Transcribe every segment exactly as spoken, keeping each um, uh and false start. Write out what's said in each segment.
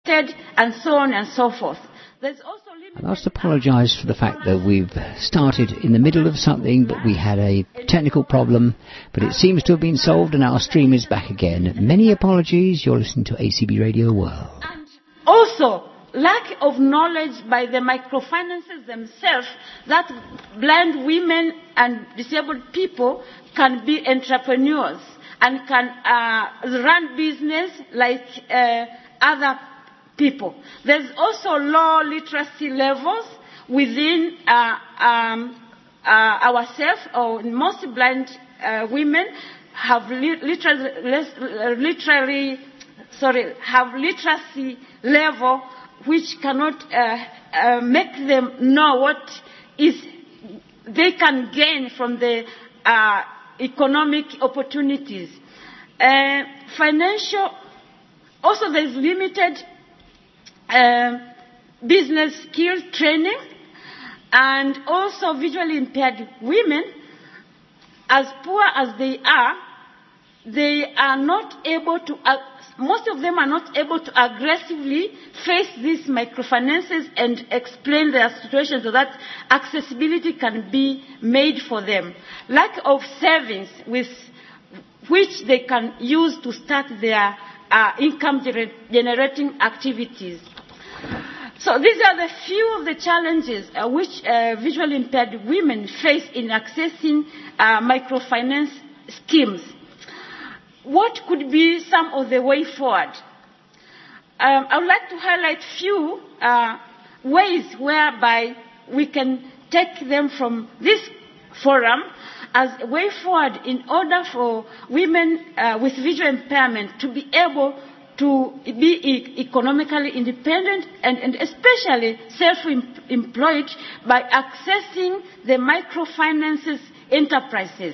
affected, and so on and so forth. There's also I must apologise for the fact that we've started in the middle of something, but we had a technical problem, but it seems to have been solved and our stream is back again. Many apologies. You're listening to A C B Radio World. And also, lack of knowledge by the microfinances themselves that blind women and disabled people can be entrepreneurs and can uh, run business like uh, other people. There's also low literacy levels within uh, um, uh, ourselves, or most blind uh, women have li- literally, literally, sorry, have literacy level which cannot uh, uh, make them know what is they can gain from the uh, economic opportunities. Uh, financial, also there's limited uh, business skill training, and also visually impaired women, as poor as they are, they are not able to, uh, most of them are not able to aggressively face these microfinances and explain their situation so that accessibility can be made for them. Lack of savings with which they can use to start their uh, income gener- generating activities. So these are the few of the challenges uh, which uh, visually impaired women face in accessing uh, microfinance schemes. What could be some of the way forward? Um, I would like to highlight few uh, ways whereby we can take them from this forum as a way forward in order for women uh, with visual impairment to be able to be e- economically independent and, and especially self-employed by accessing the microfinances enterprises.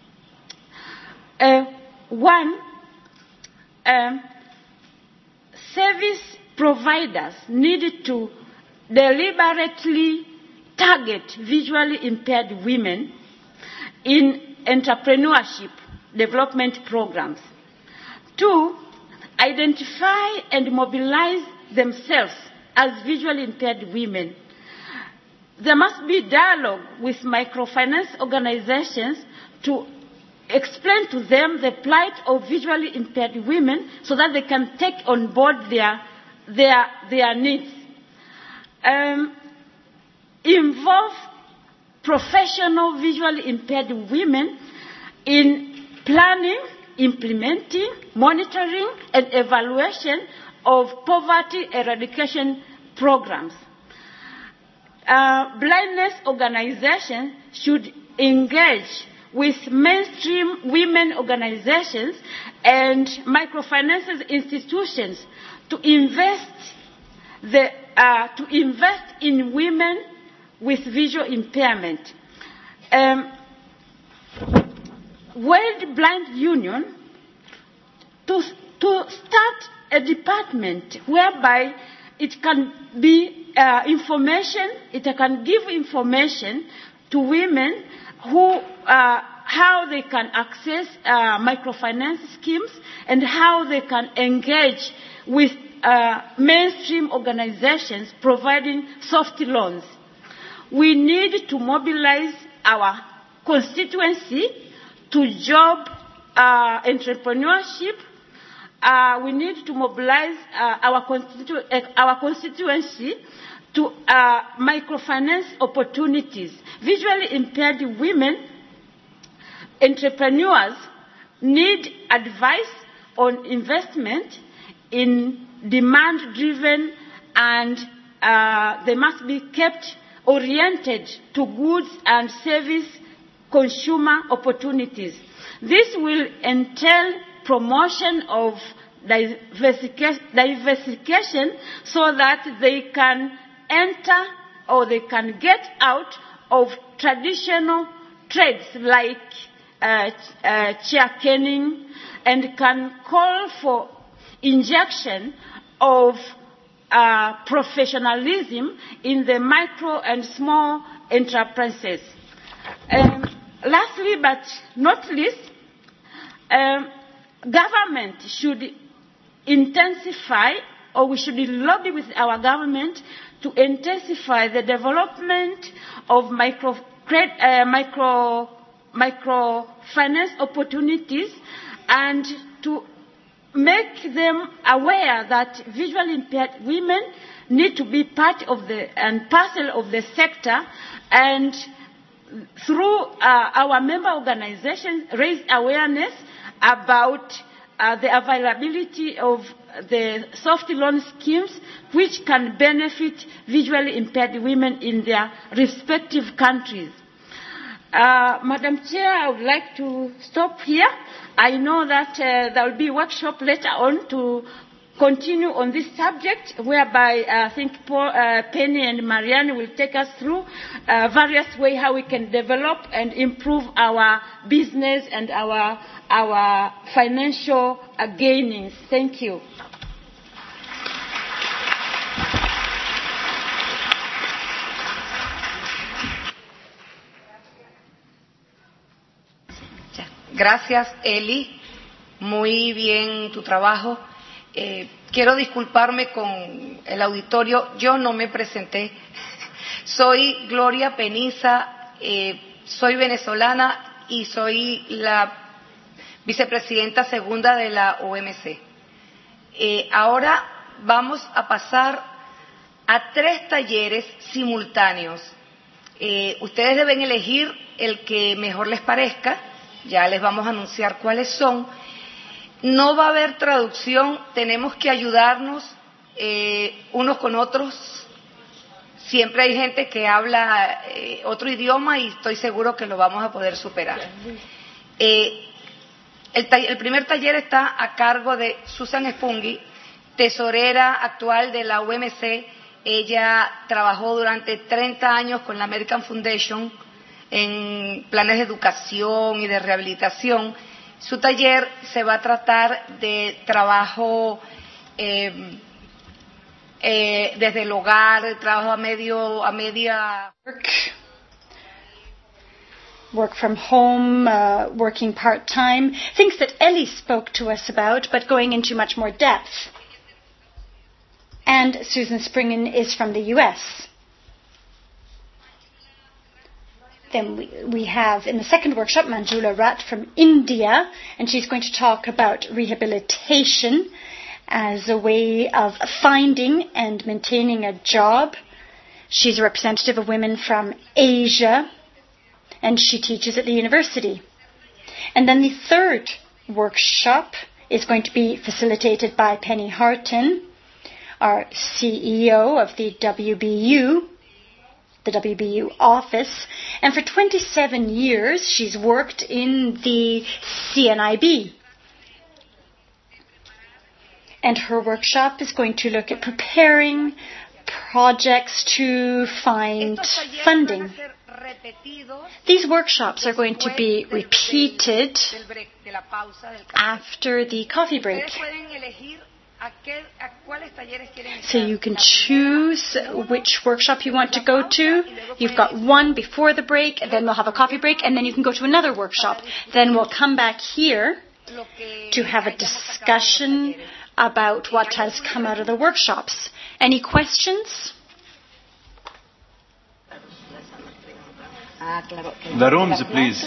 Uh, One, um, service providers needed to deliberately target visually impaired women in entrepreneurship development programs. Two, identify and mobilize themselves as visually impaired women. There must be dialogue with microfinance organizations to explain to them the plight of visually impaired women so that they can take on board their, their, their needs. Um, involve professional visually impaired women in planning, implementing, monitoring, and evaluation of poverty eradication programs. Uh, blindness organizations should engage with mainstream women organizations and microfinance institutions to invest the, uh, to invest in women with visual impairment. Um, World Blind Union to, to start a department whereby it can be uh, information, it can give information to women who, uh, how they can access uh, microfinance schemes and how they can engage with uh, mainstream organizations providing soft loans. We need to mobilize our constituency to job uh, entrepreneurship. Uh, we need to mobilize uh, our, constitu- uh, our constituency to uh, microfinance opportunities. Visually impaired women entrepreneurs need advice on investment in demand-driven, and uh, they must be kept oriented to goods and service consumer opportunities. This will entail promotion of diversification so that they can enter or they can get out of traditional trades like uh, uh, chair caning, and can call for injection of uh, professionalism in the micro and small enterprises. Um, lastly, but not least, um, government should intensify or we should lobby with our government to intensify the development of micro, uh, micro, microfinance opportunities and to make them aware that visually impaired women need to be part of the and parcel of the sector, and through uh, our member organizations raise awareness about uh, the availability of the soft loan schemes which can benefit visually impaired women in their respective countries. Uh, Madam Chair, I would like to stop here. I know that uh, there will be a workshop later on to continue on this subject, whereby uh, I think Paul, uh, Penny and Marianne will take us through uh, various ways how we can develop and improve our business and our, our financial uh, gainings. Thank you. Gracias, Eli. Muy bien tu trabajo. Eh, quiero disculparme con el auditorio. Yo no me presenté. Soy Gloria Peniza, eh, soy venezolana y soy la vicepresidenta segunda de la O M C. Eh, ahora vamos a pasar a tres talleres simultáneos. Eh, ustedes deben elegir el que mejor les parezca. Ya les vamos a anunciar cuáles son. No va a haber traducción, tenemos que ayudarnos eh, unos con otros. Siempre hay gente que habla eh, otro idioma y estoy seguro que lo vamos a poder superar. Eh, el, el primer taller está a cargo de Susan Spunghi, tesorera actual de la O M C. Ella trabajó durante treinta años con la American Foundation en planes de educación y de rehabilitación. Su taller se va a tratar de trabajo eh, eh, desde el hogar, de trabajo a medio a media work, work from home, uh, working part-time, things that Ellie spoke to us about, but going into much more depth. And Susan Springen is from the U S. Then we, we have, in the second workshop, Manjula Rat from India, and she's going to talk about rehabilitation as a way of finding and maintaining a job. She's a representative of women from Asia, and she teaches at the university. And then the third workshop is going to be facilitated by Penny Harton, our C E O of the W B U, the W B U office, and for twenty-seven years she's worked in the C N I B. And her workshop is going to look at preparing projects to find funding. These workshops are going to be repeated after the coffee break. So you can choose which workshop you want to go to. You've got one before the break, and then we'll have a coffee break, and then you can go to another workshop. Then we'll come back here to have a discussion about what has come out of the workshops. Any questions? The rooms, please.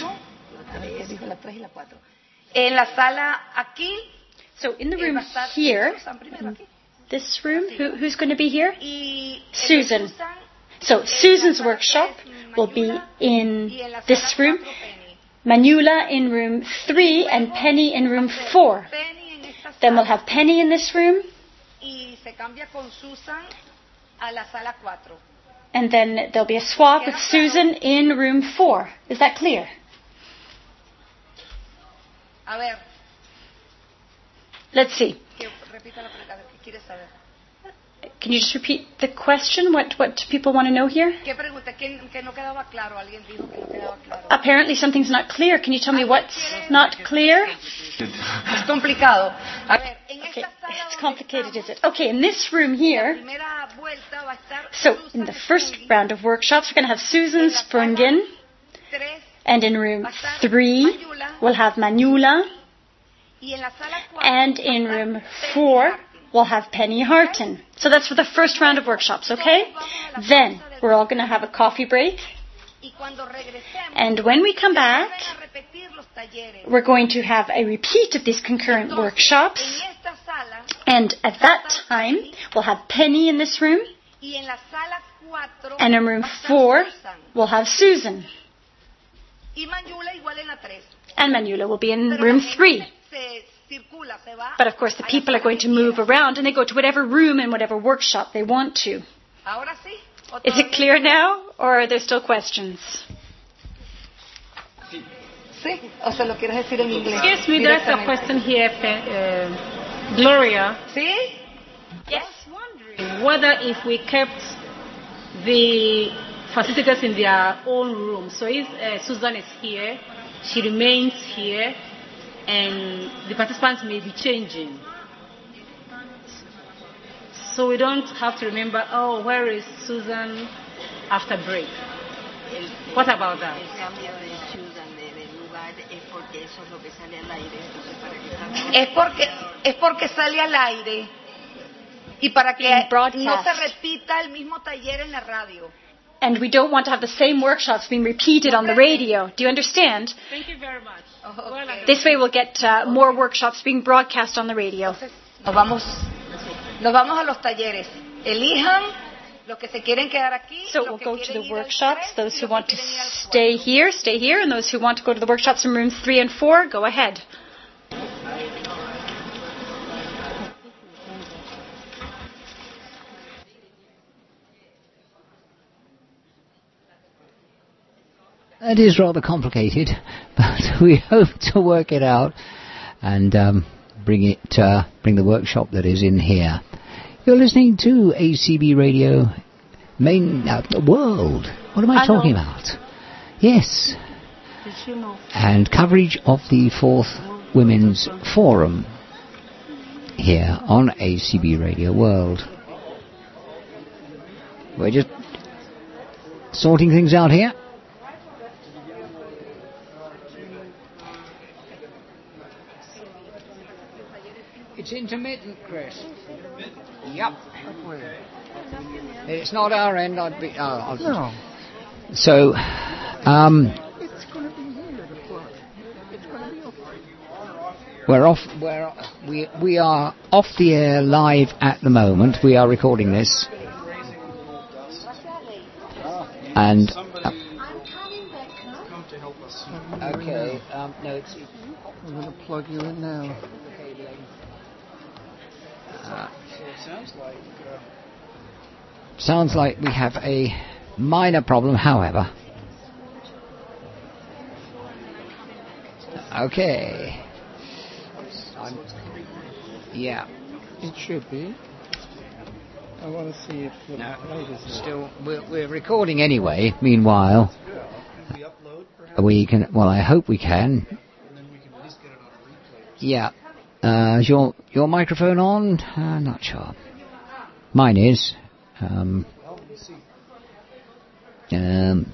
En la sala aquí. So in the room here, this room, who, who's going to be here? Susan. So Susan's workshop will be in this room. Manula in room three and Penny in room four. Then we'll have Penny in this room. And then there'll be a swap with Susan in room four. Is that clear? Let's see. Can you just repeat the question? What what do people want to know here? Apparently something's not clear. Can you tell me what's not clear? Okay, it's complicated, is it? Okay, in this room here, so in the first round of workshops, we're going to have Susan Springen, and in room three, we'll have Manula, and in room four, we'll have Penny Harton. So that's for the first round of workshops, okay? Then we're all going to have a coffee break. And when we come back, we're going to have a repeat of these concurrent workshops. And at that time, we'll have Penny in this room. And in room four, we'll have Susan. And Manuela will be in room three. But of course, the people are going to move around and they go to whatever room and whatever workshop they want to. Is it clear now, or are there still questions? Excuse me, there's a question here, uh, Gloria. ¿Sí? Yes. I was wondering whether if we kept the facilitators in their own room. So if uh, Susan is here, she remains here, and the participants may be changing. So we don't have to remember, oh, where is Susan after break? What about that? Es porque, es porque sale al aire y para que no se repita el mismo taller en la radio. And we don't want to have the same workshops being repeated on the radio. Do you understand? Thank you very much. Okay. This way we'll get uh, more workshops being broadcast on the radio. Nos vamos, nos vamos a los talleres. Elijan los que se quieren quedar aquí. So we'll go to the workshops. Those who want to stay here, stay here. And those who want to go to the workshops in rooms three and four, go ahead. It is rather complicated, but we hope to work it out and um, bring it, uh, bring the workshop that is in here. You're listening to A C B Radio, main uh, world. What am I, I talking know. about? Yes, you know? And coverage of the Fourth Women's Forum here on A C B Radio World. We're just sorting things out here. It's intermittent, Chris. Yep. It's not our end. I'd be. Oh, no. So, um, it's going to be here. The clock. It's going to be off. We're off. We're we we are off the air live at the moment. We are recording this, and. Uh, okay. Um, no, it's. I'm going to plug you in now. Uh, sounds like uh, sounds like we have a minor problem, however. Okay. I'm, yeah. It should be. I want to see if the no, light is still. We're, we're recording anyway. Meanwhile, uh, we can. Well, I hope we can. Yeah. Uh, is your your microphone on? Uh, not sure. Mine is. Um, um,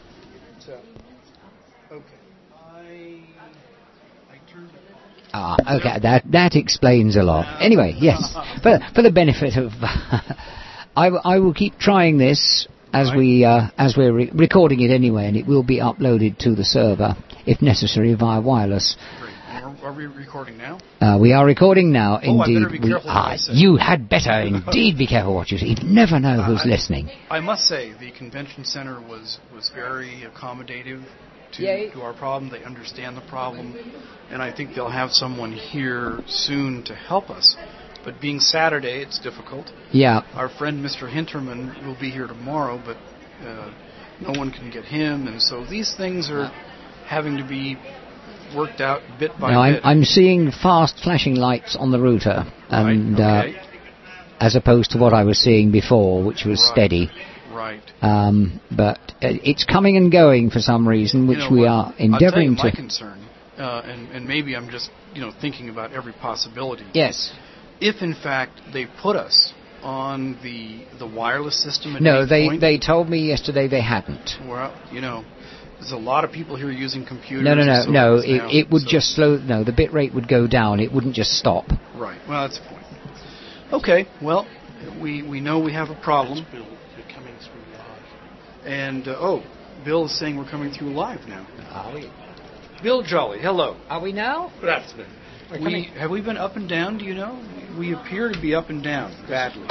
ah, okay. That that explains a lot. Anyway, yes. For for the benefit of, I I will keep trying this as we uh, as we're re- recording it anyway, and it will be uploaded to the server if necessary via wireless. Are we recording now? Uh, we are recording now, oh, indeed. I better be we careful are. You had better indeed be careful what you say. You never know who's uh, listening. I must say, the convention center was, was very accommodative to, Yay. to our problem. They understand the problem, and I think they'll have someone here soon to help us. But being Saturday, it's difficult. Yeah. Our friend Mister Hinterman will be here tomorrow, but uh, no one can get him, and so these things are having to be worked out bit by now, bit. I'm, I'm seeing fast flashing lights on the router, and right, okay. uh, as opposed to what I was seeing before, which was right. steady. Right. Um, but uh, it's coming and going for some reason, which you know, we what, are endeavouring I'll tell you to. my concern, uh, and, and maybe I'm just you know thinking about every possibility. Yes. If in fact they put us on the the wireless system at no, any they point, they told me yesterday they hadn't. Well, you know. There's a lot of people here using computers. No, no, no, so no. It, it, it would so. just slow. No, the bit rate would go down. It wouldn't just stop. Right. Well, that's the point. Okay, well, we, we know we have a problem. That's Bill. You're coming through live. And, uh, oh, Bill is saying we're coming through live now. Are we? Bill Jolly, hello. Are we now? Good afternoon. We, have we been up and down, do you know? We appear to be up and down, badly.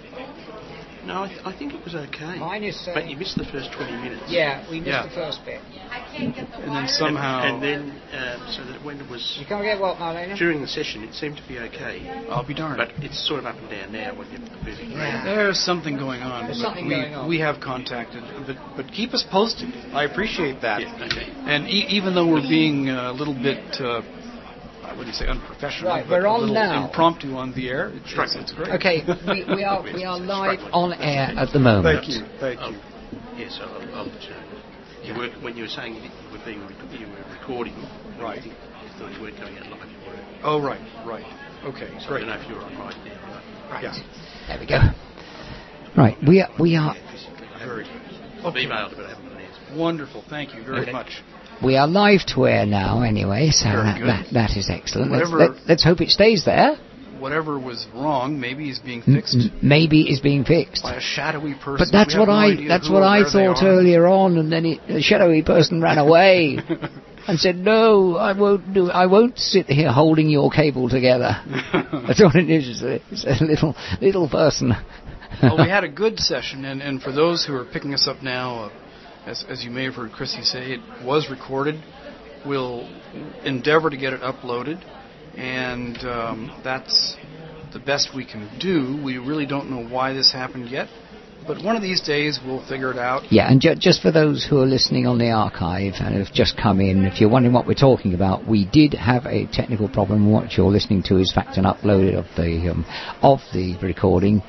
No, I, th- I think it was okay. Mine is... Uh, but you missed the first twenty minutes. Yeah, we missed Yeah. the first bit. And then somehow... And, and then, um, so that when it was... You can't get what, Marlena? During the session, it seemed to be okay. I'll be darned. But it's sort of up and down now when you're moving around. There's something going on. There's but something we, going on. We have contacted, but, but keep us posted. I appreciate that. Yeah, okay. And e- even though we're being a little bit... Uh, I wouldn't say unprofessional, Right, but we're a on little now. impromptu on the air. It's, it's, it's great. Okay, we, we are we are live on air at the moment. Thank you, thank you. Um, yes, I'll, I'll let you know. You were, when you were saying that you were being rec- you were recording, Right. I think you thought you weren't coming out live. You were. Oh, right, right. Okay, So great. I don't know if you're on right now. Right. Yeah. There we go. Right, we are we are Very I've emailed, but I haven't got an answer. wonderful. Thank you very Okay. much. we are live to air now anyway, so Very that, good. that that is excellent. Let's, Whatever- let, let's hope it stays there. Whatever was wrong, maybe is being M- fixed m- maybe is being fixed. by a shadowy person. But that's We have what no I idea that's who what or I where they thought are. earlier on, and then it, the shadowy person ran away and said, "No, I won't do. I won't sit here holding your cable together." That's what it is. It's a, it's a little little person. Well, we had a good session, and, and for those who are picking us up now, uh, as, as you may have heard Chrissy say, it was recorded. We'll endeavor to get it uploaded, and um, that's the best we can do. We really don't know why this happened yet, but one of these days we'll figure it out. Yeah, and ju- just for those who are listening on the archive and have just come in, if you're wondering what we're talking about, we did have a technical problem. What you're listening to is in fact an upload of the um, of the recording.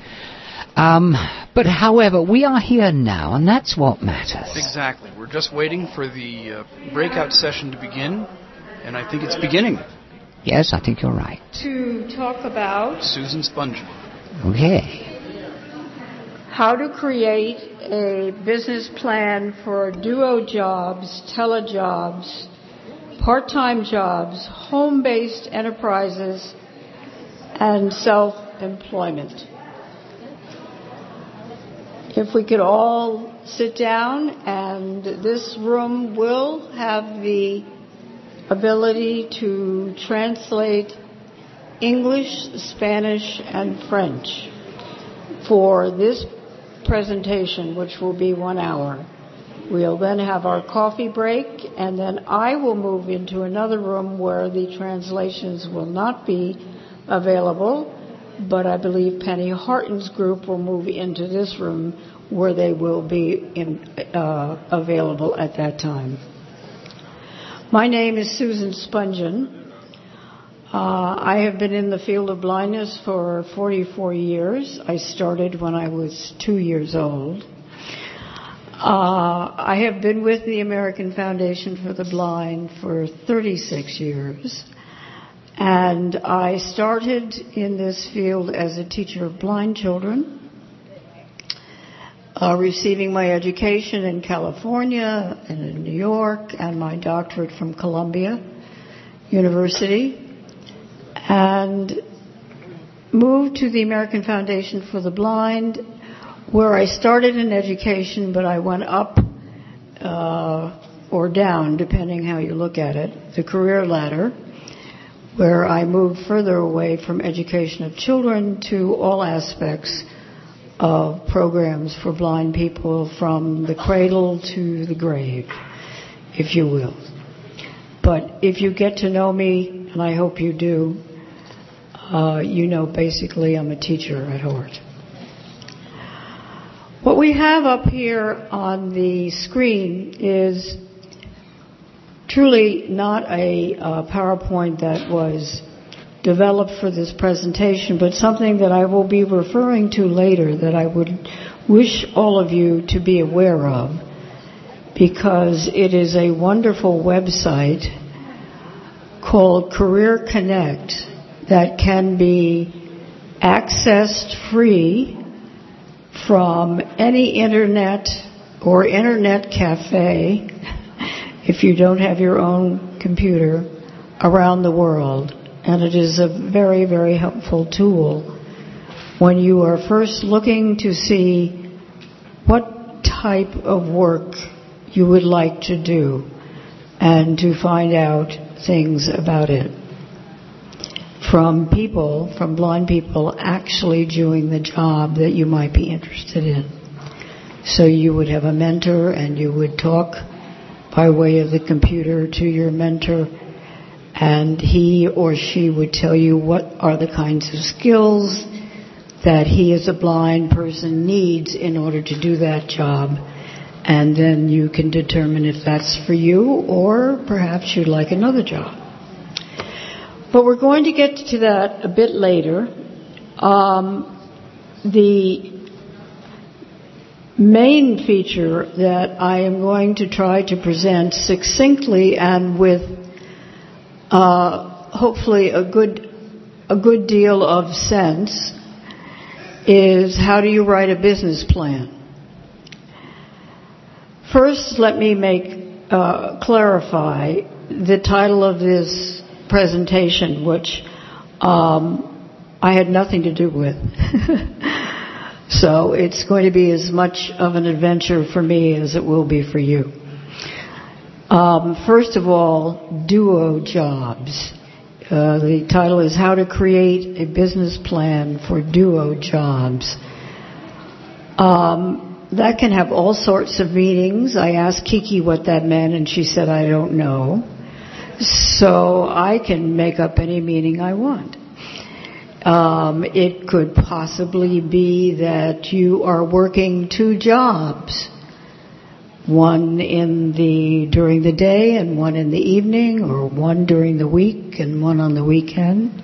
Um, but however, we are here now, and that's what matters. Exactly. We're just waiting for the uh, breakout session to begin, and I think it's beginning. Yes, I think you're right. To talk about Susan Spungen. Okay. how to create a business plan for duo jobs, telejobs, part-time jobs, home-based enterprises, and self-employment. If we could all sit down, and this room will have the ability to translate English, Spanish, and French for this presentation, which will be one hour. We'll then have our coffee break, and then I will move into another room where the translations will not be available, but I believe Penny Harton's group will move into this room where they will be in, uh, available at that time. My name is Susan Spungen. Uh, I have been in the field of blindness for forty-four years. I started when I was two years old. Uh, I have been with the American Foundation for the Blind for thirty-six years. And I started in this field as a teacher of blind children, uh, receiving my education in California and in New York, and my doctorate from Columbia University, and moved to the American Foundation for the Blind, where I started in education, but I went up uh, or down, depending how you look at it, the career ladder, where I moved further away from education of children to all aspects of programs for blind people, from the cradle to the grave, if you will. But if you get to know me, and I hope you do, uh, you know basically I'm a teacher at heart. What we have up here on the screen is truly not a uh, PowerPoint that was developed for this presentation, but something that I will be referring to later that I would wish all of you to be aware of, because it is a wonderful website called Career Connect that can be accessed free from any internet or internet cafe, if you don't have your own computer, around the world. And it is a very, very helpful tool when you are first looking to see what type of work you would like to do and to find out things about it from people, from blind people actually doing the job that you might be interested in. So you would have a mentor and you would talk by way of the computer to your mentor, and he or she would tell you what are the kinds of skills that he as a blind person needs in order to do that job. And then you can determine if that's for you or perhaps you'd like another job. But we're going to get to that a bit later. Um, the main feature that I am going to try to present succinctly and with uh, hopefully a good a good deal of sense is how do you write a business plan. First, let me make uh, clarify the title of this presentation, which um, I had nothing to do with. So it's going to be as much of an adventure for me as it will be for you. Um, first of all, duo jobs. Uh, the title is How to Create a Business Plan for Duo Jobs. Um, that can have all sorts of meanings. I asked Kiki what that meant, and she said, I don't know. So I can make up any meaning I want. Um, it could possibly be that you are working two jobs, one in the during the day and one in the evening, or one during the week and one on the weekend.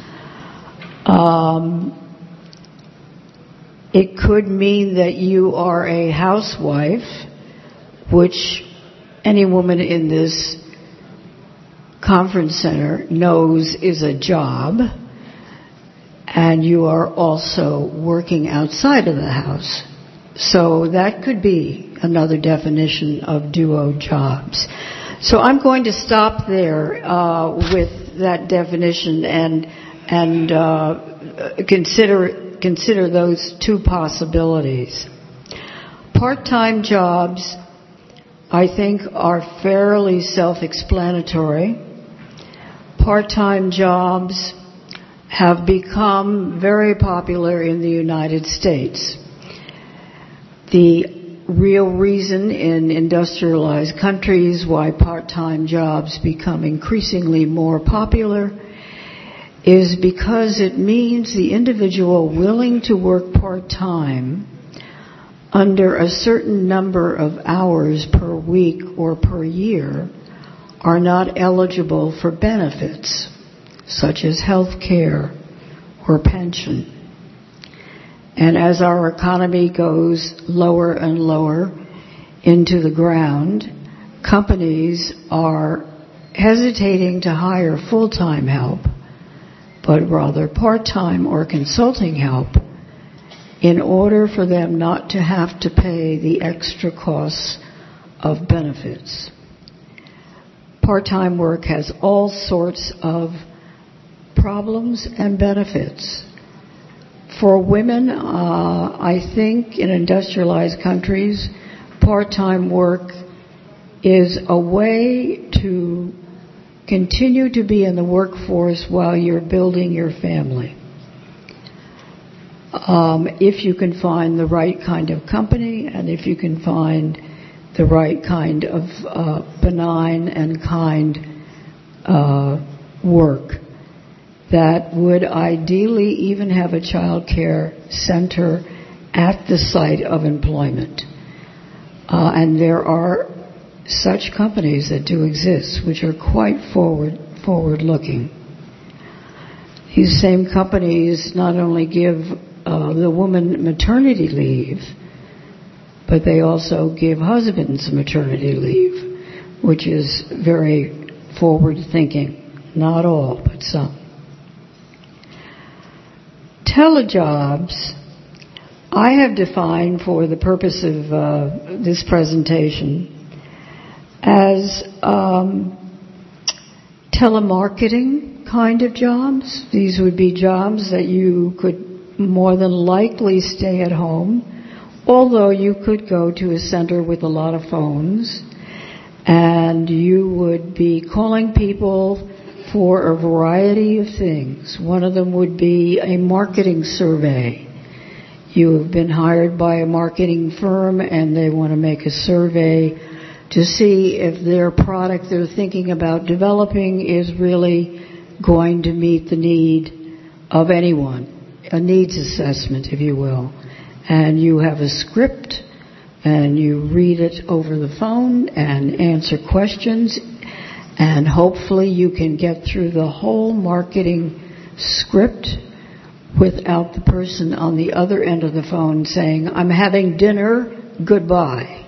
Um, it could mean that you are a housewife, which any woman in this conference center knows is a job, and you are also working outside of the house. So that could be another definition of duo jobs. So I'm going to stop there uh, with that definition and and uh, consider consider those two possibilities. Part-time jobs, I think, are fairly self-explanatory. Part-time jobs have become very popular in the United States. The real reason in industrialized countries why part-time jobs become increasingly more popular is because it means the individual willing to work part-time under a certain number of hours per week or per year are not eligible for benefits such as health care or pension. And as our economy goes lower and lower into the ground, companies are hesitating to hire full-time help, but rather part-time or consulting help in order for them not to have to pay the extra costs of benefits. Part-time work has all sorts of problems and benefits. For women, uh, I think in industrialized countries, part-time work is a way to continue to be in the workforce while you're building your family. Um, if you can find the right kind of company and if you can find the right kind of uh, benign and kind uh, work that would ideally even have a child care center at the site of employment. Uh, and there are such companies that do exist, which are quite forward, forward-looking. These same companies not only give uh, the woman maternity leave, but they also give husbands maternity leave, which is very forward-thinking. Not all, but some. Telejobs, I have defined for the purpose of uh, this presentation as um, telemarketing kind of jobs. These would be jobs that you could more than likely stay at home, although you could go to a center with a lot of phones, and you would be calling people for a variety of things. One of them would be a marketing survey. You have been hired by a marketing firm and they want to make a survey to see if their product they're thinking about developing is really going to meet the need of anyone, a needs assessment, if you will. And you have a script and you read it over the phone and answer questions, and hopefully you can get through the whole marketing script without the person on the other end of the phone saying, "I'm having dinner, goodbye."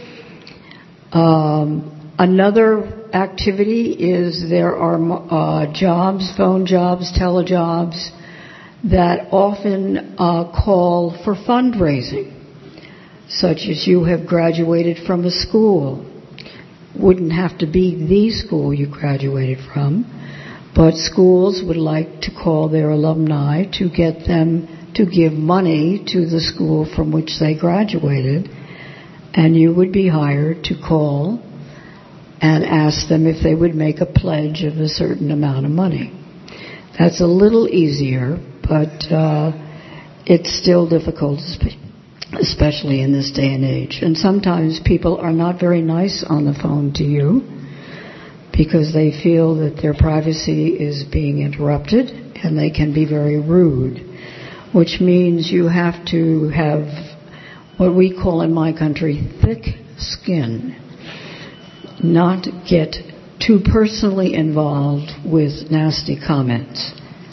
Um, another activity is there are uh, jobs, phone jobs, telejobs, that often uh, call for fundraising, such as you have graduated from a school. Wouldn't have to be the school you graduated from, but schools would like to call their alumni to get them to give money to the school from which they graduated, and you would be hired to call and ask them if they would make a pledge of a certain amount of money. That's a little easier, but uh, it's still difficult, especially in this day and age. And sometimes people are not very nice on the phone to you because they feel that their privacy is being interrupted, and they can be very rude, which means you have to have what we call in my country thick skin, not get too personally involved with nasty comments.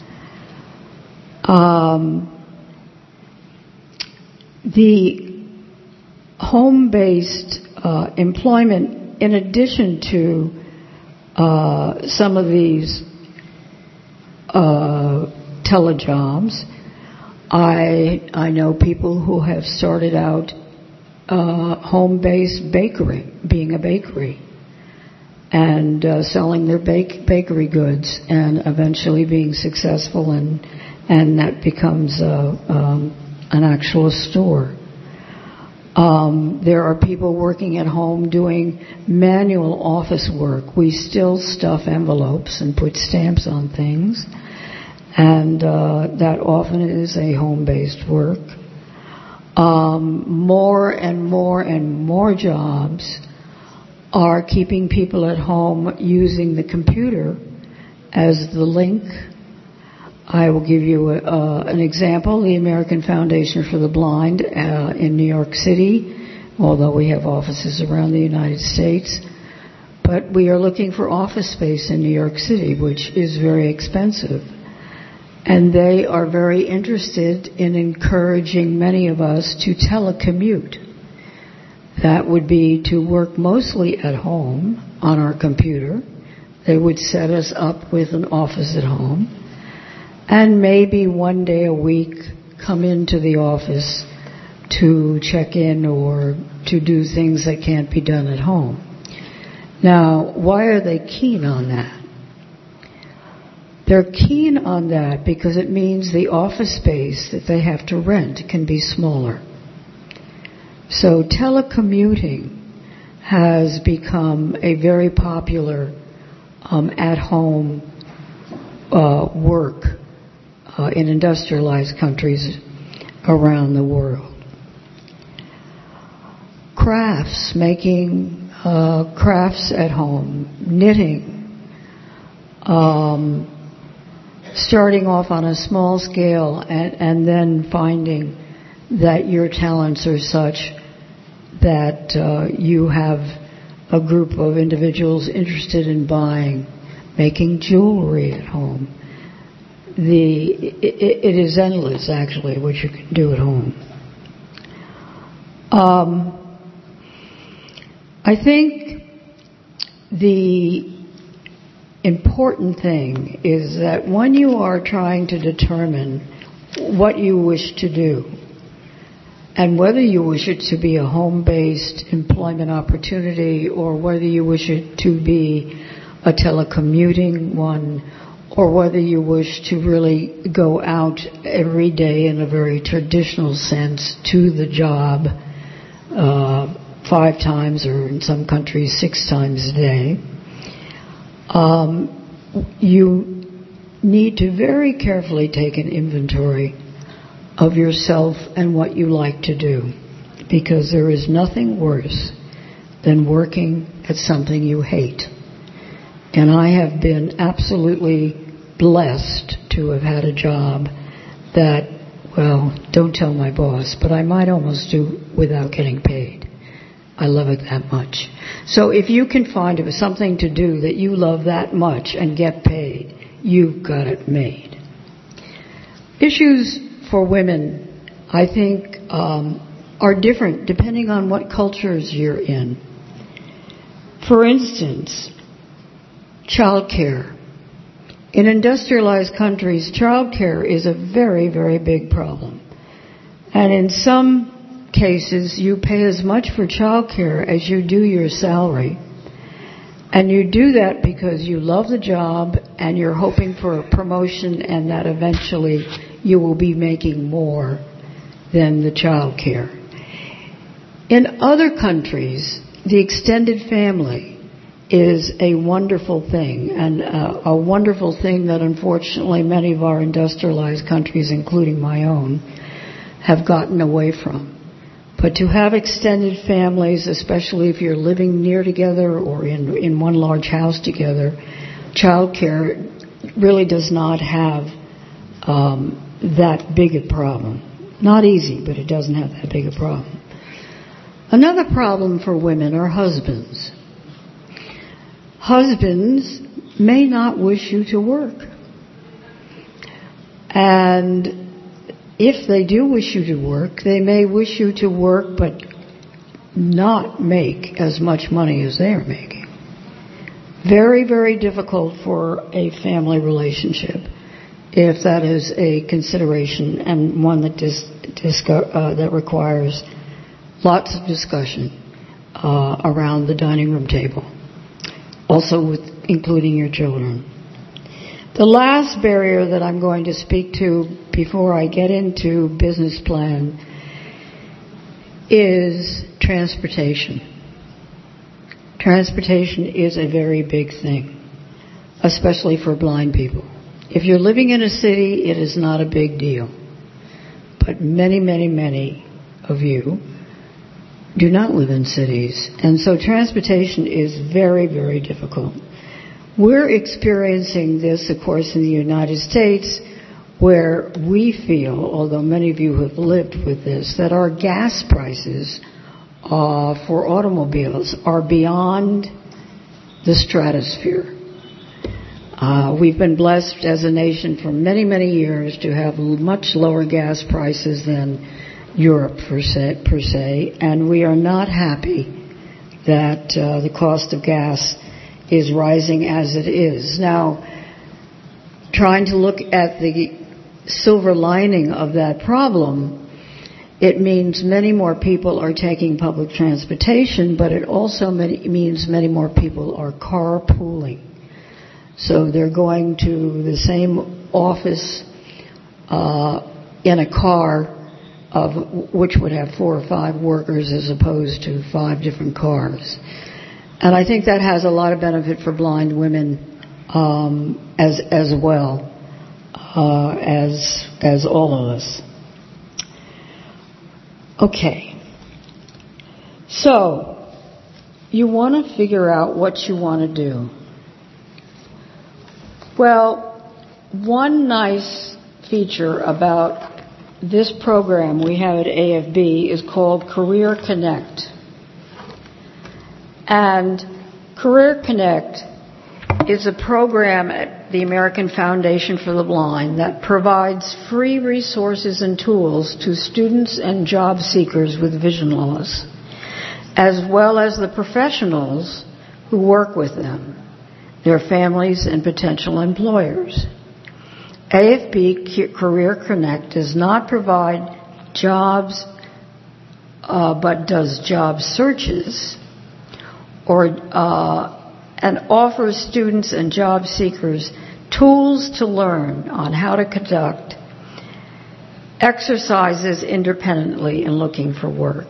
Um, the home-based uh, employment, in addition to uh, some of these uh, telejobs, I I know people who have started out uh, home-based bakery, being a bakery, and uh, selling their bake, bakery goods, and eventually being successful, and and that becomes uh, um, an actual store. Um, there are people working at home doing manual office work. We still stuff envelopes and put stamps on things, and uh, that often is a home-based work. Um, more and more and more jobs are keeping people at home using the computer as the link. I will give you a, uh, an example. The American Foundation for the Blind uh, in New York City, although we have offices around the United States, but we are looking for office space in New York City, which is very expensive. And they are very interested in encouraging many of us to telecommute. That would be to work mostly at home on our computer. They would set us up with an office at home, and maybe one day a week come into the office to check in or to do things that can't be done at home. Now, why are they keen on that? They're keen on that because it means the office space that they have to rent can be smaller. So telecommuting has become a very popular um, at-home uh, work uh, in industrialized countries around the world. Crafts, making uh, crafts at home, knitting, um, starting off on a small scale and, and then finding that your talents are such that uh, you have a group of individuals interested in buying, making jewelry at home. The it, it is endless, actually, what you can do at home. Um, I think the important thing is that when you are trying to determine what you wish to do, and whether you wish it to be a home-based employment opportunity or whether you wish it to be a telecommuting one or whether you wish to really go out every day in a very traditional sense to the job uh, five times, or in some countries six times a day, um, you need to very carefully take an inventory of yourself and what you like to do, because there is nothing worse than working at something you hate. And I have been absolutely blessed to have had a job that, well, don't tell my boss, but I might almost do without getting paid. I love it that much. So if you can find something to do that you love that much and get paid, you've got it made. Issues for women, I think, um, are different depending on what cultures you're in. For instance, childcare. In industrialized countries, childcare is a very, very big problem. And in some cases, you pay as much for childcare as you do your salary. And you do that because you love the job and you're hoping for a promotion, and that eventually you will be making more than the childcare. In other countries, the extended family is a wonderful thing, and uh, a wonderful thing that unfortunately many of our industrialized countries, including my own, have gotten away from. But to have extended families, especially if you're living near together or in, in one large house together, childcare really does not have um, that big a problem. Not easy, but it doesn't have that big a problem. Another problem for women are husbands. Husbands may not wish you to work. And if they do wish you to work, they may wish you to work but not make as much money as they are making. Very, very difficult for a family relationship if that is a consideration, and one that dis, dis, uh, that requires lots of discussion uh, around the dining room table. Also with including your children. The last barrier that I'm going to speak to before I get into business plan is transportation. Transportation is a very big thing, especially for blind people. If you're living in a city, it is not a big deal. But many, many, many of you do not live in cities, and so transportation is very, very difficult. We're experiencing this, of course, in the United States, where we feel, although many of you have lived with this, that our gas prices uh, for automobiles are beyond the stratosphere. Uh, we've been blessed as a nation for many, many years to have much lower gas prices than Europe per se, per se, and we are not happy that uh, the cost of gas is rising as it is. Now, trying to look at the silver lining of that problem, it means many more people are taking public transportation, but it also many, means many more people are carpooling. So they're going to the same office uh, in a car, of which would have four or five workers as opposed to five different cars. And I think that has a lot of benefit for blind women um, as as well uh, as as all of us. Okay. So you want to figure out what you want to do. Well, one nice feature about this program we have at A F B is called Career Connect. And Career Connect is a program at the American Foundation for the Blind that provides free resources and tools to students and job seekers with vision loss, as well as the professionals who work with them, their families, and potential employers. A F B Career Connect does not provide jobs, uh, but does job searches, or uh, and offers students and job seekers tools to learn on how to conduct exercises independently in looking for work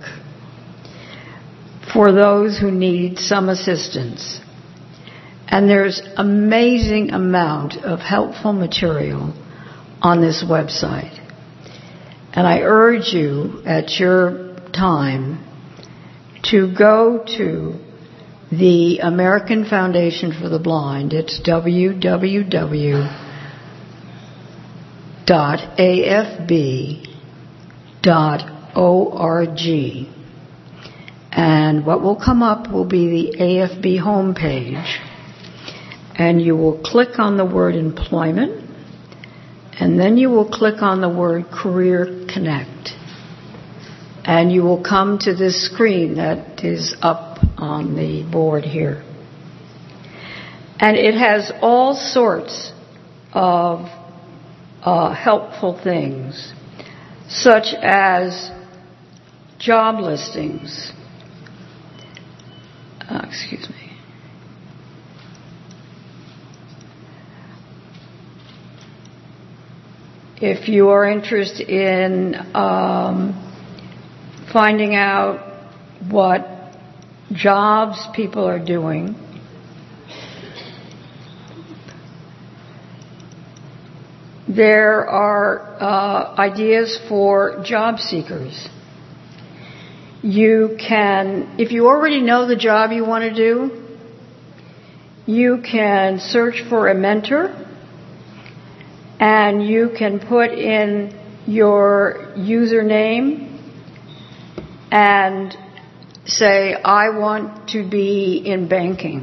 for those who need some assistance. And there's amazing amount of helpful material on this website. And I urge you at your time to go to the American Foundation for the Blind. It's w w w dot a f b dot org. And what will come up will be the A F B homepage. And you will click on the word employment. And then you will click on the word Career Connect. And you will come to this screen that is up on the board here. And it has all sorts of uh, helpful things, such as job listings. Uh, excuse me. If you are interested in um, finding out what jobs people are doing, there are uh, ideas for job seekers. You can, if you already know the job you want to do, you can search for a mentor, and you can put in your username and say, I want to be in banking.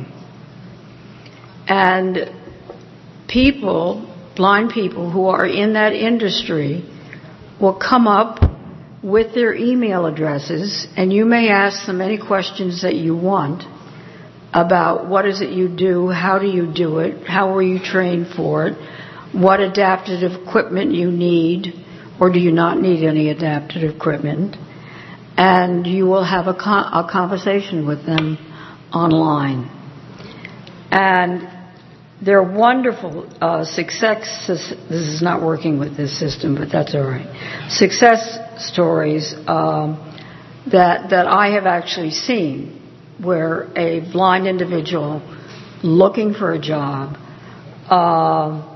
And people, blind people who are in that industry, will come up with their email addresses, and you may ask them any questions that you want about what is it you do, how do you do it, how were you trained for it, what adaptive equipment you need, or do you not need any adaptive equipment, and you will have a, con- a conversation with them online. And they're wonderful uh, success. This is not working with this system, but that's all right. Success stories um, that that I have actually seen, where a blind individual looking for a job uh,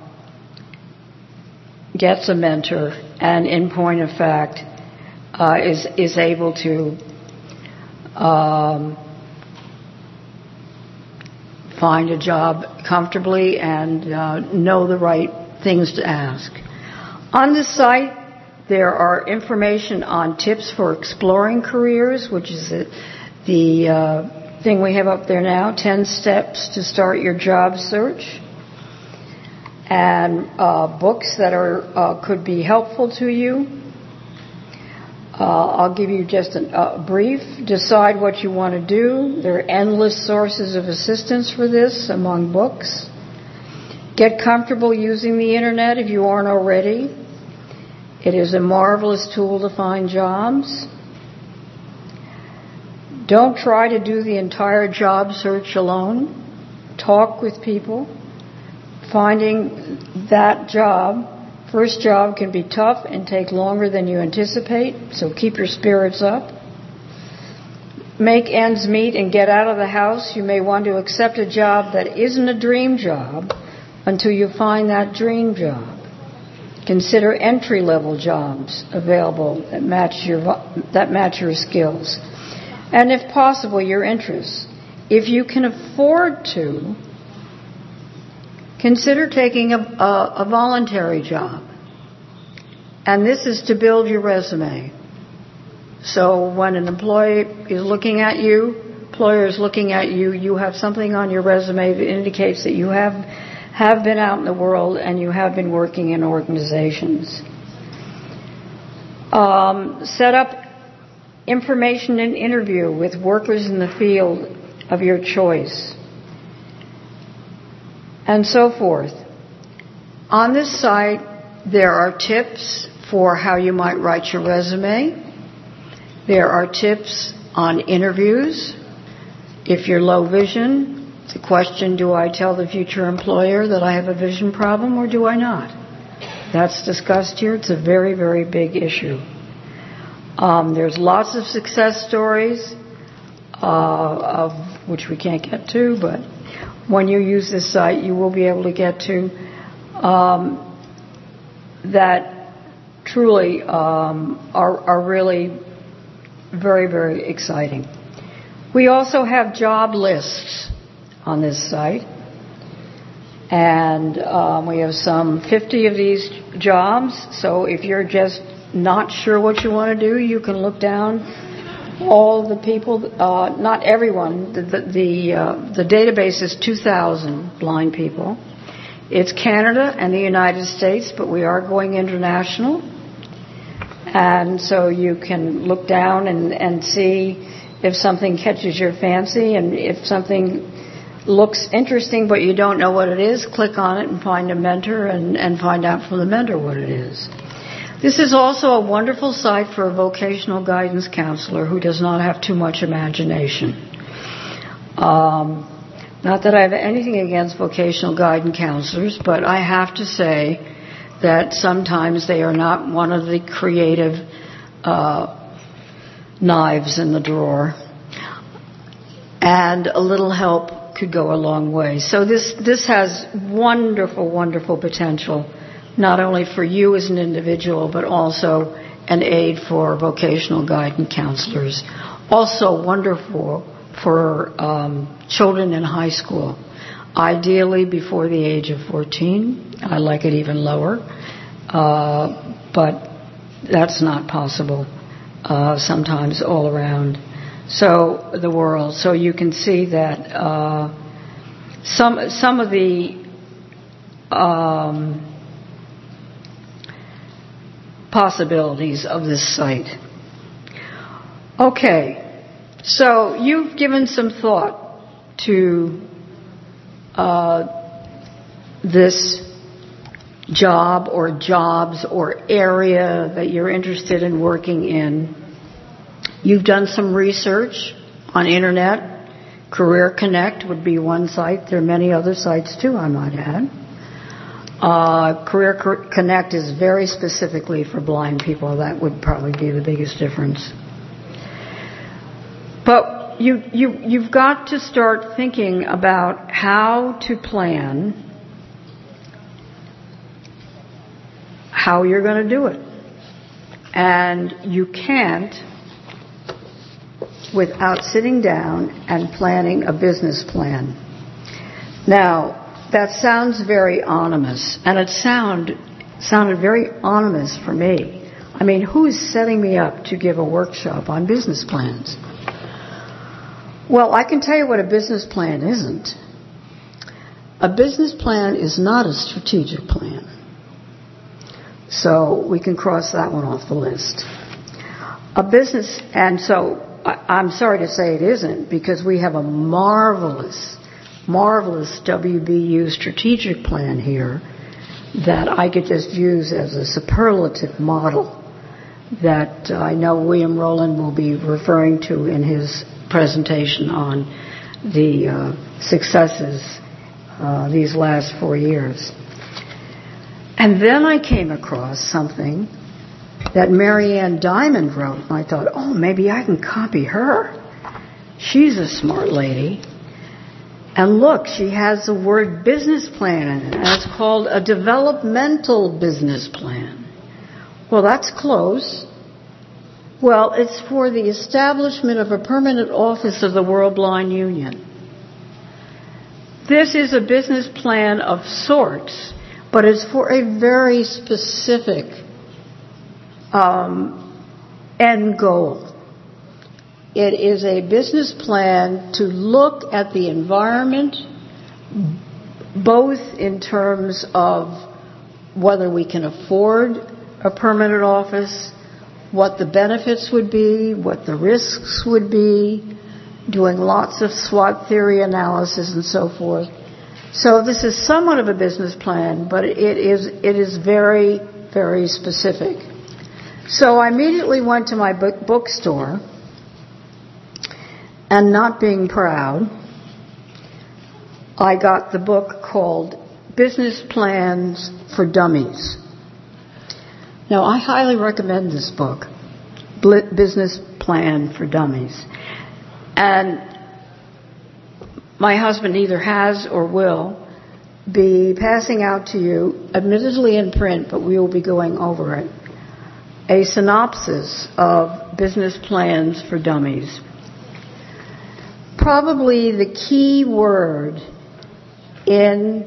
gets a mentor, and in point of fact, uh, is is able to um, find a job comfortably and uh, know the right things to ask. On the site, there are information on tips for exploring careers, which is the, the uh, thing we have up there now, ten steps to start your job search, and uh, books that are uh, could be helpful to you. Uh, I'll give you just a uh, brief. Decide what you want to do. There are endless sources of assistance for this among books. Get comfortable using the internet if you aren't already. It is a marvelous tool to find jobs. Don't try to do the entire job search alone. Talk with people. Finding that job, first job, can be tough and take longer than you anticipate, so keep your spirits up. Make ends meet and get out of the house. You may want to accept a job that isn't a dream job until you find that dream job. Consider entry-level jobs available that match your that match your skills, and if possible, your interests. If you can afford to, consider taking a, a, a voluntary job, and this is to build your resume. So when an employee is looking at you, employer is looking at you, you have something on your resume that indicates that you have have been out in the world and you have been working in organizations. Um, set up information and interview with workers in the field of your choice, and so forth. On this site, there are tips for how you might write your resume. There are tips on interviews. If you're low vision, The question, do I tell the future employer that I have a vision problem or do I not? That's discussed here. It's a very, very big issue. Um, there's lots of success stories, uh, of which we can't get to, but when you use this site, you will be able to get to, um, that truly um, are, are really very, very exciting. We also have job lists on this site, and um, we have some fifty of these jobs, so if you're just not sure what you want to do, you can look down all the people, uh, not everyone, the, the, the, uh, the database is two thousand blind people. It's Canada and the United States, but we are going international, and so you can look down and, and see if something catches your fancy, and if something looks interesting but you don't know what it is, click on it and find a mentor and, and find out from the mentor what it is. This is also a wonderful site for a vocational guidance counselor who does not have too much imagination. Um, not that I have anything against vocational guidance counselors, but I have to say that sometimes they are not one of the creative uh, knives in the drawer. And a little help could go a long way. So this, this has wonderful, wonderful potential, not only for you as an individual, but also an aid for vocational guidance counselors. Also wonderful for um, children in high school, ideally before the age of fourteen. I like it even lower, uh, but that's not possible uh, sometimes all around. So the world. So you can see that uh, some some of the um, possibilities of this site. Okay, so you've given some thought to uh, this job or jobs or area that you're interested in working in. You've done some research on internet. Career Connect would be one site. There are many other sites too, I might add. Uh, Career Connect is very specifically for blind people. That would probably be the biggest difference. But you, you, you've got to start thinking about how to plan how you're going to do it. And you can't without sitting down and planning a business plan. Now, that sounds very ominous, and it sound, sounded very ominous for me. I mean, who's setting me up to give a workshop on business plans? Well, I can tell you what a business plan isn't. A business plan is not a strategic plan. So we can cross that one off the list. A business, and so I'm sorry to say it isn't, because we have a marvelous, marvelous W B U strategic plan here that I could just use as a superlative model that I know William Rowland will be referring to in his presentation on the uh, successes uh, these last four years. And then I came across something that Marianne Diamond wrote, and I thought, oh, maybe I can copy her. She's a smart lady. And look, she has the word business plan in it, and it's called a developmental business plan. Well, that's close. Well, it's for the establishment of a permanent office of the World Blind Union. This is a business plan of sorts, but it's for a very specific Um, end goal. It is a business plan to look at the environment, both in terms of whether we can afford a permanent office, what the benefits would be, what the risks would be, doing lots of SWOT theory analysis and so forth. So this is somewhat of a business plan, but it is it is very, very specific. So I immediately went to my book bookstore, and not being proud, I got the book called Business Plans for Dummies. Now, I highly recommend this book, Business Plan for Dummies. And my husband either has or will be passing out to you, admittedly in print, but we will be going over it, a synopsis of Business Plans for Dummies. Probably the key word in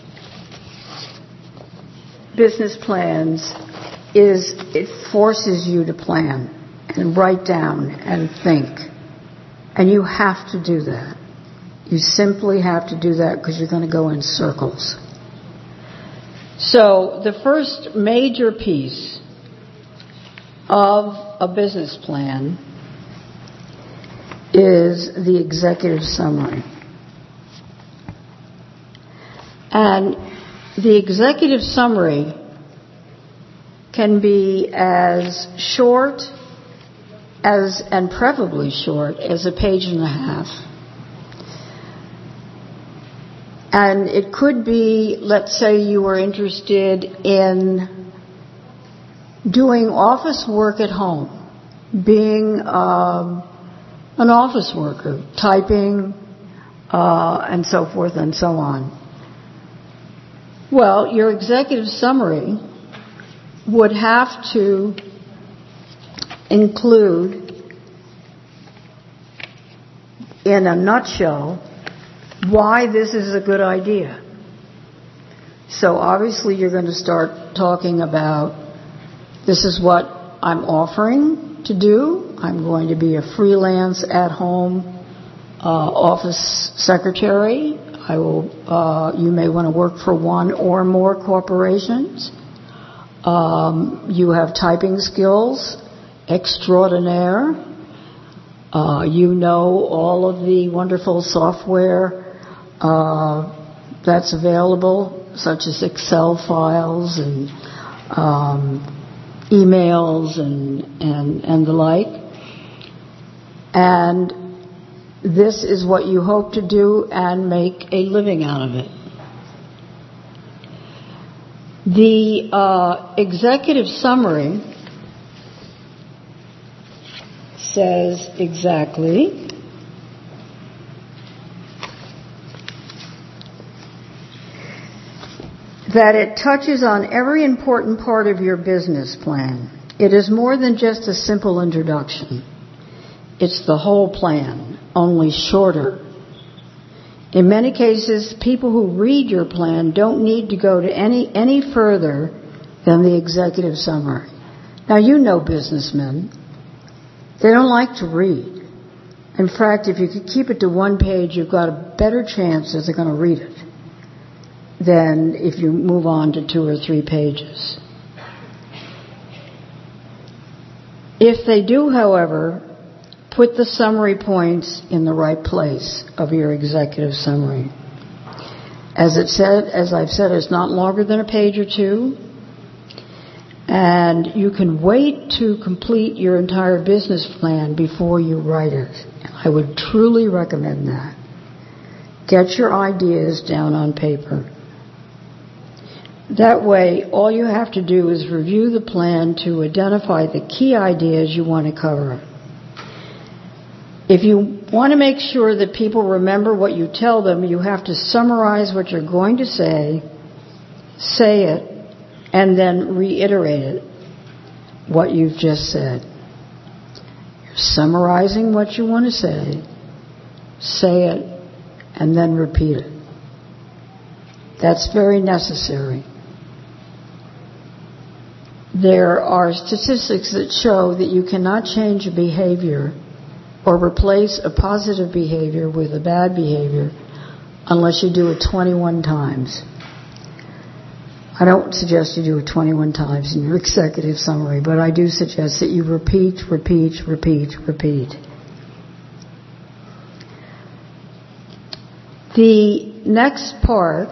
business plans is it forces you to plan and write down and think. And you have to do that. You simply have to do that because you're going to go in circles. So the first major piece of a business plan is the executive summary. And the executive summary can be as short as, and preferably short, as a page and a half. And it could be, let's say you were interested in doing office work at home, being um, an office worker, typing, uh, and so forth and so on. Well, your executive summary would have to include, in a nutshell, why this is a good idea. So obviously you're going to start talking about, this is what I'm offering to do. I'm going to be a freelance at-home uh, office secretary. I will. Uh, you may want to work for one or more corporations. Um, you have typing skills extraordinaire. Uh, you know all of the wonderful software uh, that's available, such as Excel files and um, emails and, and and the like. And this is what you hope to do and make a living out of it. The uh, executive summary says exactly that it touches on every important part of your business plan. It is more than just a simple introduction. It's the whole plan, only shorter. In many cases, people who read your plan don't need to go to any, any further than the executive summary. Now, you know businessmen. They don't like to read. In fact, if you could keep it to one page, you've got a better chance that they're going to read it than if you move on to two or three pages. If they do, however, put the summary points in the right place of your executive summary. As it said, as I've said, it's not longer than a page or two. And you can wait to complete your entire business plan before you write it. I would truly recommend that. Get your ideas down on paper. That way, all you have to do is review the plan to identify the key ideas you want to cover. If you want to make sure that people remember what you tell them, you have to summarize what you're going to say, say it, and then reiterate it, what you've just said. You're summarizing what you want to say, say it, and then repeat it. That's very necessary. There are statistics that show that you cannot change a behavior or replace a positive behavior with a bad behavior unless you do it twenty-one times. I don't suggest you do it twenty-one times in your executive summary, but I do suggest that you repeat, repeat, repeat, repeat. The next part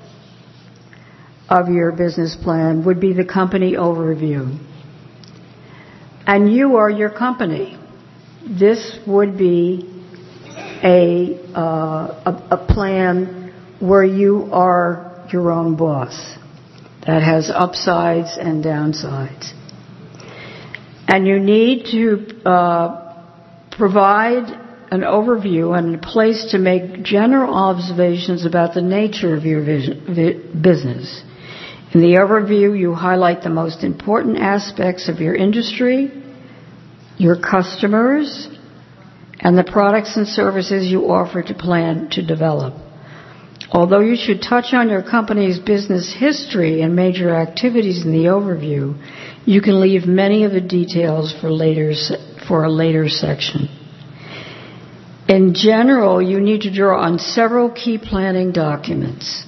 of your business plan would be the company overview. And you are your company. This would be a, uh, a, a plan where you are your own boss. That has upsides and downsides. And you need to uh, provide an overview and a place to make general observations about the nature of your vision, vi- business. In the overview, you highlight the most important aspects of your industry, your customers, and the products and services you offer to plan to develop. Although you should touch on your company's business history and major activities in the overview, you can leave many of the details for later for a later section. In general, you need to draw on several key planning documents.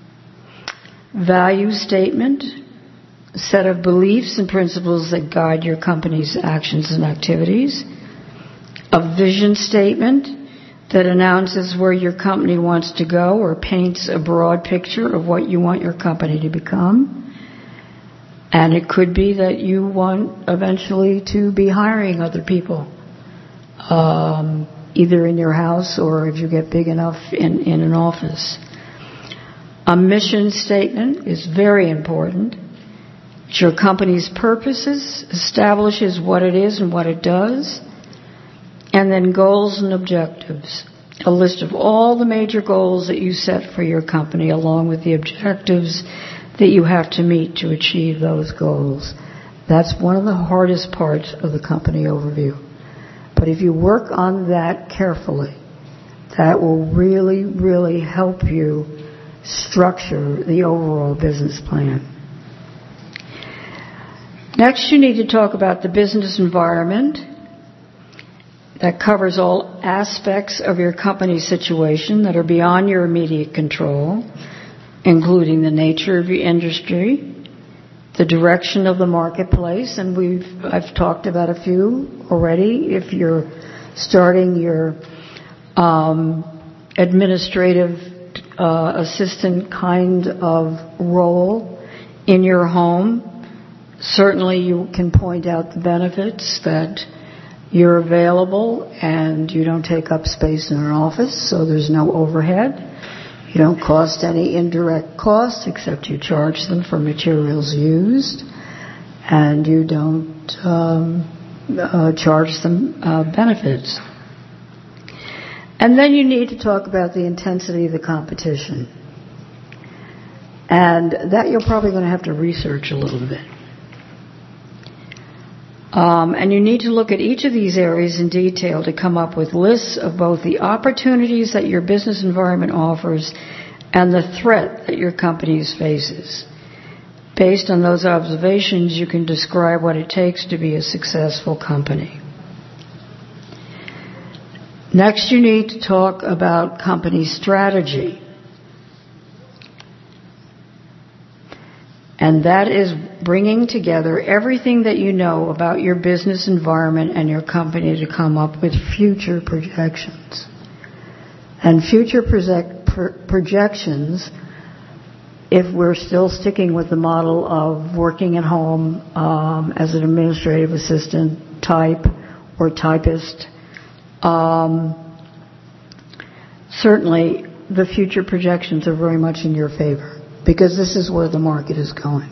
Value statement, a set of beliefs and principles that guide your company's actions and activities. A vision statement that announces where your company wants to go or paints a broad picture of what you want your company to become. And it could be that you want eventually to be hiring other people, um, either in your house or if you get big enough in, in an office. A mission statement is very important. It's your company's purposes, establishes what it is and what it does. And then goals and objectives. A list of all the major goals that you set for your company along with the objectives that you have to meet to achieve those goals. That's one of the hardest parts of the company overview. But if you work on that carefully, that will really, really help you structure the overall business plan. Next, you need to talk about the business environment. That covers all aspects of your company's situation that are beyond your immediate control, including the nature of your industry, the direction of the marketplace, and we've I've talked about a few already. If you're starting your um, administrative uh, assistant kind of role in your home, certainly you can point out the benefits that you're available and you don't take up space in an office, so there's no overhead. You don't cost any indirect costs except you charge them for materials used, and you don't um, uh, charge them uh, benefits. And then you need to talk about the intensity of the competition. And that you're probably going to have to research a little bit. Um, and you need to look at each of these areas in detail to come up with lists of both the opportunities that your business environment offers and the threat that your company faces. Based on those observations, you can describe what it takes to be a successful company. Next, you need to talk about company strategy. And that is bringing together everything that you know about your business environment and your company to come up with future projections. And future project, pro- projections, if we're still sticking with the model of working at home um, as an administrative assistant type or typist, um, certainly the future projections are very much in your favor, because this is where the market is going.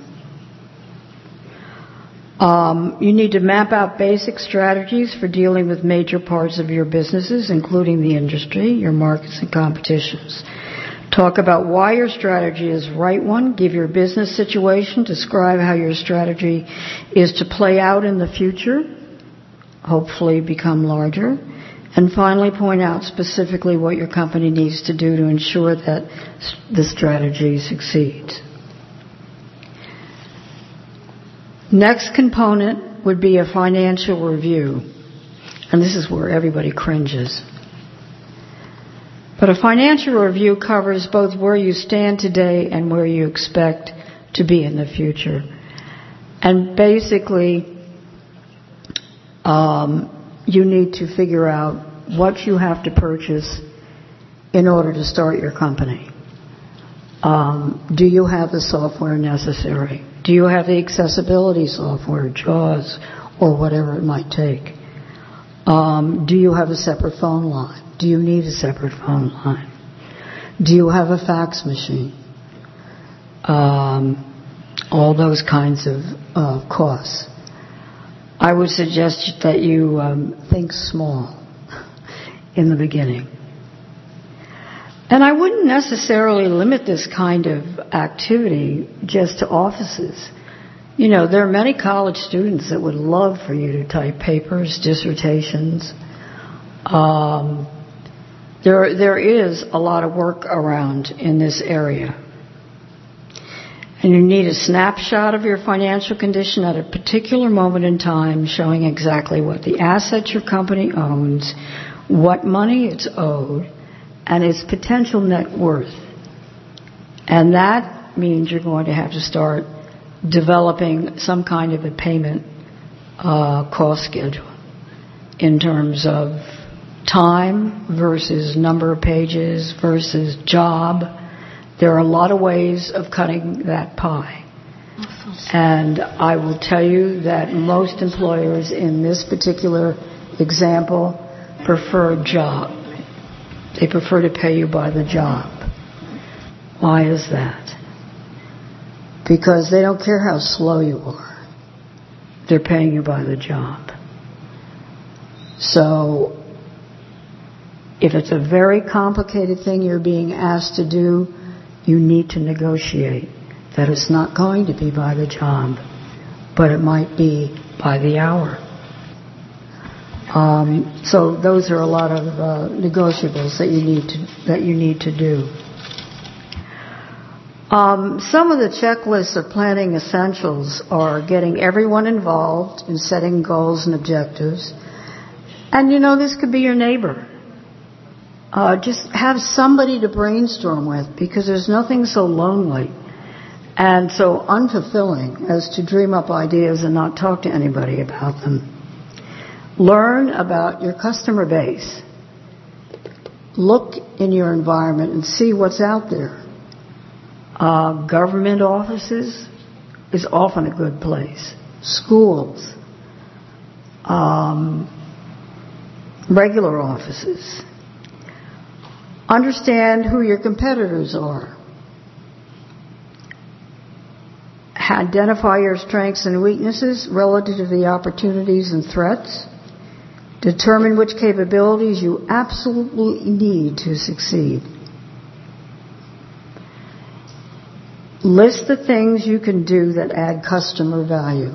Um, you need to map out basic strategies for dealing with major parts of your businesses, including the industry, your markets, and competitions. Talk about why your strategy is the right one. Give your business situation. Describe how your strategy is to play out in the future, hopefully become larger. And finally, point out specifically what your company needs to do to ensure that the strategy succeeds. Next component would be a financial review. And this is where everybody cringes. But a financial review covers both where you stand today and where you expect to be in the future. And basically, um, you need to figure out what you have to purchase in order to start your company. Um, do you have the software necessary? Do you have the accessibility software, JAWS, or whatever it might take? Um, do you have a separate phone line? Do you need a separate phone line? Do you have a fax machine? Um, all those kinds of uh, costs. I would suggest that you um, think small in the beginning. And I wouldn't necessarily limit this kind of activity just to offices. You know, there are many college students that would love for you to type papers, dissertations. Um, there, there is a lot of work around in this area. And you need a snapshot of your financial condition at a particular moment in time, showing exactly what the assets your company owns, what money it's owed, and its potential net worth. And that means you're going to have to start developing some kind of a payment uh, cost schedule in terms of time versus number of pages versus job. There are a lot of ways of cutting that pie. And I will tell you that most employers in this particular example prefer a job. They prefer to pay you by the job. Why is that? Because they don't care how slow you are. They're paying you by the job. So, if it's a very complicated thing you're being asked to do, you need to negotiate that it's not going to be by the job, but it might be by the hour. Um, so those are a lot of uh, negotiables that you need to that you need to do. Um, some of the checklists of planning essentials are getting everyone involved in setting goals and objectives. And you know, this could be your neighbor. Uh, just have somebody to brainstorm with, because there's nothing so lonely and so unfulfilling as to dream up ideas and not talk to anybody about them. Learn about your customer base. Look in your environment and see what's out there. Uh, government offices is often a good place. Schools. Um, regular offices. Understand who your competitors are. Identify your strengths and weaknesses relative to the opportunities and threats. Determine which capabilities you absolutely need to succeed. List the things you can do that add customer value.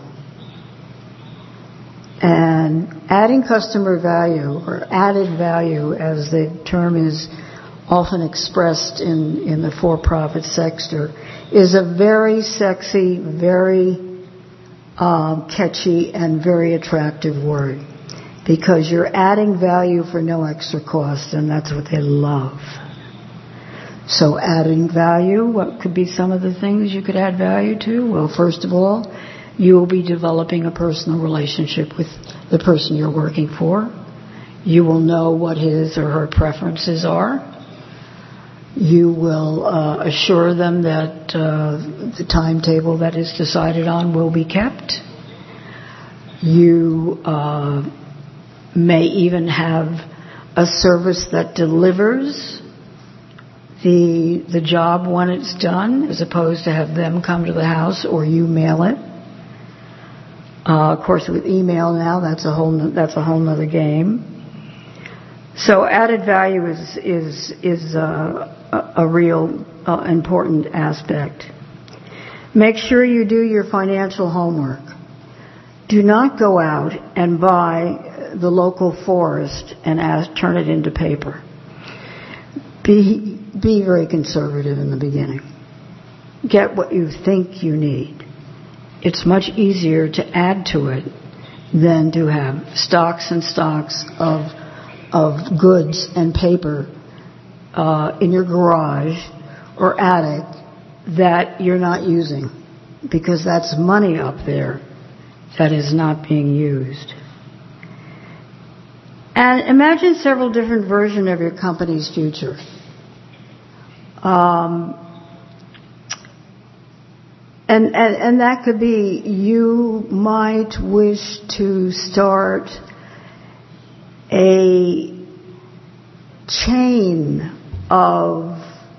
And adding customer value, or added value as the term is often expressed in, in the for-profit sector, is a very sexy, very uh, catchy, and very attractive word. Because you're adding value for no extra cost, and that's what they love. So adding value, what could be some of the things you could add value to? Well, first of all, you will be developing a personal relationship with the person you're working for. You will know what his or her preferences are. You will uh, assure them that uh, the timetable that is decided on will be kept. You uh, may even have a service that delivers the the job when it's done, as opposed to have them come to the house or you mail it. Uh, of course, with email now, that's a whole that's a whole nother game. So, added value is is is uh, a, a real uh, important aspect. Make sure you do your financial homework. Do not go out and buy the local forest and ask, turn it into paper. Be be very conservative in the beginning. Get what you think you need. It's much easier to add to it than to have stocks and stocks of of goods and paper uh, in your garage or attic that you're not using, because that's money up there that is not being used. And imagine several different versions of your company's future. Um, and, and, and that could be, you might wish to start a chain of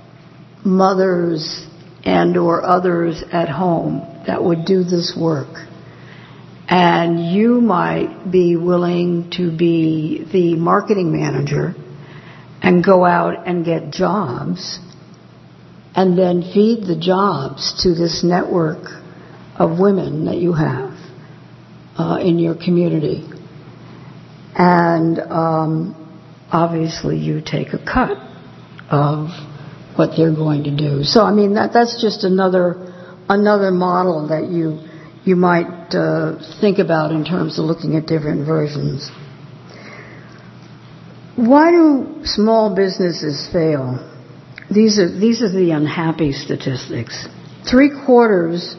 mothers and or others at home that would do this work. And you might be willing to be the marketing manager and go out and get jobs and then feed the jobs to this network of women that you have uh, in your community. And um, obviously you take a cut of what they're going to do. So, I mean, that that's just another another model that you you might uh, think about in terms of looking at different versions. Why do small businesses fail? These are these are the unhappy statistics. Three quarters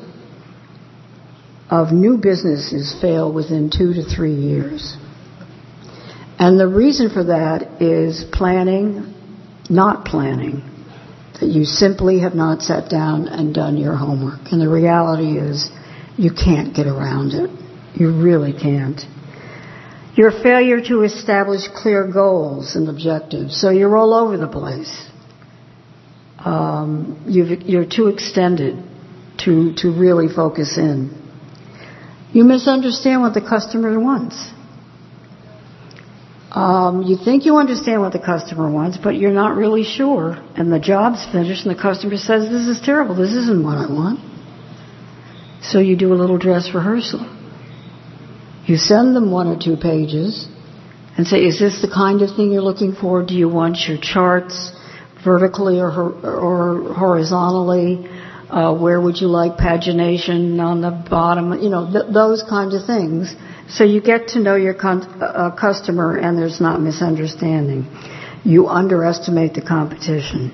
of new businesses fail within two to three years. And the reason for that is planning, not planning. That you simply have not sat down and done your homework. And the reality is you can't get around it. You really can't. Your failure to establish clear goals and objectives. So you're all over the place. Um, you've, you're too extended to, to really focus in. You misunderstand what the customer wants. Um, you think you understand what the customer wants, but you're not really sure. And the job's finished and the customer says, this is terrible, this isn't what I want. So you do a little dress rehearsal. You send them one or two pages and say, is this the kind of thing you're looking for? Do you want your charts vertically or, or horizontally? Uh, where would you like pagination on the bottom? You know, th- those kinds of things. So you get to know your con- uh, customer and there's not misunderstanding. You underestimate the competition.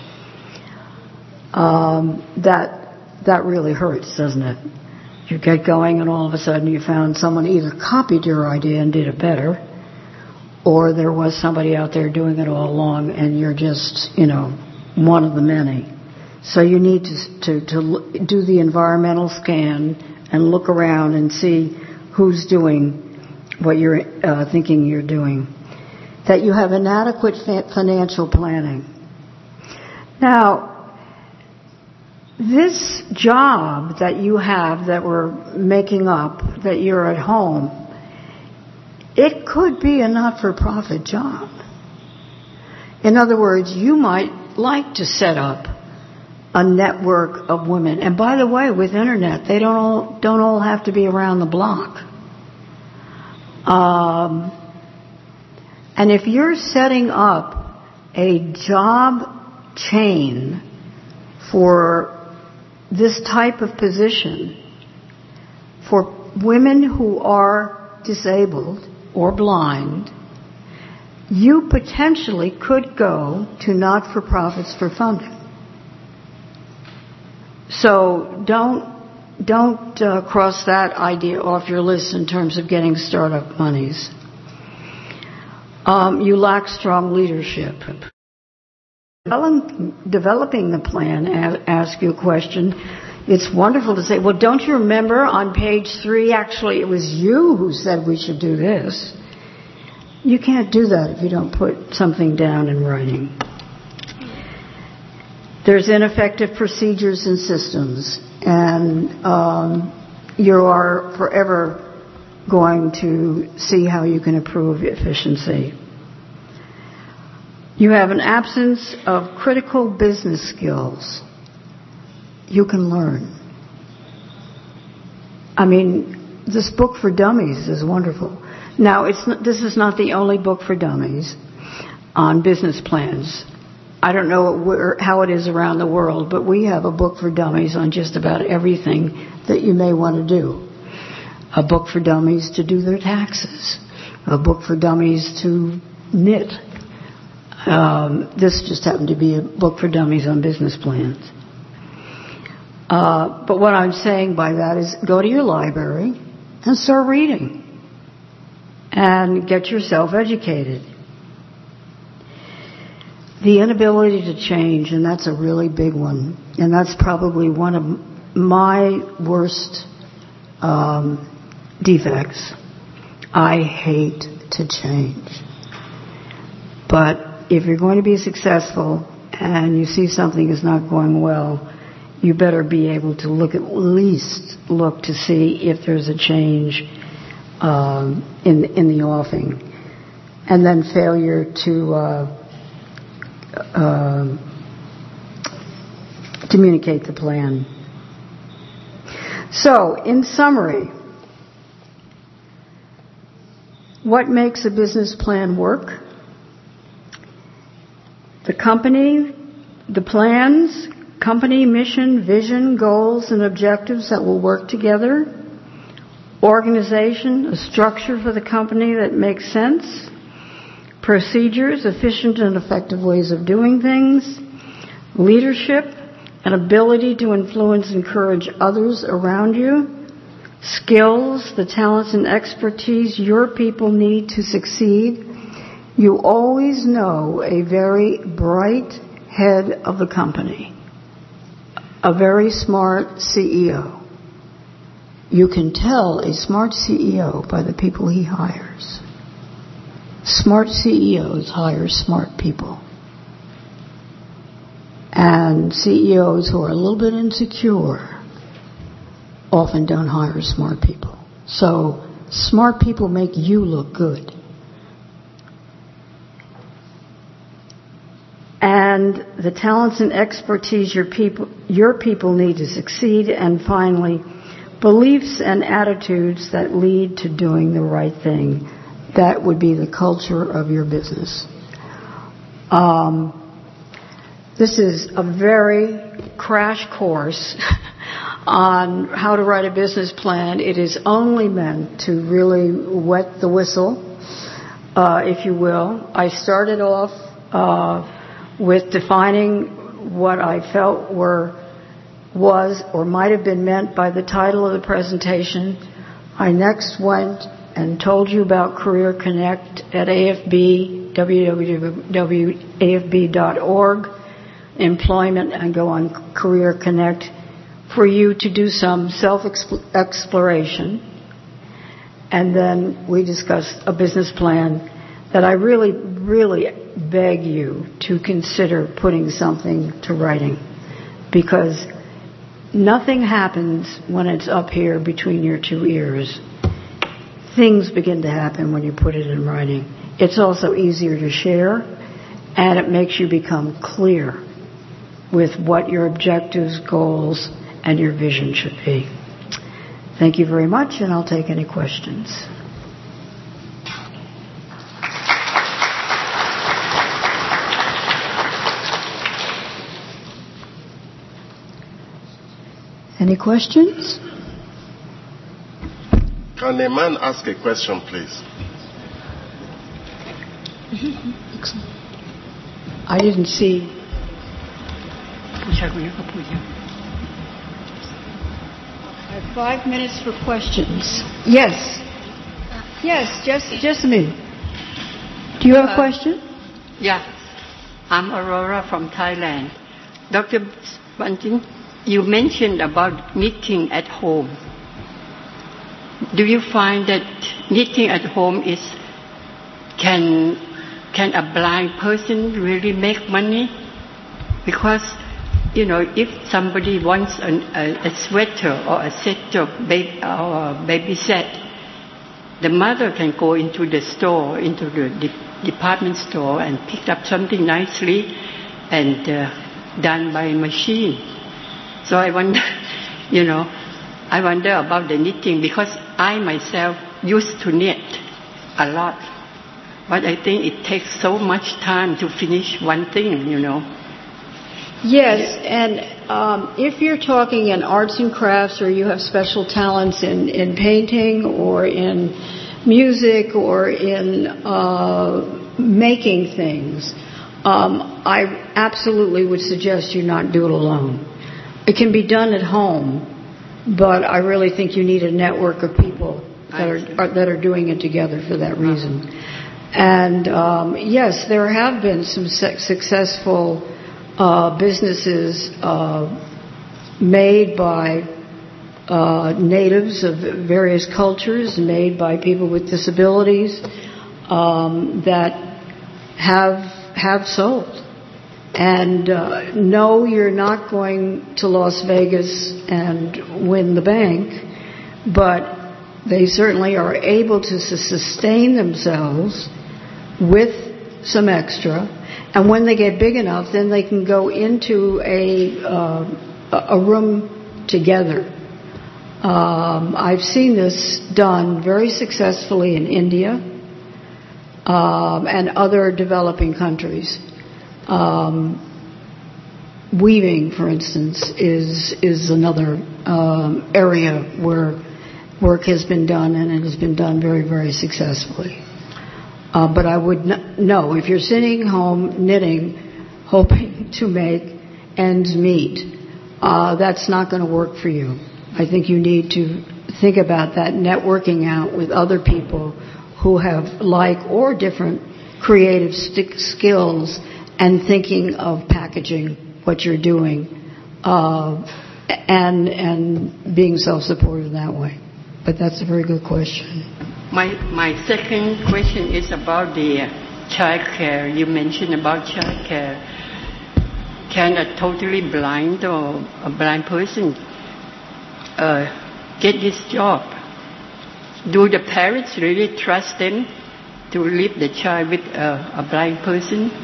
Um, that that really hurts, doesn't it? You get going and all of a sudden you found someone either copied your idea and did it better, or there was somebody out there doing it all along and you're just, you know, one of the many. So you need to, to, to do the environmental scan and look around and see who's doing what you're uh, thinking you're doing. That you have inadequate fa- financial planning. Now, this job that you have that we're making up, that you're at home, it could be a not-for-profit job. In other words, you might like to set up a network of women. And by the way, with internet, they don't all, don't all have to be around the block. Um, and if you're setting up a job chain for this type of position for women who are disabled or blind, you potentially could go to not-for-profits for funding. So don't don't uh, cross that idea off your list in terms of getting startup monies. Um, you lack strong leadership. Developing the plan, ask you a question. It's wonderful to say, well, don't you remember on page three, actually it was you who said we should do this. You can't do that if you don't put something down in writing. There's ineffective procedures and systems, and um, you are forever going to see how you can improve efficiency. You have an absence of critical business skills. You can learn. I mean, this book for dummies is wonderful. Now, it's not, this is not the only book for dummies on business plans. I don't know where, how it is around the world, but we have a book for dummies on just about everything that you may want to do. A book for dummies to do their taxes. A book for dummies to knit. Um, this just happened to be a book for dummies on business plans. Uh, but what I'm saying by that is go to your library and start reading. And get yourself educated. The inability to change, and that's a really big one. And that's probably one of my worst um, defects. I hate to change. But if you're going to be successful and you see something is not going well, you better be able to look at least look to see if there's a change um, in in the offing, and then failure to uh, uh, communicate the plan. So, in summary, what makes a business plan work? The company, the plans, company mission, vision, goals, and objectives that will work together. Organization, a structure for the company that makes sense. Procedures, efficient and effective ways of doing things. Leadership, an ability to influence and encourage others around you. Skills, the talents and expertise your people need to succeed. You always know a very bright head of the company, a very smart C E O. You can tell a smart C E O by the people he hires. Smart C E Os hire smart people. And C E Os who are a little bit insecure often don't hire smart people. So smart people make you look good. And the talents and expertise your people, your people need to succeed. And finally, beliefs and attitudes that lead to doing the right thing. That would be the culture of your business. Um, this is a very crash course on how to write a business plan. It is only meant to really wet the whistle, uh, if you will. I started off uh, with defining what I felt were was or might have been meant by the title of the presentation. I next went and told you about Career Connect at A F B, w w w dot a f b dot org, employment, and go on Career Connect for you to do some self-exploration. And then we discussed a business plan that I really, really beg you to consider putting something to writing, because nothing happens when it's up here between your two ears. Things begin to happen when you put it in writing. It's also easier to share, and it makes you become clear with what your objectives, goals, and your vision should be. Thank you very much, and I'll take any questions. Any questions? Can a man ask a question, please? I didn't see. I have five minutes for questions. Yes. Yes, just just a minute. Do you have a question? Uh, yeah. I'm Aurora from Thailand. Doctor Bunting, you mentioned about knitting at home. Do you find that knitting at home is can can a blind person really make money? Because, you know, if somebody wants an, a, a sweater or a set of baby, or a baby set, the mother can go into the store, into the de- department store, and pick up something nicely and uh, done by machine. So I wonder, you know, I wonder about the knitting, because I myself used to knit a lot. But I think it takes so much time to finish one thing, you know. Yes, and um, if you're talking in arts and crafts, or you have special talents in, in painting or in music or in uh, making things, um, I absolutely would suggest you not do it alone. It can be done at home, but I really think you need a network of people that are, are that are doing it together for that reason. And um, yes, there have been some su- successful uh, businesses uh, made by uh, natives of various cultures, made by people with disabilities, um, that have have sold. And uh, no, you're not going to Las Vegas and win the bank, but they certainly are able to sustain themselves with some extra. And when they get big enough, then they can go into a uh, a room together. Um, I've seen this done very successfully in India um, and other developing countries. Um, weaving, for instance, is is another um, area where work has been done, and it has been done very, very successfully. Uh, but I would n- no, if you're sitting home knitting, hoping to make ends meet, uh, that's not going to work for you. I think you need to think about that networking out with other people who have like or different creative st- skills, and thinking of packaging what you're doing, uh, and and being self-supportive that way. But that's a very good question. My my second question is about the child care. You mentioned about child care. Can a totally blind or a blind person uh, get this job? Do the parents really trust them to leave the child with a, a blind person?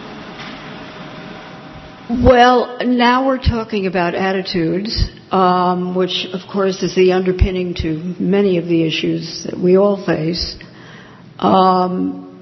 Well, now we're talking about attitudes, um, which, of course, is the underpinning to many of the issues that we all face. Um,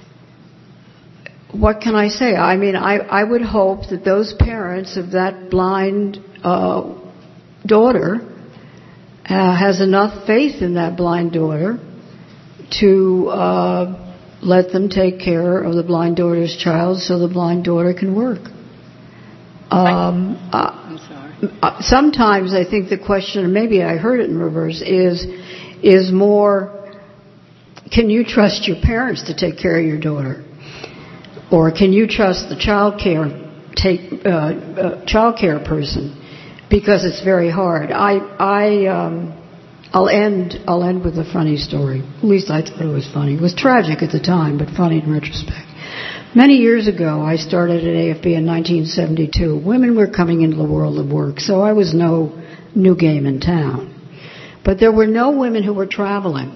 what can I say? I mean, I, I would hope that those parents of that blind uh, daughter uh, has enough faith in that blind daughter to uh, let them take care of the blind daughter's child so the blind daughter can work. Um, uh, I'm sorry. Uh, sometimes I think the question, and maybe I heard it in reverse, is is more, can you trust your parents to take care of your daughter, or can you trust the child care take uh, uh, child care person? Because it's very hard. I I um, I'll end I'll end with a funny story. At least I thought it was funny. It was tragic at the time, but funny in retrospect. Many years ago, I started at A F B in nineteen seventy-two. Women were coming into the world of work, so I was no new game in town. But there were no women who were traveling.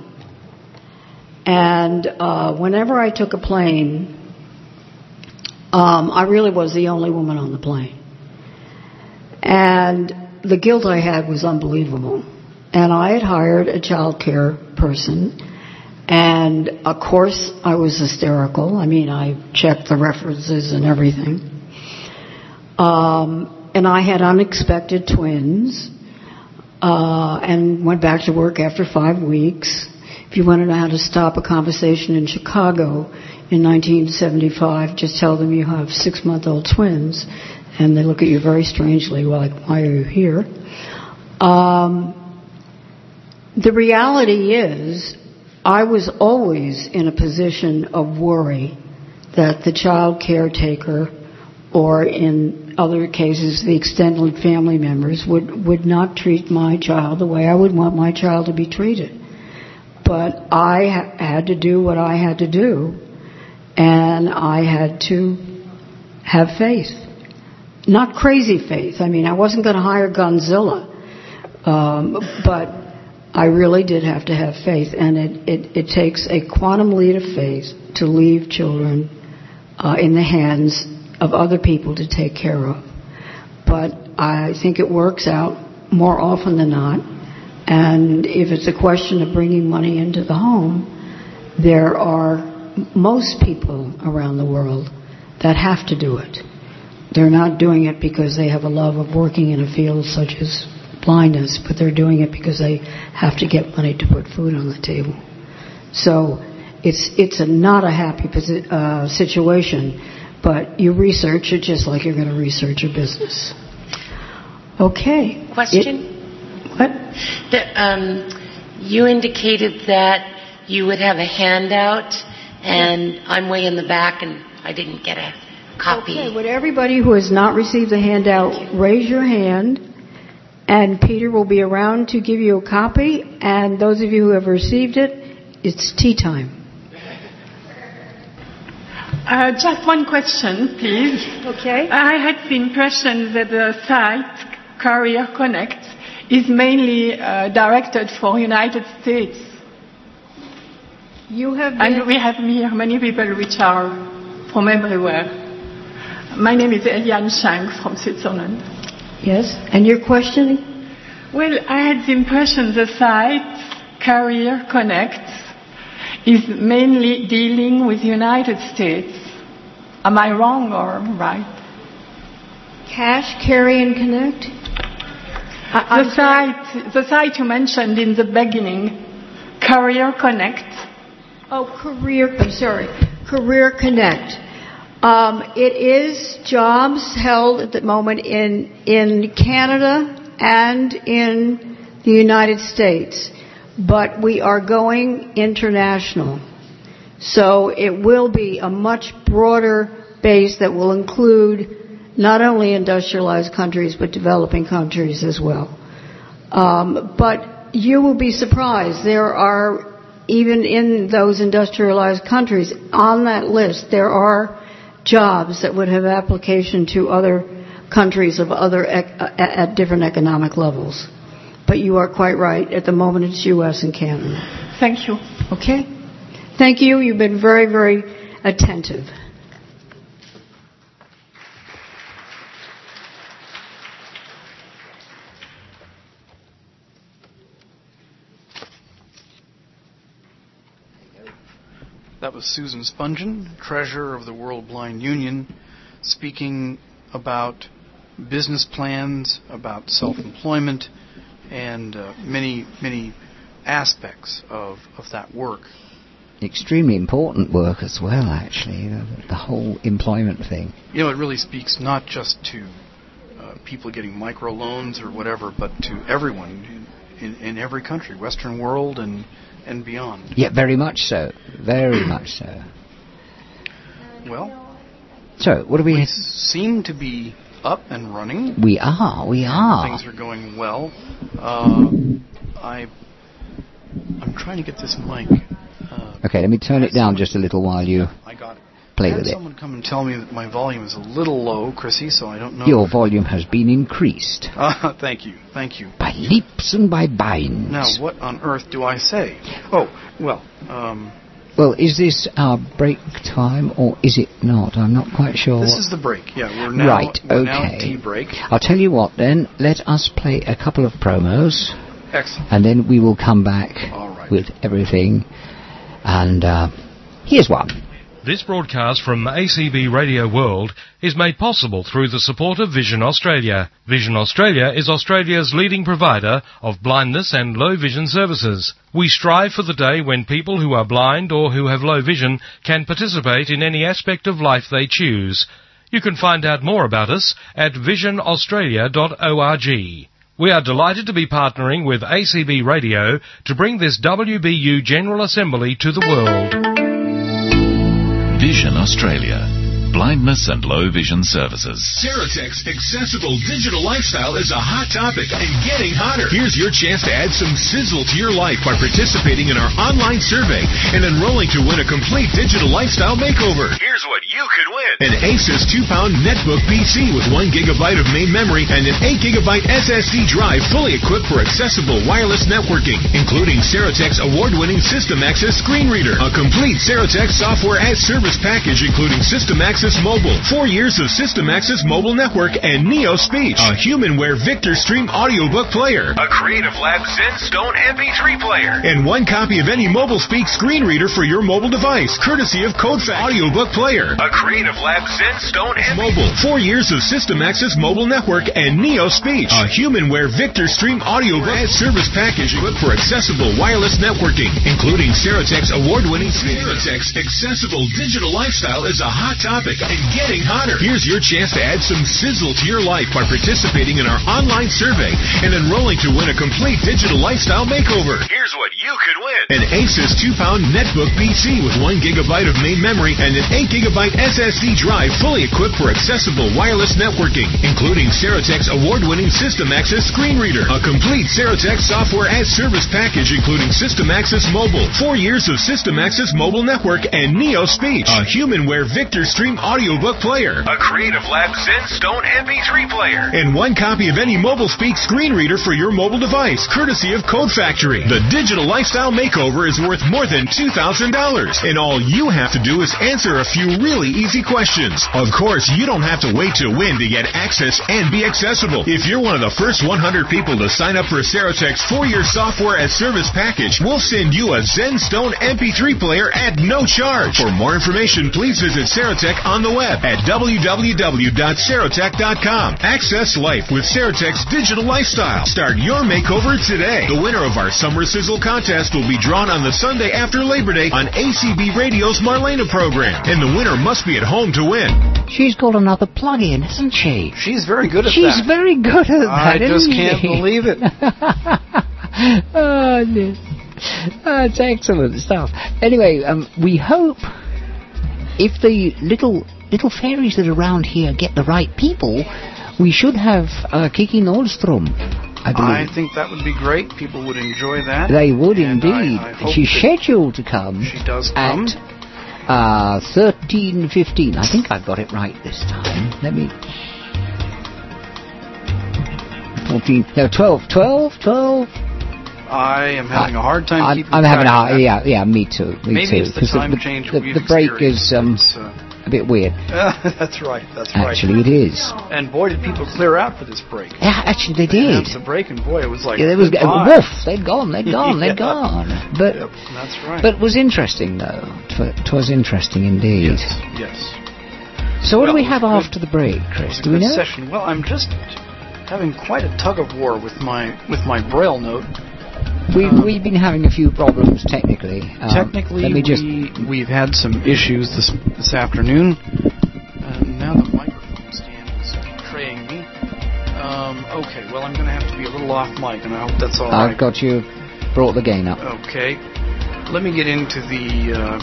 And uh, whenever I took a plane, um, I really was the only woman on the plane. And the guilt I had was unbelievable. And I had hired a child care person. And, of course, I was hysterical. I mean, I checked the references and everything. Um, and I had unexpected twins, uh, and went back to work after five weeks. If you want to know how to stop a conversation in Chicago in nineteen seventy-five, just tell them you have six-month-old twins, and they look at you very strangely, like, why are you here? Um, the reality is, I was always in a position of worry that the child caretaker, or in other cases the extended family members, would, would not treat my child the way I would want my child to be treated. But I ha- had to do what I had to do, and I had to have faith. Not crazy faith. I mean, I wasn't going to hire Godzilla, um, but I really did have to have faith, and it, it, it takes a quantum leap of faith to leave children uh, in the hands of other people to take care of. But I think it works out more often than not, and if it's a question of bringing money into the home, there are most people around the world that have to do it. They're not doing it because they have a love of working in a field such as blindness, but they're doing it because they have to get money to put food on the table. So it's it's a not a happy posi- uh, situation, but you research it just like you're going to research a business. Okay. Question? It, what? The, um, you indicated that you would have a handout, and I'm way in the back, and I didn't get a copy. Okay, would everybody who has not received the handout raise your hand? And Peter will be around to give you a copy. And those of you who have received it, it's tea time. Uh, just one question, please. Okay. I had the impression that the site Career Connect is mainly uh, directed for United States. You have been... And we have here many people which are from everywhere. My name is Eliane Chang from Switzerland. Yes, and your question? Well, I had the impression the site Career Connect is mainly dealing with the United States. Am I wrong or right? Cash, Carry, and Connect? I, the site, the site you mentioned in the beginning, Career Connect. Oh, Career, I'm sorry, Career Connect. Um, it is jobs held at the moment in, in Canada and in the United States. But we are going international. So it will be a much broader base that will include not only industrialized countries but developing countries as well. Um, but you will be surprised. There are, even in those industrialized countries, on that list, there are jobs that would have application to other countries of other ec- at different economic levels. But you are quite right. At the moment, it's U S and Canada. Thank you. Okay. Thank you. You've been very, very attentive. That was Susan Spungen, Treasurer of the World Blind Union, speaking about business plans, about self-employment, and uh, many, many aspects of, of that work. Extremely important work as well, actually, the, the whole employment thing. You know, it really speaks not just to uh, people getting microloans or whatever, but to everyone in, in, in every country, Western world and, and beyond. Yeah, very much so. Very much so. Well, so what do we... we seem to be up and running. We are, we are. Things are going well. Uh, I, I'm trying to get this mic. Uh, okay, let me turn it down just a little while you I got it. play I with had it. someone come and tell me that my volume is a little low, Chrissy, so I don't know. Your volume has been increased. Uh, thank you, thank you. By leaps and by bounds. Now, what on earth do I say? Oh, well, um... Well, is this our break time, or is it not? I'm not quite sure. This is the break, yeah. We're now, right, we're okay. now tea break. I'll tell you what, then. Let us play a couple of promos. Excellent. And then we will come back All right. with everything. And uh, here's one. This broadcast from A C B Radio World is made possible through the support of Vision Australia. Vision Australia is Australia's leading provider of blindness and low vision services. We strive for the day when people who are blind or who have low vision can participate in any aspect of life they choose. You can find out more about us at vision australia dot org. We are delighted to be partnering with A C B Radio to bring this W B U General Assembly to the world. Vision Australia. Blindness and low vision services. Ceratec's accessible digital lifestyle is a hot topic and getting hotter. Here's your chance to add some sizzle to your life by participating in our online survey and enrolling to win a complete digital lifestyle makeover. Here's what you could win. An Asus two pound netbook P C with one gigabyte of main memory and an eight gigabyte S S D drive fully equipped for accessible wireless networking, including Ceratec's award-winning System Access screen reader, a complete Ceratec software as service package including System Access Mobile, four years of System Access Mobile Network, and Neo Speech, a HumanWare Victor Stream audiobook player, a Creative Lab ZenStone M P three player, and one copy of any Mobile Speak screen reader for your mobile device, courtesy of CodeFact audiobook player, a Creative Lab ZenStone M P three Mobile, four years of System Access Mobile Network, and Neo Speech, a HumanWare Victor Stream audiobook as service package equipped for accessible wireless networking, including Ceratec's award-winning Ceratec's accessible digital lifestyle is a hot topic topic and getting hotter. Here's your chance to add some sizzle to your life by participating in our online survey and enrolling to win a complete digital lifestyle makeover. Here's what you could win. An Asus two pound netbook P C with one gigabyte of main memory and an eight gigabyte S S D drive fully equipped for accessible wireless networking, including Serotek's award-winning System Access screen reader, a complete Serotek software as service package including System Access Mobile, four years of System Access Mobile Network, and Neo Speech, a HumanWare Victor Stream audiobook player, a Creative Lab ZenStone M P three player, and one copy of any Mobile Speak screen reader for your mobile device, courtesy of Code Factory. The digital lifestyle makeover is worth more than two thousand dollars, and all you have to do is answer a few really easy questions. Of course, you don't have to wait to win to get access and be accessible. If you're one of the first one hundred people to sign up for Serotek's four-year software as service package, we'll send you a ZenStone M P three player at no charge. For more information, please visit Serotek on the web at w w w dot serotek dot com. Access life with Serotek's digital lifestyle. Start your makeover today. The winner of our Summer Sizzle contest will be drawn on the Sunday after Labor Day on A C B Radio's Marlena program, and the winner must be at home to win. She's got another plug-in, hasn't she? She's very good at She's that. She's very good at that, I just isn't can't she? believe it. Oh, yes. That's excellent stuff. Anyway, um, we hope if the little little fairies that are around here get the right people, we should have uh, Kiki Nordstrom, I believe. I think that would be great. People would enjoy that. They would and indeed. I, I hope She's that scheduled to come. She does come. At uh, thirteen fifteen. I think I've got it right this time. Let me... fourteen... No, twelve. twelve? twelve? I am having a hard time I'm, keeping I'm having a track hard... of that. Yeah, yeah, me too. Me Maybe too. it's the time the, change the, we've the break is um, uh, a bit weird. that's right, that's right. Actually, it is. And boy, did people clear out for this break. Yeah, actually, they They did. announced the break, and boy, it was like, Yeah, there was goodbye. woof. They'd gone. They'd gone. Yeah. They'd gone. But Yep, that's right. but it was interesting though. It was interesting indeed. Yes, yes. So what Well, do we it was have a good- after the break, It Chris? was a Do we good know? session. Well, I'm just having quite a tug of war with my with my Braille note. We've Um, we've been having a few problems technically. Um, Technically, let me just. we, we've had some issues this this afternoon. Uh, now the microphone stand is betraying me. Um, okay, well, I'm going to have to be a little off mic, and I hope that's all right. I've got you. Brought the gain up. Okay. Let me get into the uh,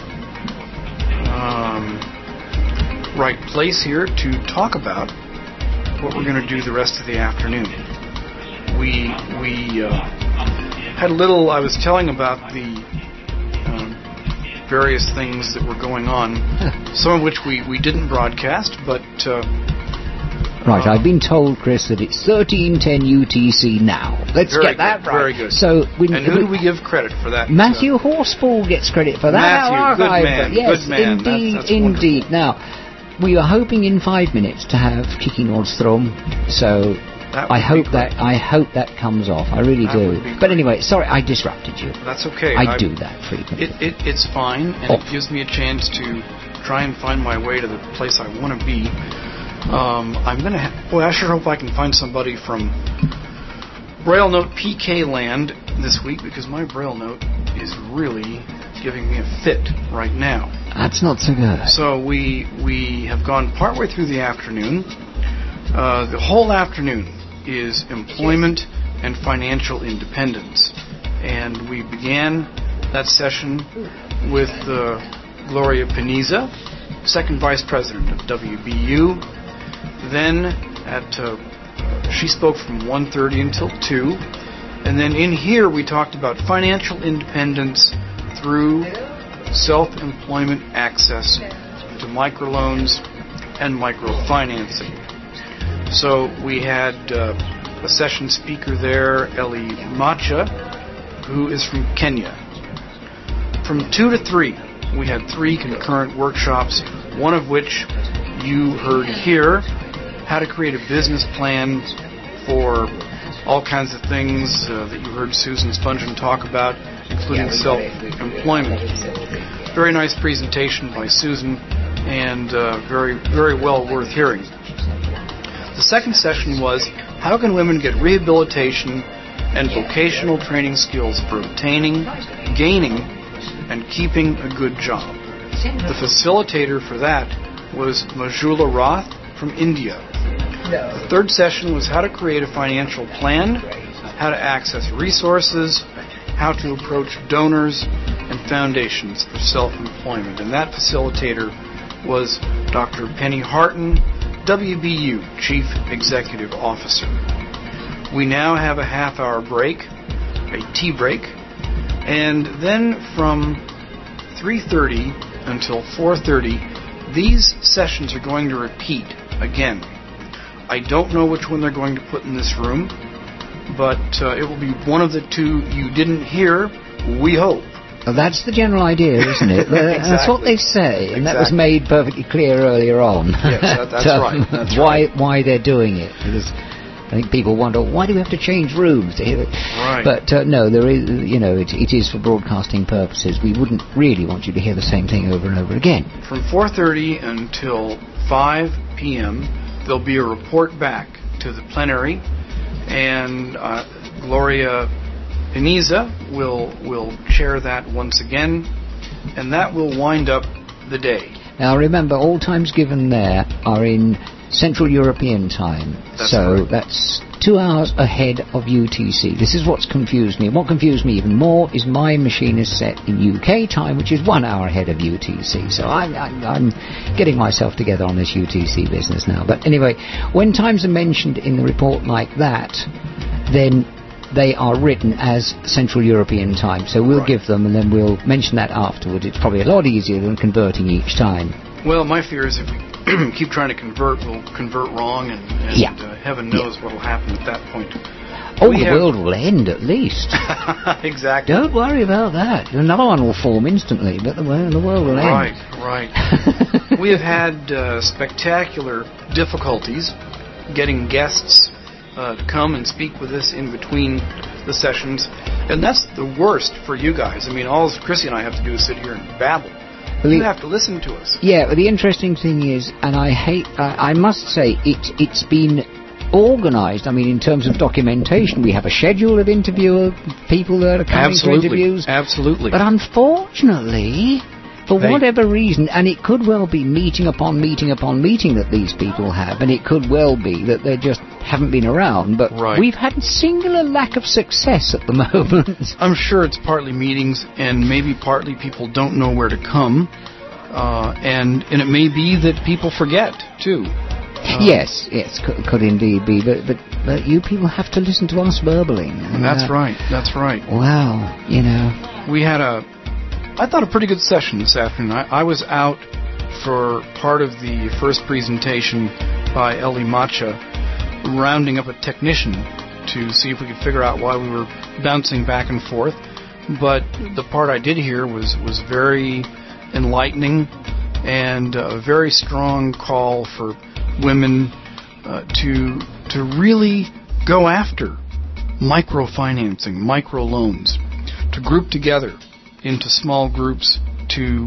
um, right place here to talk about what we're going to do the rest of the afternoon. We we uh, had a little. I was telling about the um, various things that were going on, some of which we, we didn't broadcast, but uh, Right, I've been told, Chris, that it's thirteen ten U T C now. Let's very get that good, right. Very good. So we, and who do we give credit for that? Matthew Horsfall gets credit for that. Matthew, Our good guy, man, yes, good man. indeed, That's- that's indeed. Now, we are hoping in five minutes to have Kiki Nordstrom. So That I would hope be that I hope that comes off. I really That do. would be But anyway, sorry, I disrupted you. That's okay. I I'm- do that frequently. It, it it's fine, and Oh. it gives me a chance to try and find my way to the place I want to be. Um, I'm gonna. Ha- well, I sure hope I can find somebody from Braille Note P K land this week, because my Braille Note is really giving me a fit right now. That's not so good. So we we have gone partway through the afternoon. Uh, the whole afternoon is employment and financial independence, and we began that session with uh, Gloria Peniza, second vice president of W B U. Then at uh, she spoke from one thirty until two, and then in here we talked about financial independence through self-employment access to microloans and microfinancing. So we had uh, a session speaker there, Ellie Macha, who is from Kenya. From two to three, we had three concurrent workshops, one of which you heard here, how to create a business plan for all kinds of things uh, that you heard Susan Spungen talk about, including self-employment. Very nice presentation by Susan, and uh, very, very well worth hearing. The second session was, how can women get rehabilitation and vocational training skills for obtaining, gaining, and keeping a good job? The facilitator for that was Majula Roth from India. The third session was how to create a financial plan, how to access resources, how to approach donors and foundations for self-employment. And that facilitator was Doctor Penny Harton, W B U Chief Executive Officer. We now have a half-hour break, a tea break, and then from three thirty until four thirty, these sessions are going to repeat again. I don't know which one they're going to put in this room, but uh, it will be one of the two you didn't hear, we hope. Well, that's the general idea, isn't it? Exactly. That's what they say, and Exactly. that was made perfectly clear earlier on. Yes, that, that's um, right. That's why, right. why they're doing it. Because I think people wonder, why do we have to change rooms to hear it? Right. But uh, no, there is, you know, it, it is for broadcasting purposes. We wouldn't really want you to hear the same thing over and over again. From four thirty until five p.m., there'll be a report back to the plenary, and uh, Gloria Peniza will will chair that once again, and that will wind up the day. Now remember, all times given there are in Central European time, That's so correct. that's two hours ahead of U T C. This is what's confused me. What confused me even more is my machine is set in U K time, which is one hour ahead of U T C. So I'm, I'm, I'm getting myself together on this U T C business now. But anyway, when times are mentioned in the report like that, then they are written as Central European time. So we'll Right. give them, and then we'll mention that afterwards. It's probably a lot easier than converting each time. Well, my fear is if we keep trying to convert, we'll convert wrong, and, and Yeah. uh, heaven knows what will happen at that point. Oh, We the have- world will end at least. Exactly. Don't worry about that. Another one will form instantly, but the world, the world will Right, end. right. We have had uh, spectacular difficulties getting guests uh, to come and speak with us in between the sessions, and that's the worst for you guys. I mean, all Chrissy and I have to do is sit here and babble. Well, You the- have to listen to us. Yeah, but the interesting thing is, and I hate, uh, I must say, it, it's been organised. I mean, in terms of documentation, we have a schedule of interviewer people that are coming Absolutely. for interviews. Absolutely. But unfortunately, for They- whatever reason, and it could well be meeting upon meeting upon meeting that these people have, and it could well be that they just haven't been around, but Right. we've had singular lack of success at the moment. I'm sure it's partly meetings, and maybe partly people don't know where to come, uh, and and it may be that people forget too. Uh, Yes, yes, could, could indeed be, but, but but you people have to listen to us burbling. And that's Uh, right. That's right. Wow, you know. We had a, I thought a pretty good session this afternoon. I, I was out for part of the first presentation by Ellie Macha, rounding up a technician to see if we could figure out why we were bouncing back and forth. But the part I did hear was, was very enlightening, and a very strong call for women uh, to to really go after microfinancing, microloans, to group together into small groups to,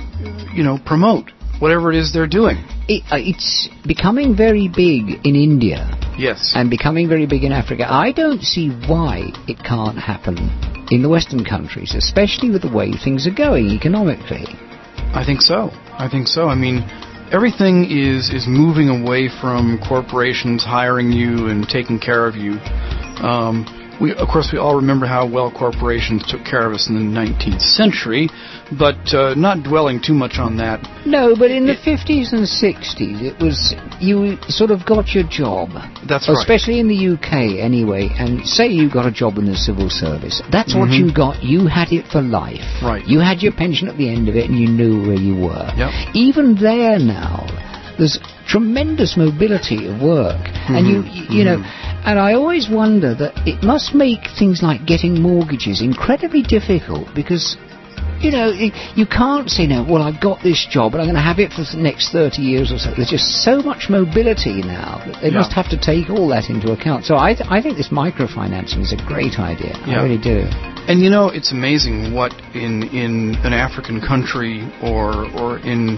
you know, promote whatever it is they're doing. It, uh, it's becoming very big in India. Yes. And becoming very big in Africa. I don't see why it can't happen in the Western countries, especially with the way things are going economically. I think so. I think so. I mean, everything is, is moving away from corporations hiring you and taking care of you. Um, we, of course, we all remember how well corporations took care of us in the nineteenth century, but uh, not dwelling too much on that. No, but in the fifties and sixties, it was, you sort of got your job. That's right. Especially in the U K, anyway. And say you got a job in the civil service. That's what Mhm. you got. You had it for life. Right. You had your pension at the end of it, and you knew where you were. Yep. Even there now, there's tremendous mobility of work. And you, you, you know, and I always wonder that it must make things like getting mortgages incredibly difficult because, you know, it, you can't say, no, well, I've got this job and I'm going to have it for the next thirty years or so. There's just so much mobility now that they Yeah. must have to take all that into account. So I, th- I think this microfinancing is a great idea. Yeah. I really do. And you know, it's amazing what in in an African country or or in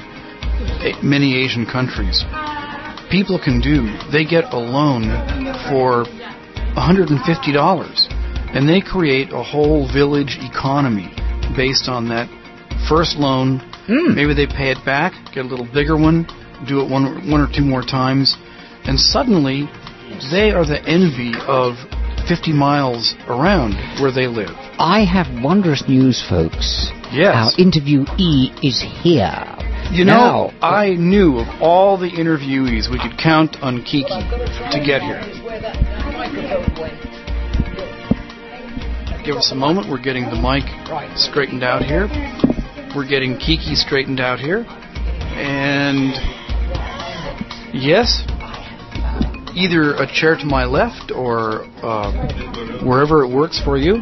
a- many Asian countries people can do. They get a loan for one hundred fifty dollars, and they create a whole village economy based on that first loan. Mm. Maybe they pay it back, get a little bigger one, do it one, one or two more times, and suddenly they are the envy of fifty miles around where they live. I have wondrous news, folks. Yes. Our interviewee is here. You now, know, I knew of all the interviewees, we could count on Kiki to get here. Give us a moment. We're getting the mic straightened out here. We're getting Kiki straightened out here. And yes, either a chair to my left or uh, wherever it works for you.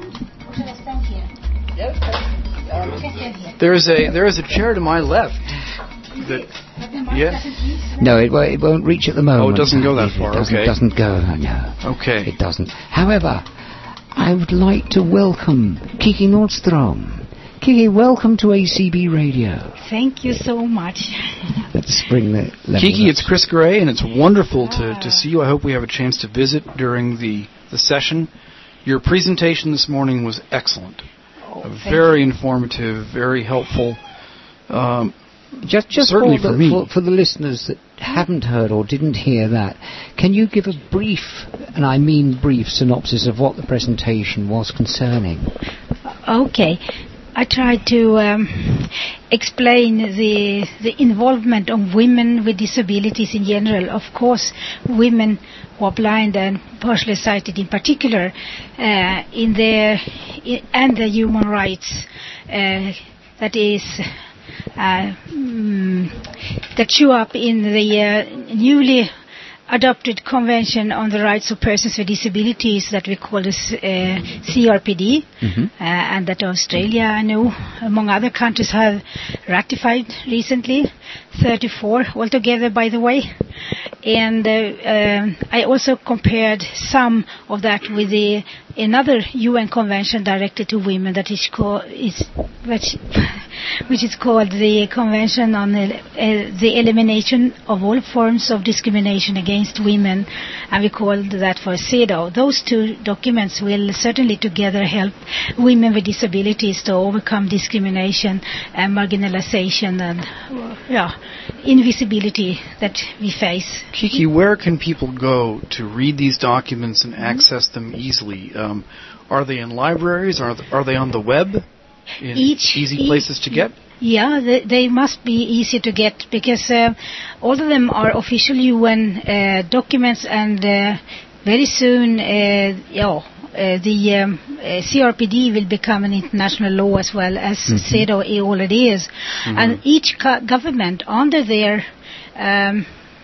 There is a there is a chair to my left. That yes. No, it, it won't reach at the moment. Oh, it doesn't go that far. It doesn't, okay. It doesn't go. No. Okay. It doesn't. However, I would like to welcome Kiki Nordstrom. Kiki, welcome to A C B Radio. Thank you so much. Let's bring the level Kiki, up. it's Chris Gray, and it's wonderful to, to see you. I hope we have a chance to visit during the, the session. Your presentation this morning was excellent. Oh, very you. informative, very helpful. Um, just just certainly for, the, for me. For, for the listeners that haven't heard or didn't hear that, can you give a brief, and I mean brief, synopsis of what the presentation was concerning? Okay. I tried to um, explain the the involvement of women with disabilities in general. Of course, women who are blind and partially sighted in particular, uh, in their in, and the human rights uh, that is uh, mm, that show up in the uh, newly adopted Convention on the Rights of Persons with Disabilities that we call this uh, C R P D, mm-hmm. uh, and that Australia, I know, among other countries, have ratified recently, thirty-four altogether, by the way. And uh, uh, I also compared some of that with the another U N convention directed to women that is called is which, which is called the Convention on the, uh, the Elimination of All Forms of Discrimination Against Women, and we called that for CEDAW. Those two documents will certainly together help women with disabilities to overcome discrimination and marginalization and uh, yeah, invisibility that we face. Kiki, where can people go to read these documents and access them easily? Um, are they in libraries? Are, th- are they on the web? In each, easy each, places to get? Yeah, they, they must be easy to get because uh, all of them are official U N uh, documents, and uh, very soon, uh, yeah, uh, the um, uh, C R P D will become an international law as well as mm-hmm. CEDAW already is, mm-hmm. and each co- government under their um,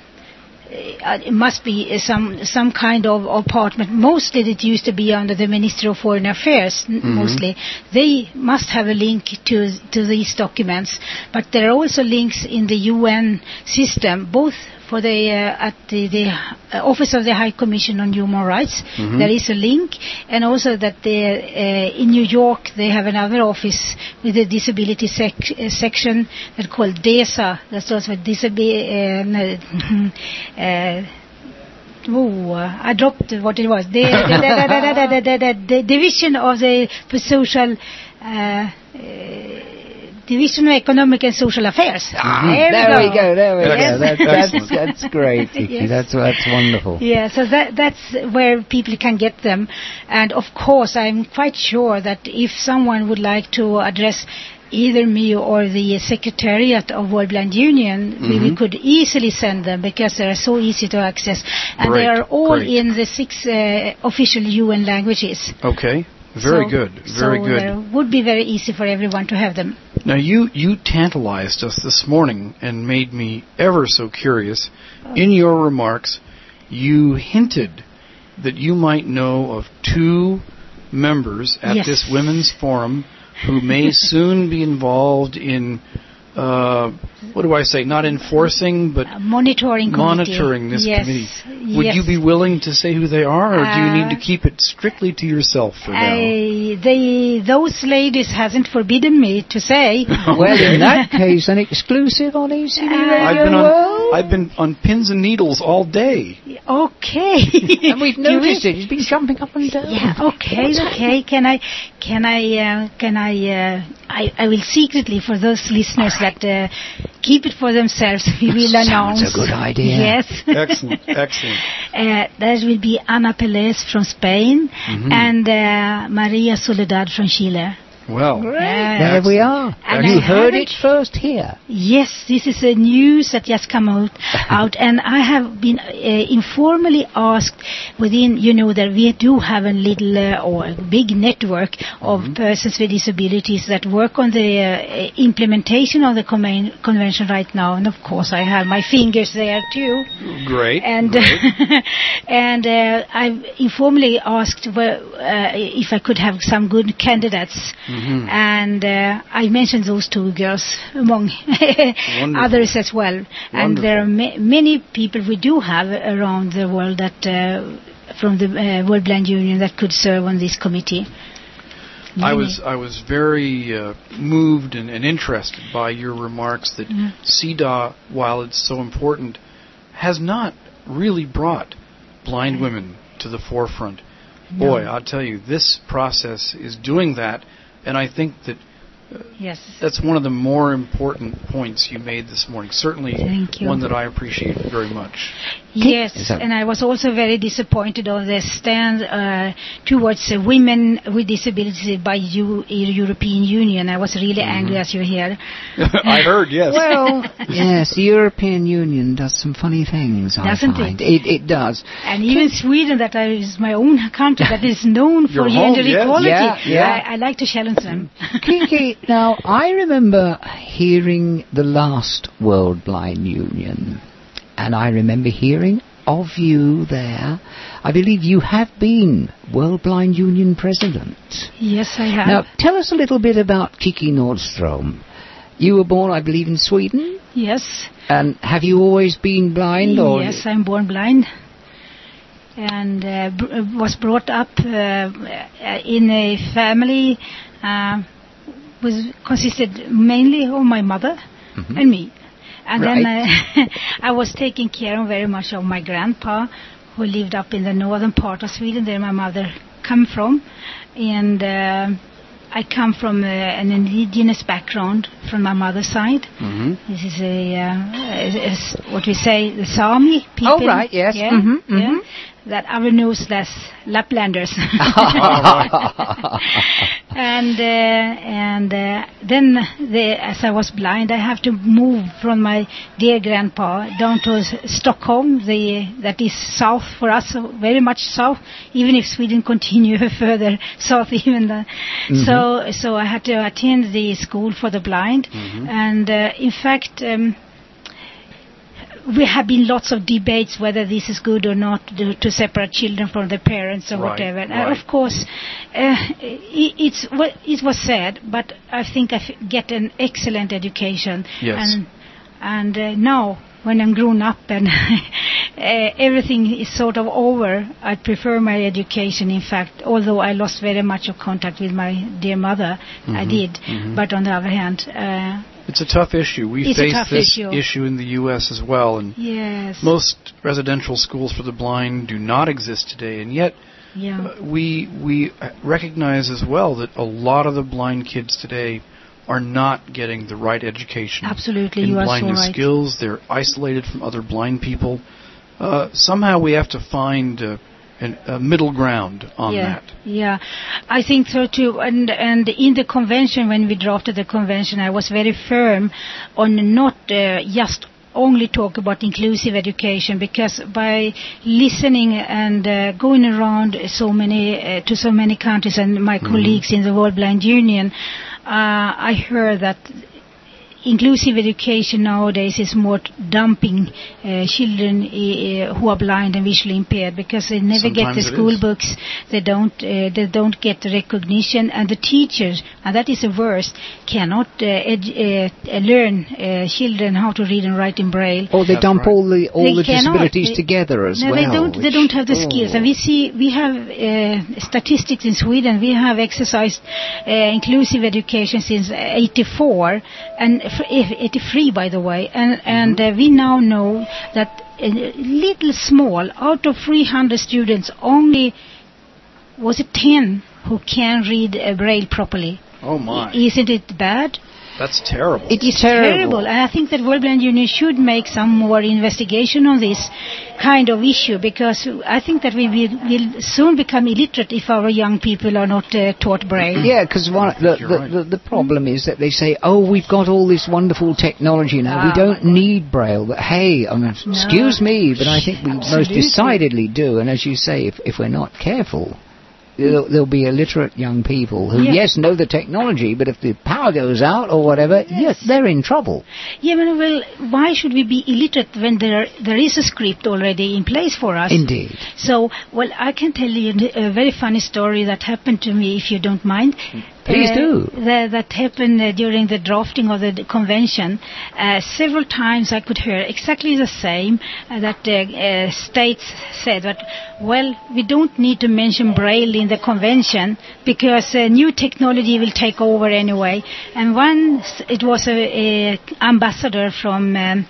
Uh, it must be uh, some some kind of apartment. Mostly it used to be under the Ministry of Foreign Affairs, mm-hmm. mostly. They must have a link to to these documents. But there are also links in the U N system, both for the uh, at the, the uh, Office of the High Commission on Human Rights. Mm-hmm. There is a link, and also that the, uh, in New York they have another office with a disability sec- uh, section that's called DESA. That stands for disability. Uh, no, uh, Oh, uh, I dropped what it was. The, the, the, the, the, the, the division of the for social uh, uh, Division of Economic and Social Affairs. Mm-hmm. There, there we we go. There we yes. go. That, that's that's great, Kiki. Yes. That's that's wonderful. Yeah, so that that's where people can get them, and of course, I'm quite sure that if someone would like to address either me or the Secretariat of World Blind Union, mm-hmm. we, we could easily send them because they are so easy to access, and great, they are all great. in the six uh, official U N languages. Okay. Very so, good, very so good. So it would be very easy for everyone to have them. Now, you, you tantalized us this morning and made me ever so curious. In your remarks, you hinted that you might know of two members at yes. this women's forum who may soon be involved in, uh, what do I say, not enforcing, but uh, monitoring monitoring this yes. committee. Would yes. you be willing to say who they are, or uh, do you need to keep it strictly to yourself for now? I, they, those ladies hasn't forbidden me to say. Well, in that case, an exclusive on A C B Radio I've been World. on, I've been on pins and needles all day. Okay. And we've noticed it. He's been jumping up and down. Yeah. Okay. Okay. Can I? Can I? Uh, can I? Uh, I, I will secretly, for those listeners that uh, keep it for themselves. We will Sounds announce. a good idea. Yes. Excellent, excellent. Uh, there will be Ana Pelez from Spain Mhm. and uh, Maria Soledad from Chile. Well, There we are. And you I heard haven't- it first here. Yes, this is a news that just come out, out and I have been uh, informally asked within, you know, that we do have a little uh, or a big network of persons with disabilities that work on the uh, implementation of the con- convention right now, and of course I have my fingers there too. Great. And great. and uh, I've informally asked where, uh, if I could have some good candidates. Mhm. And uh, I mentioned those two girls among others as well. And there are ma- many people we do have around the world that uh, from the uh, World Blind Union that could serve on this committee. I was I was very uh, moved and, and interested by your remarks that Mhm. C D A, while it's so important, has not really brought blind women to the forefront. No. Boy, I'll tell you, this process is doing that, and I think that uh, Yes. that's one of the more important points you made this morning. Certainly Thank you. one that I appreciate very much. Yes, Is that- and I was also very disappointed on the stand uh, towards uh, women with disabilities by U- European Union. I was really angry as you hear. I heard, yes. Well, yes, the European Union does some funny things, I Doesn't find. it? It, it does. And even Sweden, that is my own country, that is known for Your home, gender yes. equality. Yeah, yeah. I, I like to challenge them. Kiki, now, I remember hearing the last World Blind Union, and I remember hearing of you there. I believe you have been World Blind Union President. Yes, I have. Now, tell us a little bit about Kiki Nordstrom. You were born, I believe, in Sweden, Yes. and have you always been blind? Or Yes, I'm born blind. And uh, br- uh, was brought up uh, uh, in a family uh, was consisted mainly of my mother Mhm. and me. And then Right. uh, I was taking care of very much of my grandpa, who lived up in the northern part of Sweden, where my mother come from. And uh, I come from uh, an indigenous background from my mother's side. Mhm. This is a, uh, is, is what we say, the Sami people. Oh, right, yes. Yeah, Mhm, yeah. mhm. That are known as Laplanders. and uh, and uh, then, the, as I was blind, I have to move from my dear grandpa down to S- Stockholm. The that is south for us, very much south. Even if Sweden continue further south, even the, Mhm. so so I had to attend the school for the blind, Mhm. and uh, in fact. Um, we have been lots of debates whether this is good or not to, to separate children from their parents or Right, whatever. And right. of course, uh, it, it's what it was said, but I think I f- get an excellent education. Yes. And and uh, now, when I'm grown up and uh, everything is sort of over, I prefer my education. In fact, although I lost very much of contact with my dear mother, I Mhm, did. mhm. But on the other hand. Uh, It's a tough issue. We It's a face tough this issue. in the U S as well, and Yes. most residential schools for the blind do not exist today, and yet Yeah. uh, we we recognize as well that a lot of the blind kids today are not getting the right education. Absolutely, in you are so blindness right. skills. They're isolated from other blind people. Uh, somehow we have to find uh, an, a middle ground on yeah, that. Yeah, I think so too. And and in the convention, when we drafted the convention, I was very firm on not uh, just only talk about inclusive education, because by listening and uh, going around so many uh, to so many countries and my Mhm. colleagues in the World Blind Union, uh, I heard that inclusive education nowadays is more dumping uh, children uh, who are blind and visually impaired, because they never get the Sometimes it school is. books, they don't uh, they don't get the recognition, and the teachers, and that is the worst, cannot uh, ed- uh, learn uh, children how to read and write in braille. Or they dump all the all They the cannot. disabilities They- together as no, well. they don't. They which- don't have the oh. skills, and we see we have uh, statistics in Sweden. We have exercised uh, inclusive education since eighty-four, and f- if eighty-three, by the way, and and uh, we now know that a little small out of three hundred students, only was it ten who can read uh, braille properly. Oh my! Isn't it bad? That's terrible. It is terrible. terrible. And I think that World Blind Union should make some more investigation on this kind of issue, because I think that we will, will soon become illiterate if our young people are not uh, taught Braille. Yeah, because the, the, right. the, the problem is that they say, oh, we've got all this wonderful technology now, ah, we don't need Braille. But hey, I mean, no. excuse me, but I think we Absolutely. most decidedly do. And as you say, if, if we're not careful, There'll, there'll be illiterate young people who, yes. yes, know the technology, but if the power goes out or whatever, yes, yes they're in trouble. Yeah, but, well, why should we be illiterate when there there is a script already in place for us? Indeed. So, well, I can tell you a very funny story that happened to me, if you don't mind. Please uh, do. That, that happened uh, during the drafting of the, the convention. Uh, several times I could hear exactly the same, uh, that uh, uh, states said that, well, we don't need to mention Braille in the convention because uh, new technology will take over anyway. And once it was a, a ambassador from um,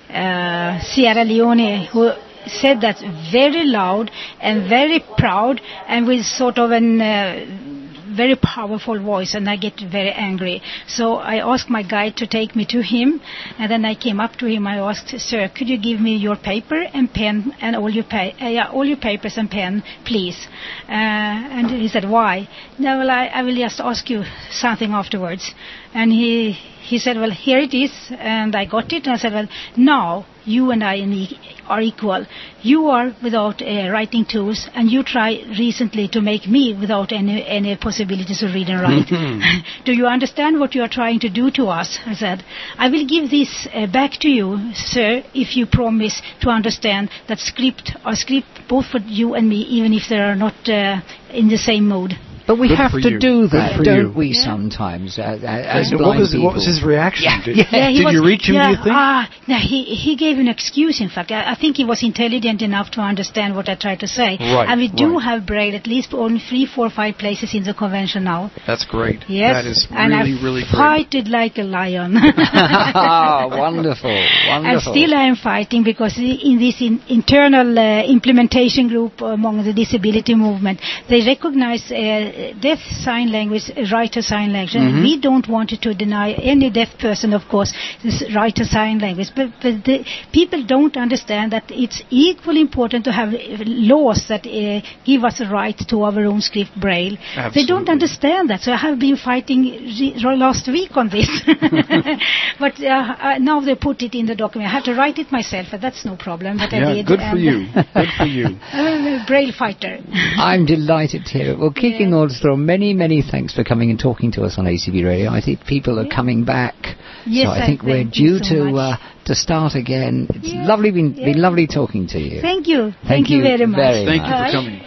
uh, Sierra Leone who said that very loud and very proud and with sort of an... Uh, very powerful voice, and I get very angry. So I asked my guide to take me to him, and then I came up to him. I asked, sir, could you give me your paper and pen and all your pa- uh, yeah, all your papers and pen, please? Uh, and he said, why? No, well, I, I will just ask you something afterwards. And he he said, well, here it is, and I got it. And I said, well, now you and I are equal. You are without uh, writing tools, and you try recently to make me without any any possibilities of read and write. Do you understand what you are trying to do to us? I said, I will give this uh, back to you, sir, if you promise to understand that script are script both for you and me, even if they are not uh, in the same mode. But we Good have to you. do that, don't you. we, yeah. sometimes, uh, as what blind was, people? What was his reaction? Yeah. Did, yeah, did was, you reach him, yeah, do you think? Ah, no, he, he gave an excuse, in fact. I, I think he was intelligent enough to understand what I tried to say. Right, and we do right. have Braille at least on three, four, five places in the convention now. That's great. Yes. That is and really, I really great. fighted like a lion. Wonderful, wonderful. And still I am fighting because in this in, internal uh, implementation group among the disability movement, they recognize uh, deaf sign language, uh, writer sign language. Mm-hmm. And we don't want to deny any deaf person, of course, this writer sign language. But, but the people don't understand that it's equally important to have laws that uh, give us a right to our own script Braille. Absolutely. They don't understand that. So I have been fighting re- last week on this. But uh, uh, now they put it in the document. I had to write it myself, but that's no problem. But yeah, I did. good for you. Good for you. I'm a Braille fighter. I'm delighted to hear it. Well, kicking Yeah. all through, many, many thanks for coming and talking to us on A C B Radio. I think people are Yeah. coming back. Yes, so I I think we're thank you due so to much. uh, to start again. It's Yeah. lovely, been, Yeah. been lovely talking to you. Thank you. Thank, Thank you you very much. very Thank you Bye. for coming.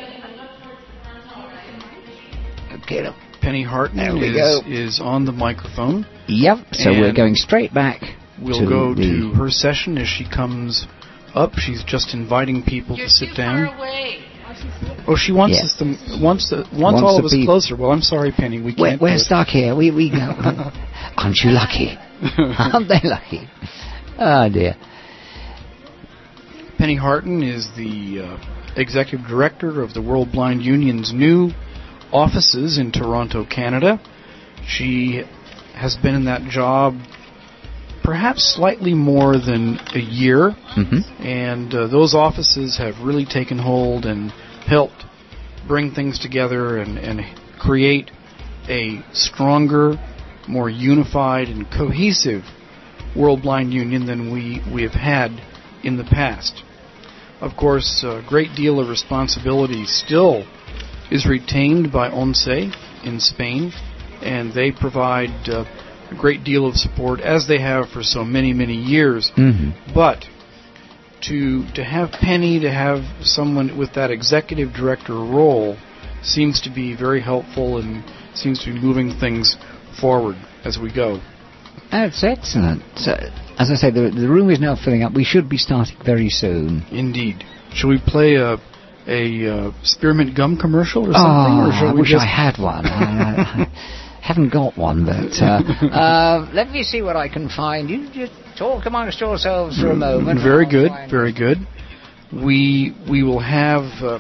Okay, look. Penny Harton There we is, go. is on the microphone. Yep, so we're And going straight back. We'll to go the to her session as she comes up. She's just inviting people You're to sit too down. far away. Oh, she wants Yeah. us to wants the, wants, Wants all the of us peop- closer. Well, I'm sorry, Penny, we We're, can't. we're do it. stuck here. We we go. Aren't you lucky? Aren't they lucky? Oh dear. Penny Harton is the uh, executive director of the World Blind Union's new offices in Toronto, Canada. She has been in that job perhaps slightly more than a year, Mm-hmm. and uh, those offices have really taken hold and helped bring things together and, and create a stronger, more unified and cohesive World Blind Union than we, we have had in the past. Of course, a great deal of responsibility still is retained by ONCE in Spain, and they provide uh, a great deal of support, as they have for so many, many years. Mm-hmm. But to to have Penny, to have someone with that executive director role, seems to be very helpful and seems to be moving things forward as we go. That's excellent. So, as I say, the, the room is now filling up. We should be starting very soon. Indeed. Shall we play a a uh, spearmint gum commercial or something? Oh, or shall I we wish just I had one. I, I haven't got one, but uh, uh, let me see what I can find. You just talk amongst yourselves for a moment. Very I'll good, find- very good. We we will have uh,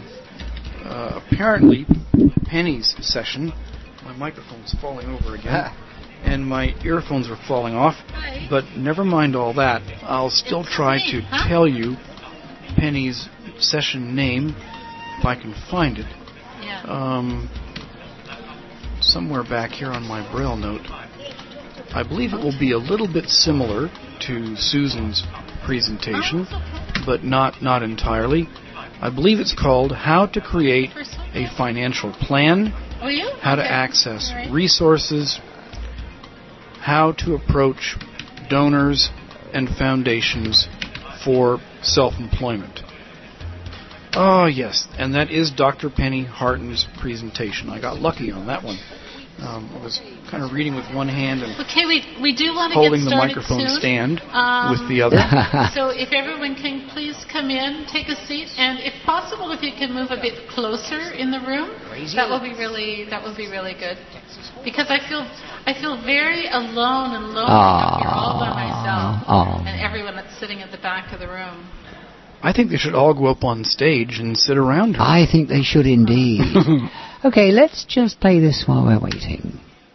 uh, apparently Penny's session. My microphone's falling over again. and my earphones were falling off. But never mind all that. I'll still try to tell you Penny's session name, if I can find it. Yeah. Um, somewhere back here on my Braille note. I believe it will be a little bit similar to Susan's presentation, but not, not entirely. I believe it's called How to Create a Financial Plan, How to Access Resources, How to Approach Donors and Foundations for Self-Employment. Oh, yes, and that is Doctor Penny Harton's presentation. I got lucky on that one. Um, I was kind of reading with one hand and okay, we we do want to holding get the started microphone soon. stand Um, with the other. So if everyone can please come in, take a seat, and if possible, if you can move a bit closer in the room, that will be really that will be really good. Because I feel I feel very alone and lonely up here all by myself, Aww. and everyone that's sitting at the back of the room. I think they should all go up on stage and sit around her. I think they should indeed. Okay, let's just play this while we're waiting.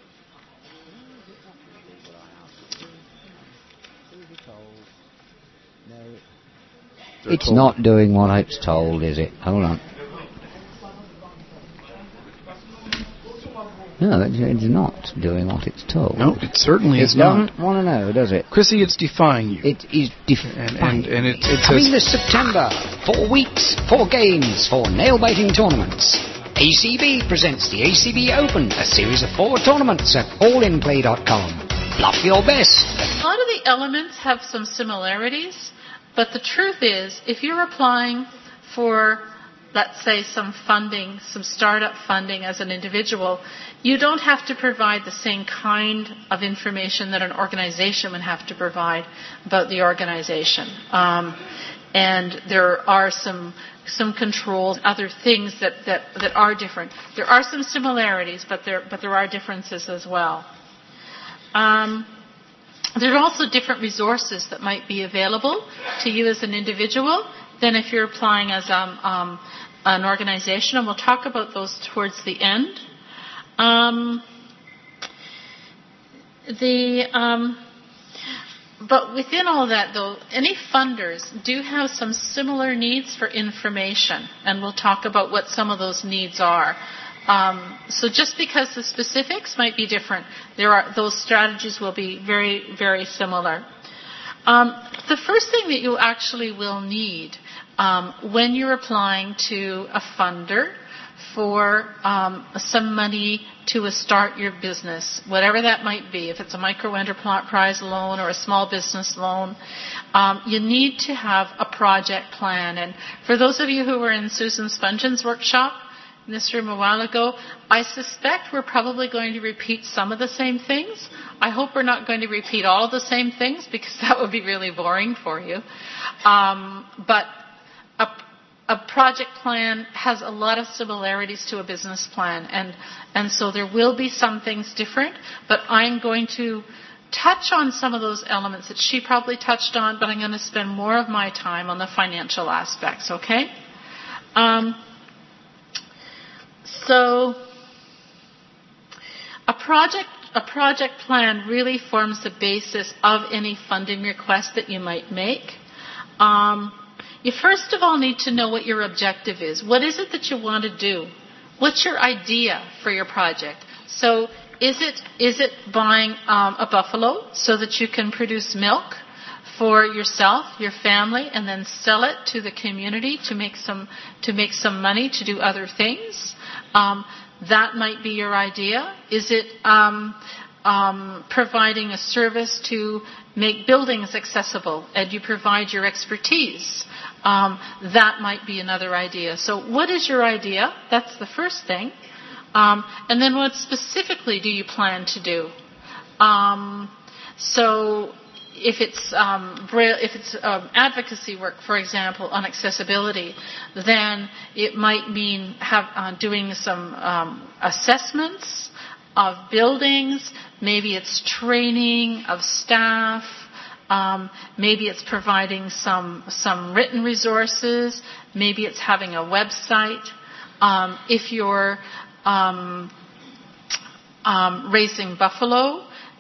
It's not doing what it's told, is it? Hold on. No, it's not doing what it's told. No, it certainly it is not. It doesn't want to know, does it? Chrissy, it's defying you. It is defying. And, and, and it, it Coming says... this September, four weeks, four games, four nail-biting tournaments. A C B presents the A C B Open, a series of four tournaments at all in play dot com. Bluff your best. A lot of the elements have some similarities, but the truth is, if you're applying for, let's say, some funding, some startup funding as an individual, you don't have to provide the same kind of information that an organization would have to provide about the organization. Um, and there are some some controls, other things that, that, that are different. There are some similarities, but there but there are differences as well. Um, there are also different resources that might be available to you as an individual than if you're applying as um, um, an organization, and we'll talk about those towards the end. Um, the um, but within all that, though, any funders do have some similar needs for information, and we'll talk about what some of those needs are. Um, so just because the specifics might be different, there are those strategies will be very, very similar. Um, the first thing that you actually will need um, when you're applying to a funder for um, some money to start your business, whatever that might be, if it's a micro enterprise loan or a small business loan, um, you need to have a project plan. And for those of you who were in Susan Spungen's workshop in this room a while ago, I suspect we're probably going to repeat some of the same things. I hope we're not going to repeat all of the same things, because that would be really boring for you. Um, but a A project plan has a lot of similarities to a business plan, and, and so there will be some things different, but I'm going to touch on some of those elements that she probably touched on, but I'm going to spend more of my time on the financial aspects, okay? Um, so a project, a project plan really forms the basis of any funding request that you might make. Um, You first of all need to know what your objective is. What is it that you want to do? What's your idea for your project? So is it is it buying um, a buffalo so that you can produce milk for yourself, your family, and then sell it to the community to make some to make some money to do other things? Um, that might be your idea. Is it um, um, providing a service to make buildings accessible, and you provide your expertise? Um, that might be another idea. So what is your idea? That's the first thing. Um, and then what specifically do you plan to do? Um, so if it's um, braille, if it's um, advocacy work, for example, on accessibility, then it might mean have, uh, doing some um, assessments of buildings. Maybe it's training of staff. Um, maybe it's providing some some written resources. Maybe it's having a website. Um, if you're um, um, raising buffalo,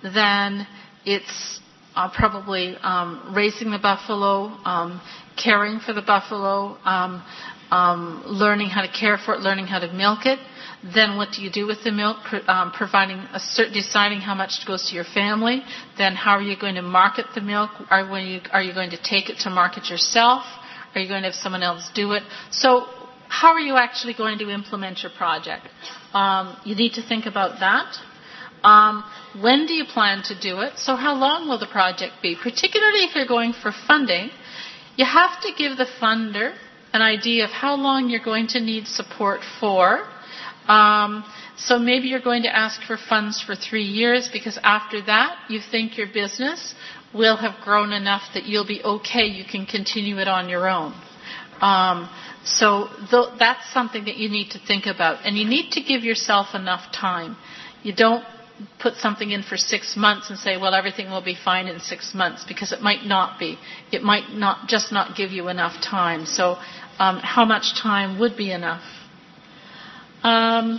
then it's uh, probably um, raising the buffalo, um, caring for the buffalo, um, um, learning how to care for it, learning how to milk it. Then what do you do with the milk? Um, providing a cert- deciding how much goes to your family. Then how are you going to market the milk? Are you, are you going to take it to market yourself? Are you going to have someone else do it? So how are you actually going to implement your project? Um, you need to think about that. Um, when do you plan to do it? So how long will the project be? Particularly if you're going for funding, you have to give the funder an idea of how long you're going to need support for. Um, so maybe you're going to ask for funds for three years because after that you think your business will have grown enough that you'll be okay, you can continue it on your own. Um, so th- that's something that you need to think about. And you need to give yourself enough time. You don't put something in for six months and say, well, everything will be fine in six months, because it might not be. It might not just not give you enough time. So um, how much time would be enough? Um,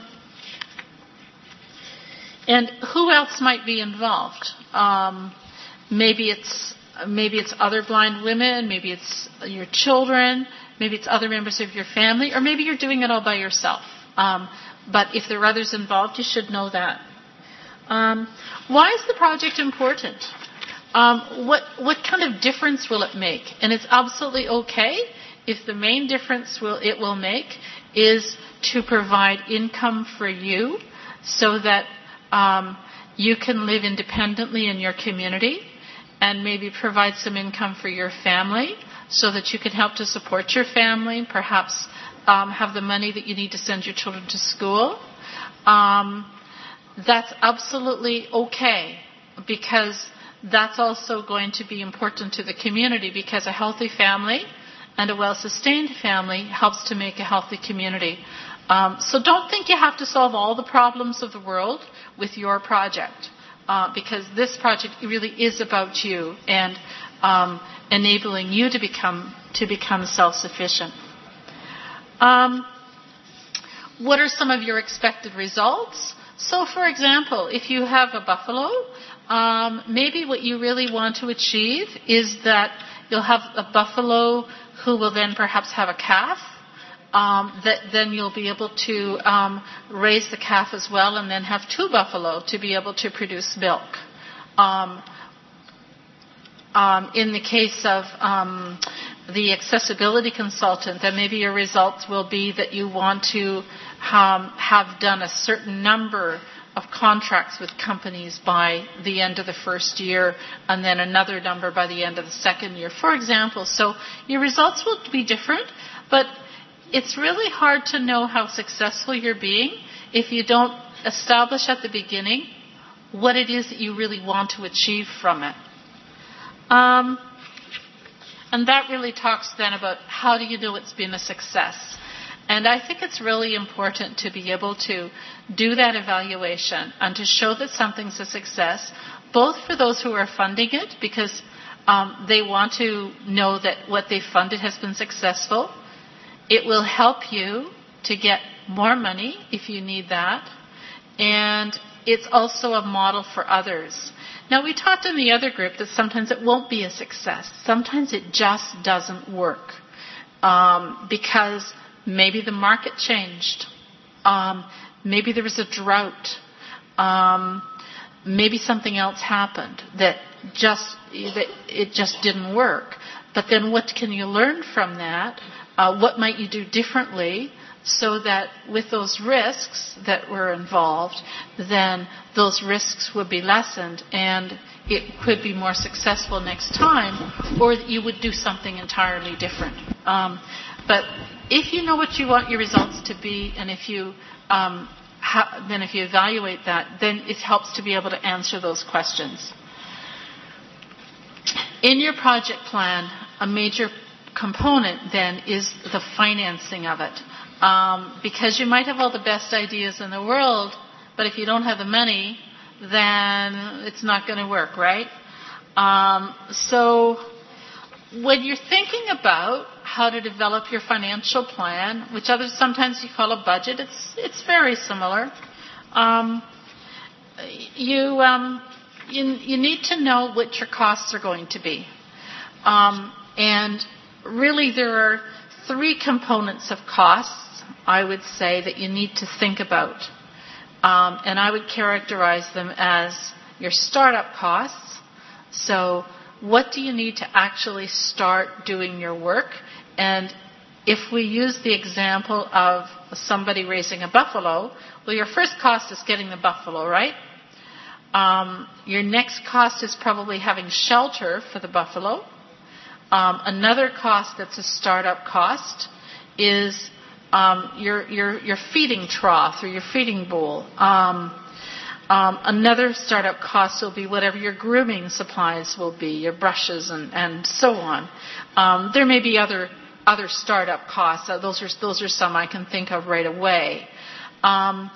and who else might be involved? Um, maybe it's maybe it's other blind women, maybe it's your children, maybe it's other members of your family, or maybe you're doing it all by yourself. Um, but if there are others involved, you should know that. Um, why is the project important? Um, what what kind of difference will it make? And it's absolutely okay if the main difference will it will make is to provide income for you so that um, you can live independently in your community, and maybe provide some income for your family so that you can help to support your family, perhaps um, have the money that you need to send your children to school. Um, that's absolutely okay, because that's also going to be important to the community, because a healthy family and a well-sustained family helps to make a healthy community. Um, so don't think you have to solve all the problems of the world with your project, uh, because this project really is about you and um, enabling you to become to become self-sufficient. Um, what are some of your expected results? So, for example, if you have a buffalo, um, maybe what you really want to achieve is that you'll have a buffalo who will then perhaps have a calf. Um, that then you'll be able to um, raise the calf as well, and then have two buffalo to be able to produce milk. Um, um, in the case of um, the accessibility consultant, then maybe your results will be that you want to um, have done a certain number of contracts with companies by the end of the first year, and then another number by the end of the second year, for example. So your results will be different, but it's really hard to know how successful you're being if you don't establish at the beginning what it is that you really want to achieve from it. Um, and that really talks then about how do you know it's been a success. And I think it's really important to be able to do that evaluation and to show that something's a success, both for those who are funding it, because um, they want to know that what they funded has been successful. It will help you to get more money if you need that. And it's also a model for others. Now, we talked in the other group that sometimes it won't be a success. Sometimes it just doesn't work um, because maybe the market changed. Um, maybe there was a drought. Um, maybe something else happened that just that it just didn't work. But then what can you learn from that? Uh, what might you do differently so that with those risks that were involved, then those risks would be lessened and it could be more successful next time, or that you would do something entirely different. Um, but if you know what you want your results to be, and if you um, ha- then if you evaluate that, then it helps to be able to answer those questions. In your project plan, a major component then is the financing of it. Um, because you might have all the best ideas in the world, but if you don't have the money, then it's not going to work, right? Um, so when you're thinking about how to develop your financial plan, which others sometimes you call a budget, it's it's very similar. Um, you um, you, you need to know what your costs are going to be. Um, and really there are three components of costs, I would say, that you need to think about. Um, and I would characterize them as your startup costs. So what do you need to actually start doing your work? And if we use the example of somebody raising a buffalo, well, your first cost is getting the buffalo, right? Um, your next cost is probably having shelter for the buffalo. Um, another cost that's a startup cost is um, your, your, your feeding trough or your feeding bowl. Um, um, another startup cost will be whatever your grooming supplies will be, your brushes and, and so on. Um, there may be other other startup costs. Uh, those are those are some I can think of right away. Um,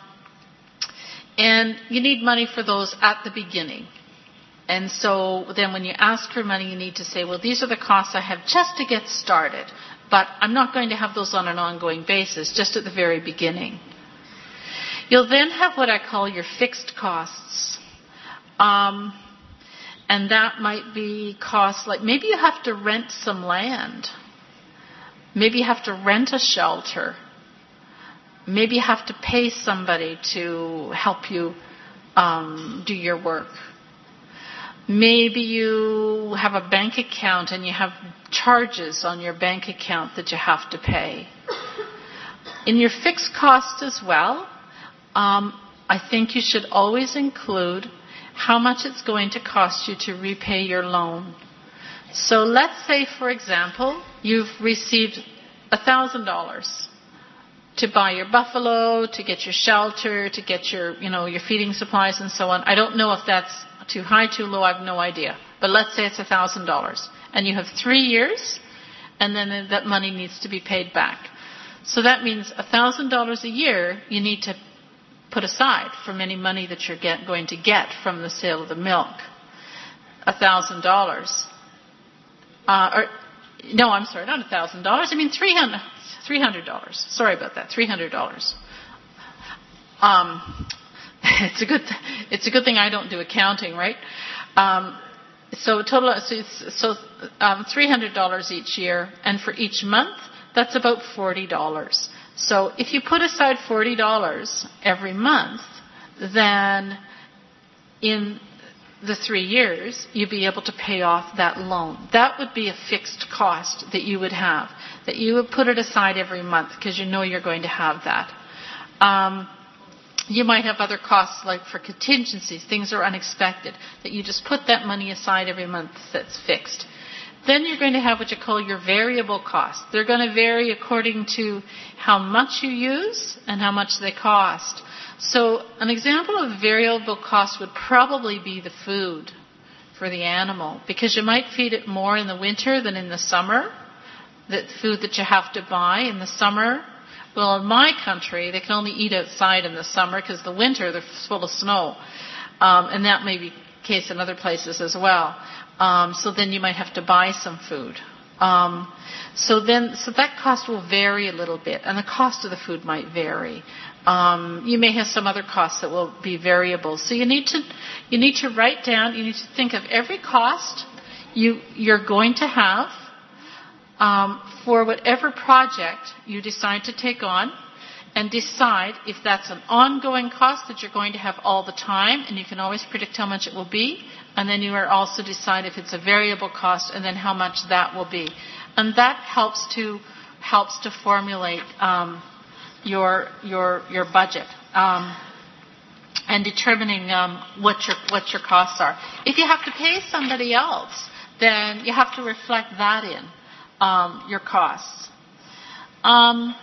and you need money for those at the beginning. And so then when you ask for money, you need to say, well, these are the costs I have just to get started. But I'm not going to have those on an ongoing basis, just at the very beginning. You'll then have what I call your fixed costs. Um, and that might be costs like maybe you have to rent some land. Maybe you have to rent a shelter. Maybe you have to pay somebody to help you um, do your work. Maybe you have a bank account and you have charges on your bank account that you have to pay. In your fixed cost as well, um, I think you should always include how much it's going to cost you to repay your loan. So let's say, for example, you've received one thousand dollars to buy your buffalo, to get your shelter, to get your, you know, your feeding supplies and so on. I don't know if that's too high, too low, I have no idea. But let's say it's one thousand dollars. And you have three years, and then that money needs to be paid back. So that means one thousand dollars a year you need to put aside from any money that you're get, going to get from the sale of the milk. one thousand dollars. Uh, or, no, I'm sorry, not one thousand dollars. I mean three hundred dollars. Sorry about that, three hundred dollars. Um, it's a good, it's a good thing I don't do accounting, right? Um, so total, so, it's, so um, three hundred dollars each year, and for each month, that's about forty dollars. So if you put aside forty dollars every month, then in the three years, you'd be able to pay off that loan. That would be a fixed cost that you would have, that you would put it aside every month because you know you're going to have that. Um, you might have other costs like for contingencies, things are unexpected, that you just put that money aside every month that's fixed. Then you're going to have what you call your variable costs. They're going to vary according to how much you use and how much they cost. So an example of variable cost would probably be the food for the animal, because you might feed it more in the winter than in the summer. The food that you have to buy in the summer. Well, in my country, they can only eat outside in the summer because the winter they're full of snow. Um, and that may be the case in other places as well. Um, so then you might have to buy some food. Um, so then, so that cost will vary a little bit, and the cost of the food might vary. Um, you may have some other costs that will be variable. So you need to, you need to write down. You need to think of every cost you you're going to have um, for whatever project you decide to take on, and decide if that's an ongoing cost that you're going to have all the time, and you can always predict how much it will be. And then you are also decide if it's a variable cost, and then how much that will be. And that helps to helps to formulate um, your your your budget um, and determining um, what your what your costs are. If you have to pay somebody else, then you have to reflect that in um, your costs. Um,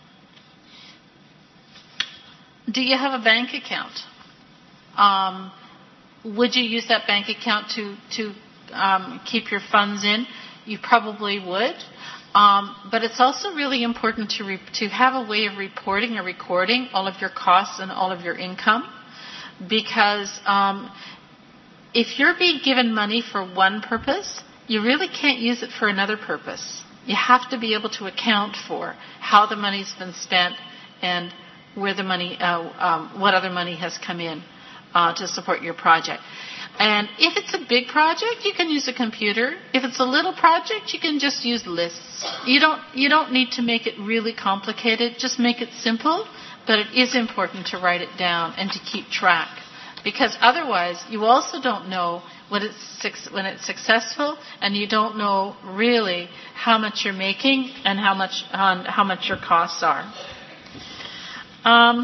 do you have a bank account? Um, Would you use that bank account to to um, keep your funds in? You probably would, um, but it's also really important to re- to have a way of reporting or recording all of your costs and all of your income, because um, if you're being given money for one purpose, you really can't use it for another purpose. You have to be able to account for how the money's been spent and where the money, uh, um, what other money has come in. uh, to support your project. And if it's a big project, you can use a computer. If it's a little project, you can just use lists. You don't you don't need to make it really complicated. Just make it simple, but it is important to write it down and to keep track. Because otherwise, you also don't know when it's, when it's successful, and you don't know really how much you're making and how much um, how much your costs are. Um,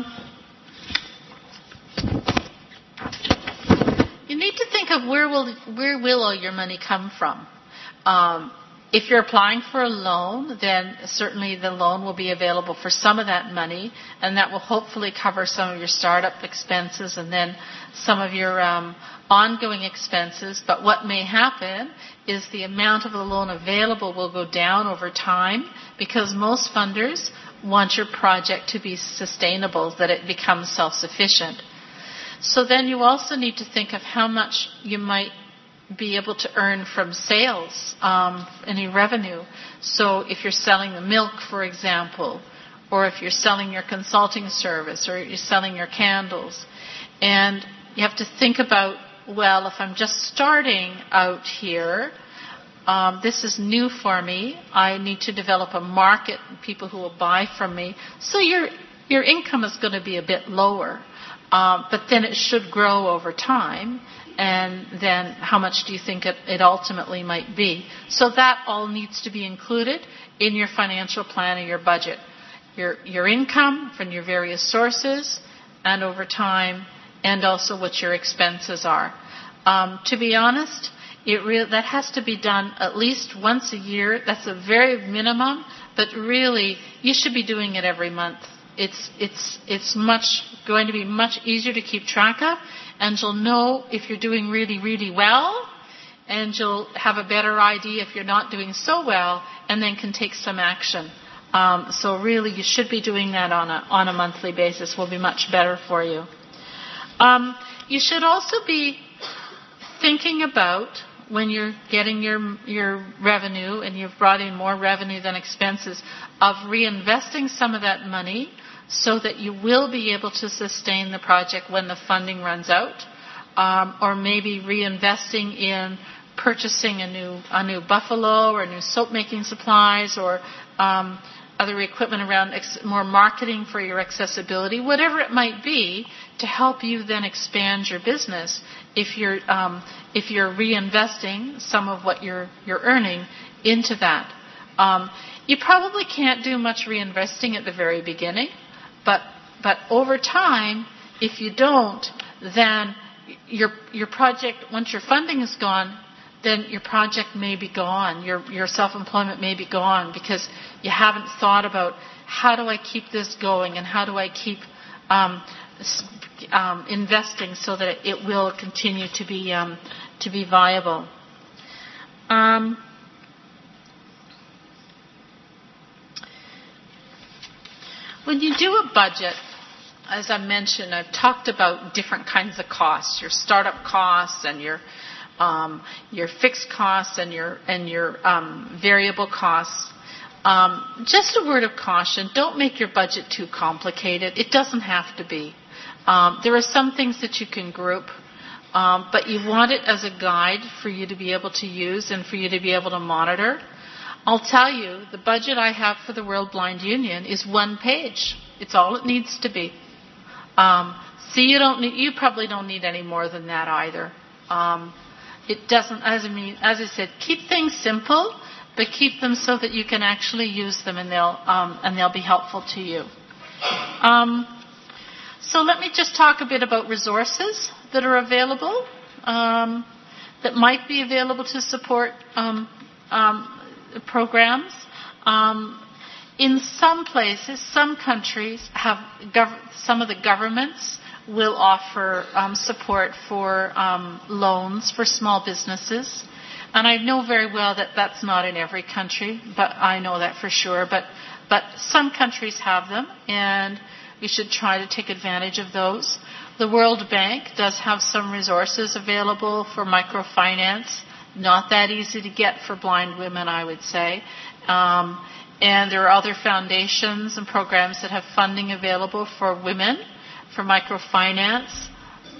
you need to think of where will where will all your money come from. Um, if you're applying for a loan, then certainly the loan will be available for some of that money, and that will hopefully cover some of your startup expenses and then some of your um, ongoing expenses. But what may happen is the amount of the loan available will go down over time, because most funders want your project to be sustainable, that it becomes self-sufficient. So then you also need to think of how much you might be able to earn from sales, um, any revenue. So if you're selling the milk, for example, or if you're selling your consulting service, or you're selling your candles, and you have to think about, well, if I'm just starting out here, um, this is new for me. I need to develop a market, people who will buy from me. So your your income is going to be a bit lower, um, but then it should grow over time. And then how much do you think it, it ultimately might be? So that all needs to be included in your financial plan or your budget. Your your income from your various sources, and over time, and also what your expenses are. Um, to be honest, it re- that has to be done at least once a year. That's a very minimum, but really you should be doing it every month. It's it's it's much going to be much easier to keep track of, and you'll know if you're doing really, really well, and you'll have a better idea if you're not doing so well, and then can take some action. Um, so really, you should be doing that on a on a monthly basis. Will be much better for you. Um, you should also be thinking about, when you're getting your your revenue and you've brought in more revenue than expenses, of reinvesting some of that money so that you will be able to sustain the project when the funding runs out, um, or maybe reinvesting in purchasing a new a new buffalo or new soap making supplies, or um, other equipment around ex- more marketing for your accessibility, whatever it might be, to help you then expand your business. If you're um, if you're reinvesting some of what you're you're earning into that, um, you probably can't do much reinvesting at the very beginning, but but over time, if you don't, then your your project, once your funding is gone, then your project may be gone. Your your self-employment may be gone, because you haven't thought about, how do I keep this going, and how do I keep um, um, investing so that it will continue to be um, to be viable. Um, when you do a budget, as I mentioned, I've talked about different kinds of costs: your startup costs and your Um, your fixed costs and your and your um, variable costs. Um, just a word of caution: don't make your budget too complicated. It doesn't have to be. Um, there are some things that you can group, um, but you want it as a guide for you to be able to use and for you to be able to monitor. I'll tell you, the budget I have for the World Blind Union is one page. It's all it needs to be. Um, see, you don't need, you probably don't need any more than that either. Um, It doesn't, as I mean, as I said, keep things simple, but keep them so that you can actually use them, and they'll um, and they'll be helpful to you. Um, so let me just talk a bit about resources that are available, um, that might be available to support um, um, programs. Um, in some places, some countries have gov- some of the governments will offer um, support for um, loans for small businesses. And I know very well that that's not in every country, but I know that for sure. But but some countries have them, and we should try to take advantage of those. The World Bank does have some resources available for microfinance. Not that easy to get for blind women, I would say. Um, and there are other foundations and programs that have funding available for women, for microfinance.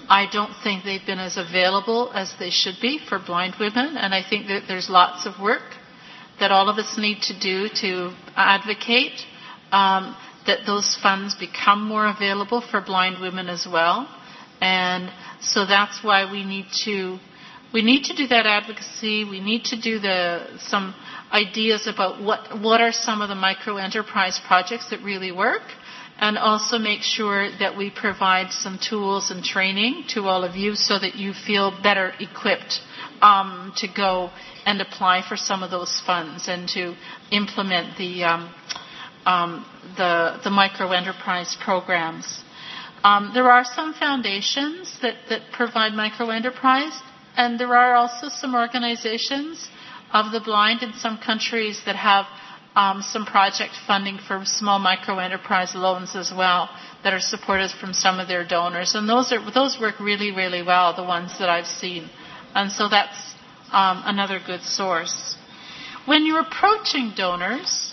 I don't think they've been as available as they should be for blind women, and I think that there's lots of work that all of us need to do to advocate um, that those funds become more available for blind women as well. And so that's why we need to we need to do that advocacy. We need to do the some ideas about what what are some of the micro enterprise projects that really work, and also make sure that we provide some tools and training to all of you so that you feel better equipped um, to go and apply for some of those funds and to implement the um, um, the, the micro enterprise programs. Um, there are some foundations that, that provide micro enterprise, and there are also some organizations of the blind in some countries that have Um, some project funding for small micro enterprise loans as well that are supported from some of their donors, and those are those work really really well, the ones that I've seen, and so that's um, another good source. When you're approaching donors,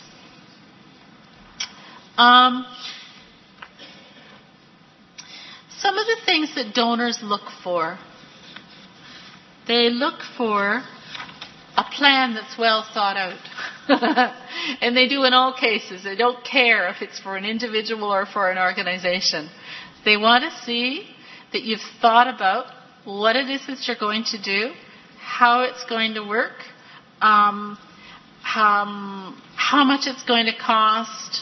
um, some of the things that donors look for, they look for a plan that's well thought out. And they do in all cases. They don't care if it's for an individual or for an organization. They want to see that you've thought about what it is that you're going to do, how it's going to work, um, how, how much it's going to cost.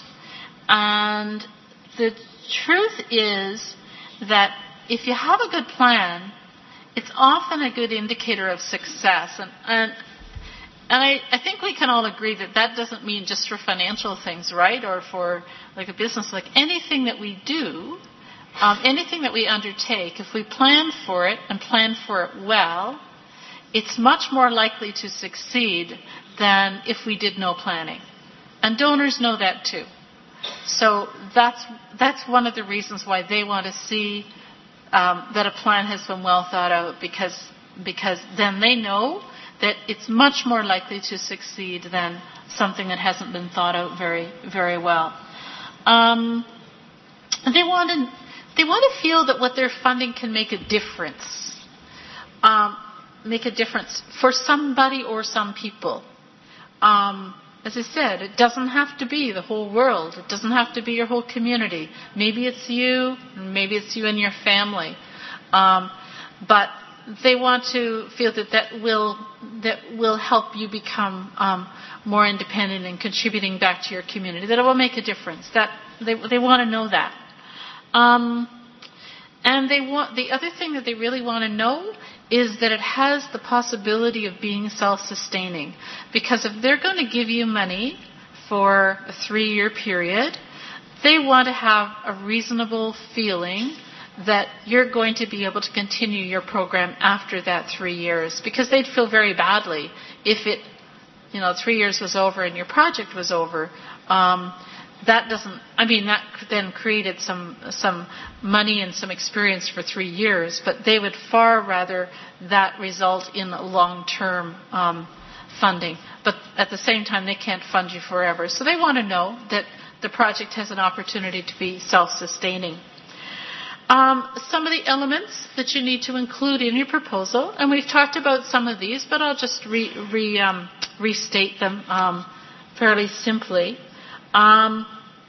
And the truth is that if you have a good plan, it's often a good indicator of success. And, and And I, I think we can all agree that that doesn't mean just for financial things, right? Or for like a business, like anything that we do, um, anything that we undertake, if we plan for it and plan for it well, it's much more likely to succeed than if we did no planning. And donors know that too. So that's, that's one of the reasons why they want to see um, that a plan has been well thought out, because, because then they know that it's much more likely to succeed than something that hasn't been thought out very, very well. Um, they want to, they want to feel that what they're funding can make a difference, um, make a difference for somebody or some people. Um, as I said, it doesn't have to be the whole world. It doesn't have to be your whole community. Maybe it's you, maybe it's you and your family, um, but they want to feel that that will that will help you become um, more independent and contributing back to your community. That it will make a difference. That they they want to know that. Um, and they want the other thing that they really want to know is that it has the possibility of being self-sustaining. Because if they're going to give you money for a three-year period, they want to have a reasonable feeling that you're going to be able to continue your program after that three years, because they'd feel very badly if it, you know, three years was over and your project was over. Um, that doesn't, I mean, that then created some some money and some experience for three years, but they would far rather that result in long-term um, funding. But at the same time, they can't fund you forever. So they want to know that the project has an opportunity to be self-sustaining. Um, some of the elements that you need to include in your proposal, and we've talked about some of these, but I'll just re, re, um, restate them um, fairly simply. Um,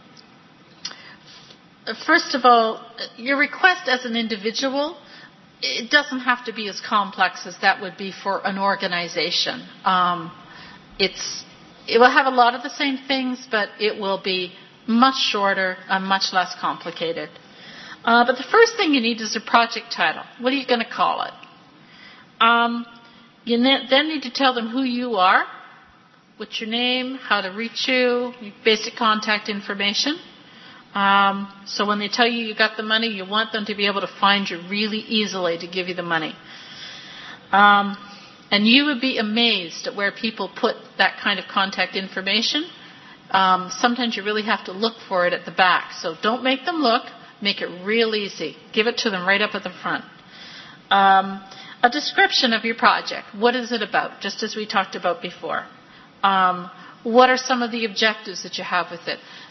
first of all, your request as an individual, it doesn't have to be as complex as that would be for an organization. Um, it's it will have a lot of the same things, but it will be much shorter and much less complicated. Uh, but the first thing you need is a project title. What are you going to call it? Um, you ne- then need to tell them who you are, what's your name, how to reach you, your basic contact information. Um, so when they tell you you got the money, you want them to be able to find you really easily to give you the money. Um, and you would be amazed at where people put that kind of contact information. Um, sometimes you really have to look for it at the back. So don't make them look. Make it real easy. Give it to them right up at the front. Um, a description of your project. What is it about? Just as we talked about before. Um, what are some of the objectives that you have with it?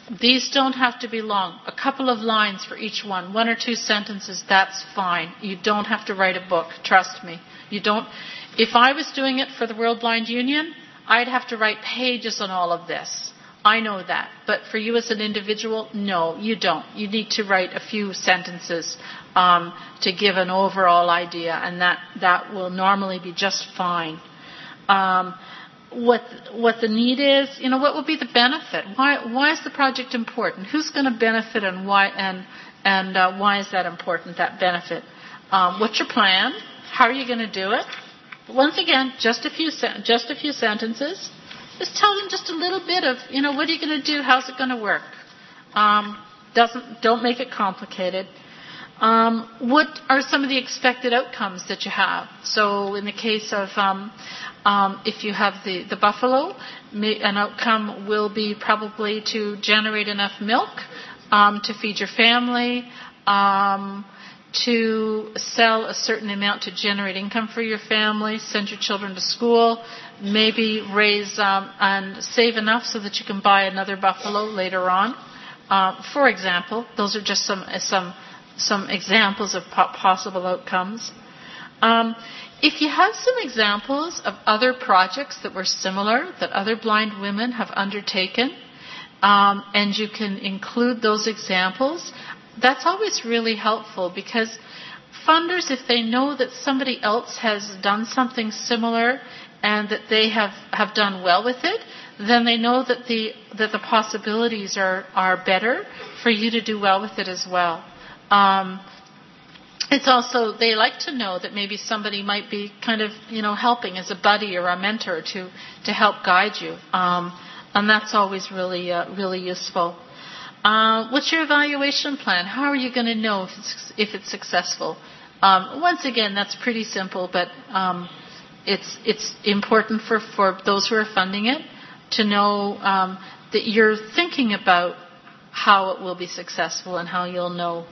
These don't have to be long. A couple of lines for each one. One or two sentences, that's fine. You don't have to write a book. Trust me. You don't. If I was doing it for the World Blind Union, I'd have to write pages on all of this. I know that. But for you as an individual, no, you don't. You need to write a few sentences um, to give an overall idea, and that, that will normally be just fine. Um, what what the need is, you know, what would be the benefit? Why why is the project important? Who's going to benefit, and why and and uh, why is that important? That benefit. Um, what's your plan? How are you going to do it? Once again, just a few just a few sentences. Just tell them just a little bit of, you know, what are you going to do? How's it going to work? Um, doesn't don't make it complicated. Um, what are some of the expected outcomes that you have? So in the case of um, um, if you have the, the buffalo, may, an outcome will be probably to generate enough milk um, to feed your family, um, to sell a certain amount to generate income for your family, send your children to school, maybe raise um, and save enough so that you can buy another buffalo later on. Uh, for example, those are just some some some examples of po- possible outcomes. Um, if you have some examples of other projects that were similar, that other blind women have undertaken, um, and you can include those examples, that's always really helpful, because funders, if they know that somebody else has done something similar and that they have, have done well with it, then they know that the that the possibilities are, are better for you to do well with it as well. Um, it's also, they like to know that maybe somebody might be kind of, you know, helping as a buddy or a mentor to, to help guide you. Um, and that's always really, uh, really useful. Uh, what's your evaluation plan? How are you going to know if it's, if it's successful? Um, once again, that's pretty simple, but um, it's it's important for, for those who are funding it to know um, that you're thinking about how it will be successful and how you'll know.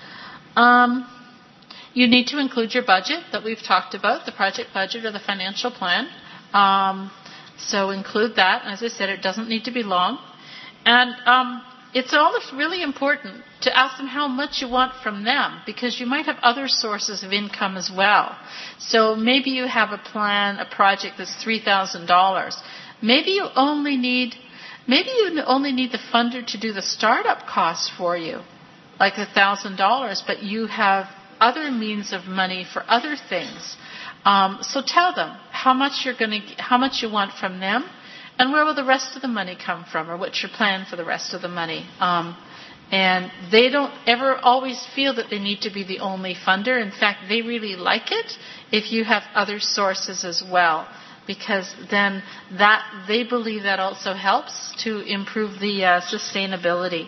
Um, you need to include your budget that we've talked about, the project budget or the financial plan. Um, so include that. As I said, it doesn't need to be long. And um, it's always really important to ask them how much you want from them, because you might have other sources of income as well. So maybe you have a plan, a project that's three thousand dollars. Maybe you only need, maybe you only need the funder to do the startup costs for you, like one thousand dollars, but you have other means of money for other things. Um, so tell them how much you're going to, how much you want from them. And where will the rest of the money come from, or what's your plan for the rest of the money? Um, and they don't ever always feel that they need to be the only funder. In fact, they really like it if you have other sources as well, because then that they believe that also helps to improve the uh, sustainability.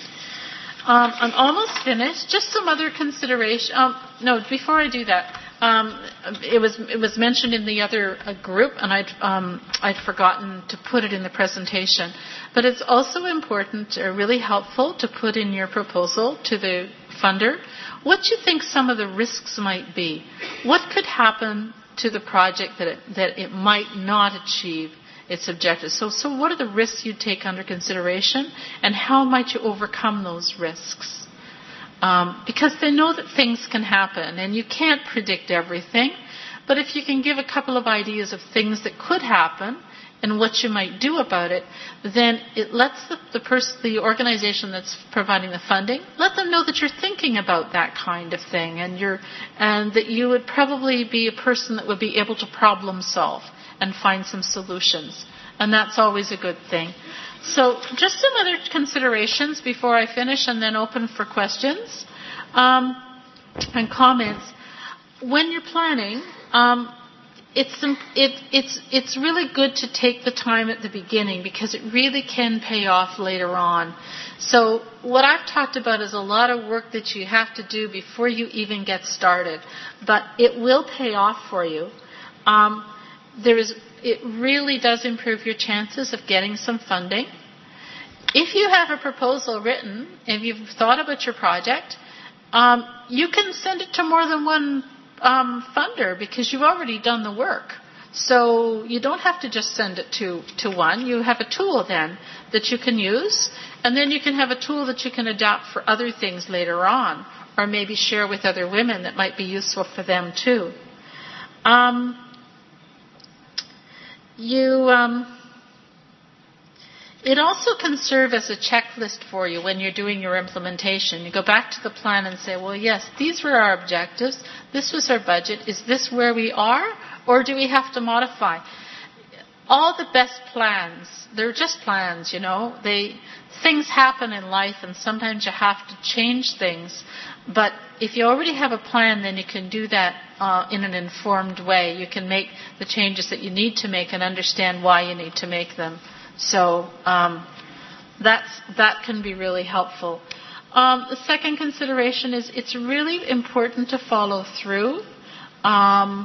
Um, I'm almost finished. Just some other consideration. Um, no, before I do that. Um, it was it was mentioned in the other uh, group, and I'd um, I'd forgotten to put it in the presentation. But it's also important, or really helpful, to put in your proposal to the funder what you think some of the risks might be. What could happen to the project that it, that it might not achieve its objectives? So so what are the risks you take under consideration, and how might you overcome those risks? Um, because they know that things can happen, and you can't predict everything. But if you can give a couple of ideas of things that could happen and what you might do about it, then it lets the, the person, the organization that's providing the funding, let them know that you're thinking about that kind of thing, and you're, and that you would probably be a person that would be able to problem solve and find some solutions. And that's always a good thing. So just some other considerations before I finish, and then open for questions um, and comments. When you're planning, um, it's it, it's it's really good to take the time at the beginning, because it really can pay off later on. So what I've talked about is a lot of work that you have to do before you even get started, but it will pay off for you. Um, there is. It really does improve your chances of getting some funding. If you have a proposal written, if you've thought about your project, um, you can send it to more than one um, funder, because you've already done the work. So you don't have to just send it to, to one. You have a tool then that you can use, and then you can have a tool that you can adapt for other things later on, or maybe share with other women that might be useful for them too. Um, you, um, it also can serve as a checklist for you when you're doing your implementation. You go back to the plan and say, well, yes, these were our objectives. This was our budget. Is this where we are, or do we have to modify? All the best plans, they're just plans, you know. They things happen in life, and sometimes you have to change things. But if you already have a plan, then you can do that uh, in an informed way. You can make the changes that you need to make and understand why you need to make them. So um, that's that can be really helpful. Um, the second consideration is it's really important to follow through. Um,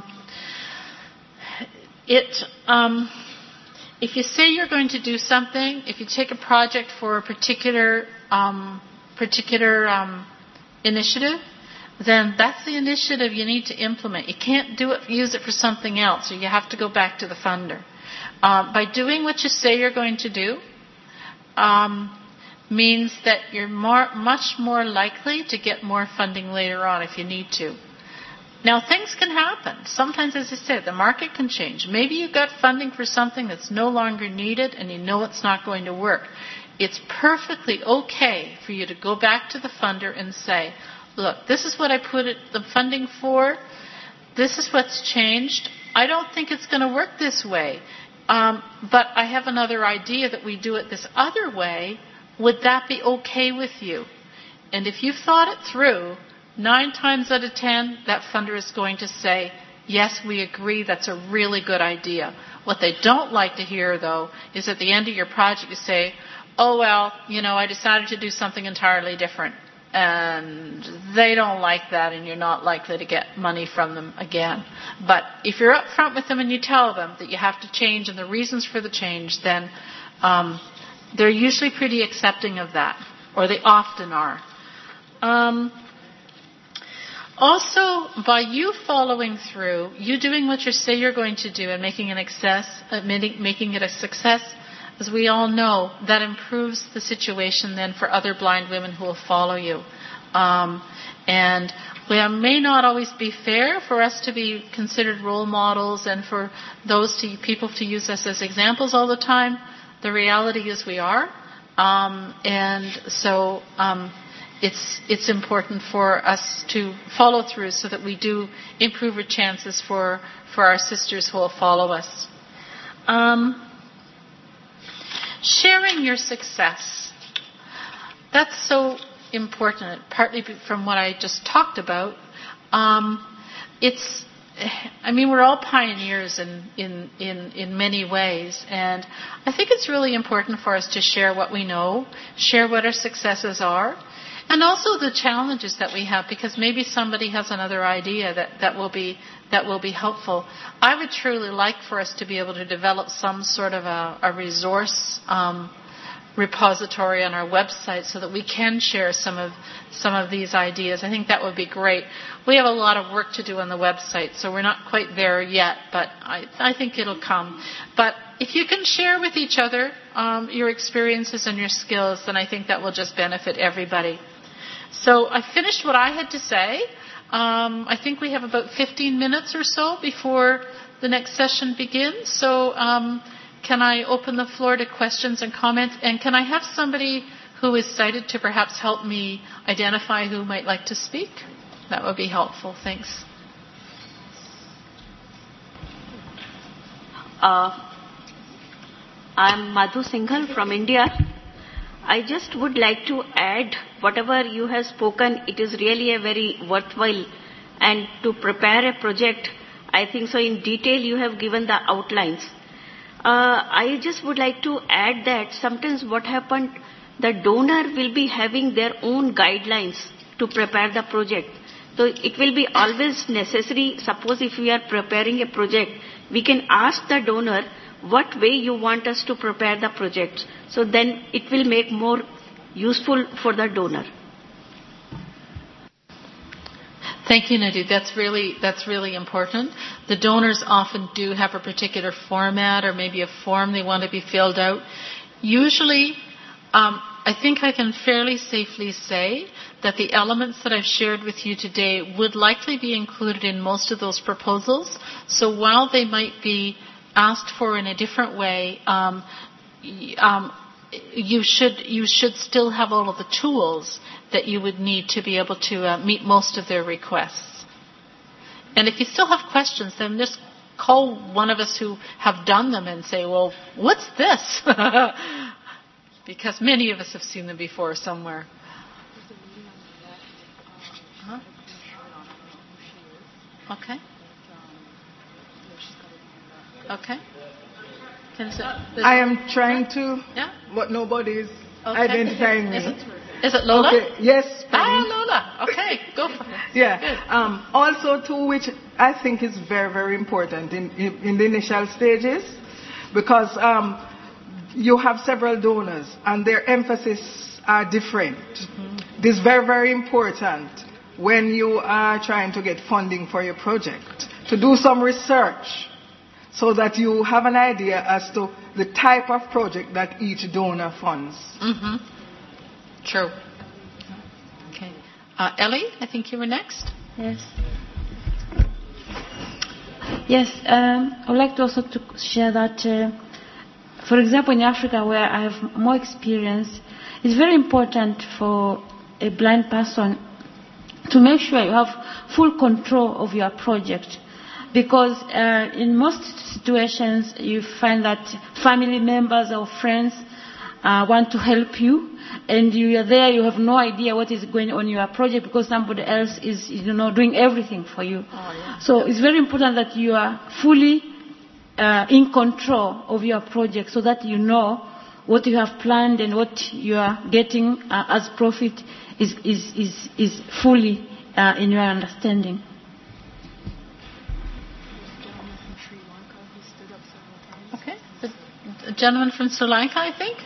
it um, if you say you're going to do something, if you take a project for a particular um, particular um, initiative, then that's the initiative you need to implement. You can't do it, use it for something else, or you have to go back to the funder. Uh, by doing what you say you're going to do, um, means that you're more, much more likely to get more funding later on if you need to. Now, things can happen. Sometimes, as I said, the market can change. Maybe you got funding for something that's no longer needed and you know it's not going to work. It's perfectly okay for you to go back to the funder and say, look, this is what I put it, the funding for. This is what's changed. I don't think it's going to work this way. Um, but I have another idea that we do it this other way. Would that be okay with you? And if you've thought it through, nine times out of ten, that funder is going to say, yes, we agree, that's a really good idea. What they don't like to hear, though, is at the end of your project you say, oh, well, you know, I decided to do something entirely different. And they don't like that, and you're not likely to get money from them again. But if you're up front with them and you tell them that you have to change and the reasons for the change, then um, they're usually pretty accepting of that, or they often are. Um, also, by you following through, you doing what you say you're going to do and making an excess, uh, making it a success, as we all know, that improves the situation then for other blind women who will follow you. Um, and it may not always be fair for us to be considered role models and for those to, people to use us as examples all the time. The reality is we are. Um, and so um, it's it's important for us to follow through so that we do improve our chances for, for our sisters who will follow us. Um, Sharing your success. That's so important, partly from what I just talked about. Um, it's, I mean, we're all pioneers in, in, in, in many ways, and I think it's really important for us to share what we know, share what our successes are, and also the challenges that we have, because maybe somebody has another idea that, that will be that will be helpful. I would truly like for us to be able to develop some sort of a, a resource um, repository on our website so that we can share some of some of these ideas. I think that would be great. We have a lot of work to do on the website, so we're not quite there yet, but I, I think it'll come. But if you can share with each other um, your experiences and your skills, then I think that will just benefit everybody. So I finished what I had to say. Um, I think we have about fifteen minutes or so before the next session begins. So um, can I open the floor to questions and comments? And can I have somebody who is sighted to perhaps help me identify who might like to speak? That would be helpful. Thanks. Uh, I'm Madhu Singhal from India. I just would like to add whatever you have spoken. It is really a very worthwhile, and to prepare a project, I think so in detail you have given the outlines. Uh, I just would like to add that sometimes what happened, the donor will be having their own guidelines to prepare the project. So it will be always necessary. Suppose if we are preparing a project, we can ask the donor what way you want us to prepare the project. So then it will make more useful for the donor. Thank you, Nadu. That's really that's really important. The donors often do have a particular format or maybe a form they want to be filled out. Usually, um, I think I can fairly safely say that the elements that I've shared with you today would likely be included in most of those proposals. So while they might be asked for in a different way, um, um, you should you should still have all of the tools that you would need to be able to uh, meet most of their requests. And if you still have questions, then just call one of us who have done them and say, well, what's this? Because many of us have seen them before somewhere. Huh? Okay. Okay. Can I am trying to, yeah? but nobody is okay. identifying me. Is it, is it Lola? Okay. Yes. Ah, Lola. Okay, go for it. Yeah. Um, also, too, which I think is very, very important in, in, in the initial stages, because um, you have several donors and their emphasis are different. Mm-hmm. This is very, very important when you are trying to get funding for your project, to do some research so that you have an idea as to the type of project that each donor funds. Mm-hmm. True. Okay. Uh, Ellie, I think you were next. Yes. Yes, um, I would like to also to share that, uh, for example, in Africa, where I have more experience, it's very important for a blind person to make sure you have full control of your project. Because uh, in most situations, you find that family members or friends uh, want to help you, and you are there, you have no idea what is going on in your project because somebody else is, you know, doing everything for you. Oh, yeah. So it's very important that you are fully uh, in control of your project so that you know what you have planned and what you are getting uh, as profit is, is, is, is fully uh, in your understanding. Okay. The gentleman from Sri Lanka, I think?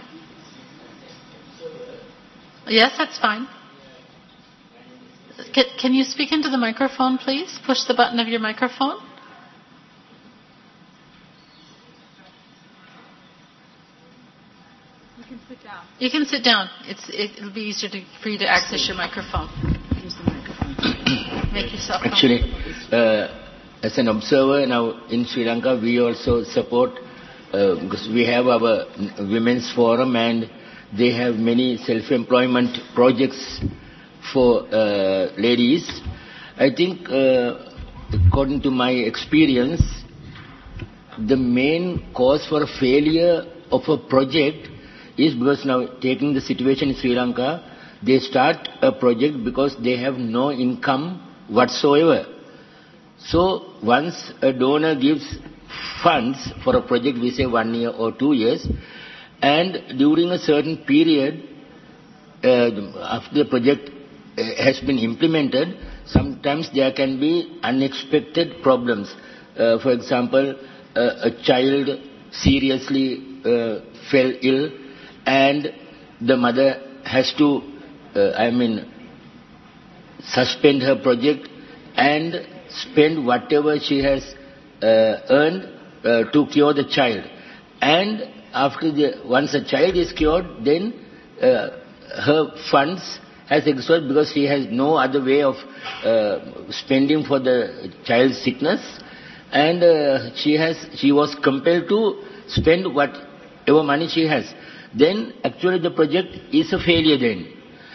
Yes, that's fine. Can, can you speak into the microphone, please? Push the button of your microphone. You can sit down. You can sit down. It's, it, it'll be easier to, for you to access your microphone. Use the microphone. Make yourself Actually, uh, as an observer now in Sri Lanka, we also support, uh, because we have our women's forum and they have many self-employment projects for uh, ladies. I think, uh, according to my experience, the main cause for failure of a project is because now taking the situation in Sri Lanka, they start a project because they have no income whatsoever. So once a donor gives funds for a project, we say one year or two years, and during a certain period, uh, after the project uh, has been implemented, sometimes there can be unexpected problems. Uh, for example, uh, a child seriously uh, fell ill and the mother has to, uh, I mean, suspend her project and spend whatever she has uh, earned uh, to cure the child. And after the, once the child is cured, then uh, her funds has exhausted because she has no other way of uh, spending for the child's sickness, and uh, she has she was compelled to spend whatever money she has. Then actually the project is a failure. Then,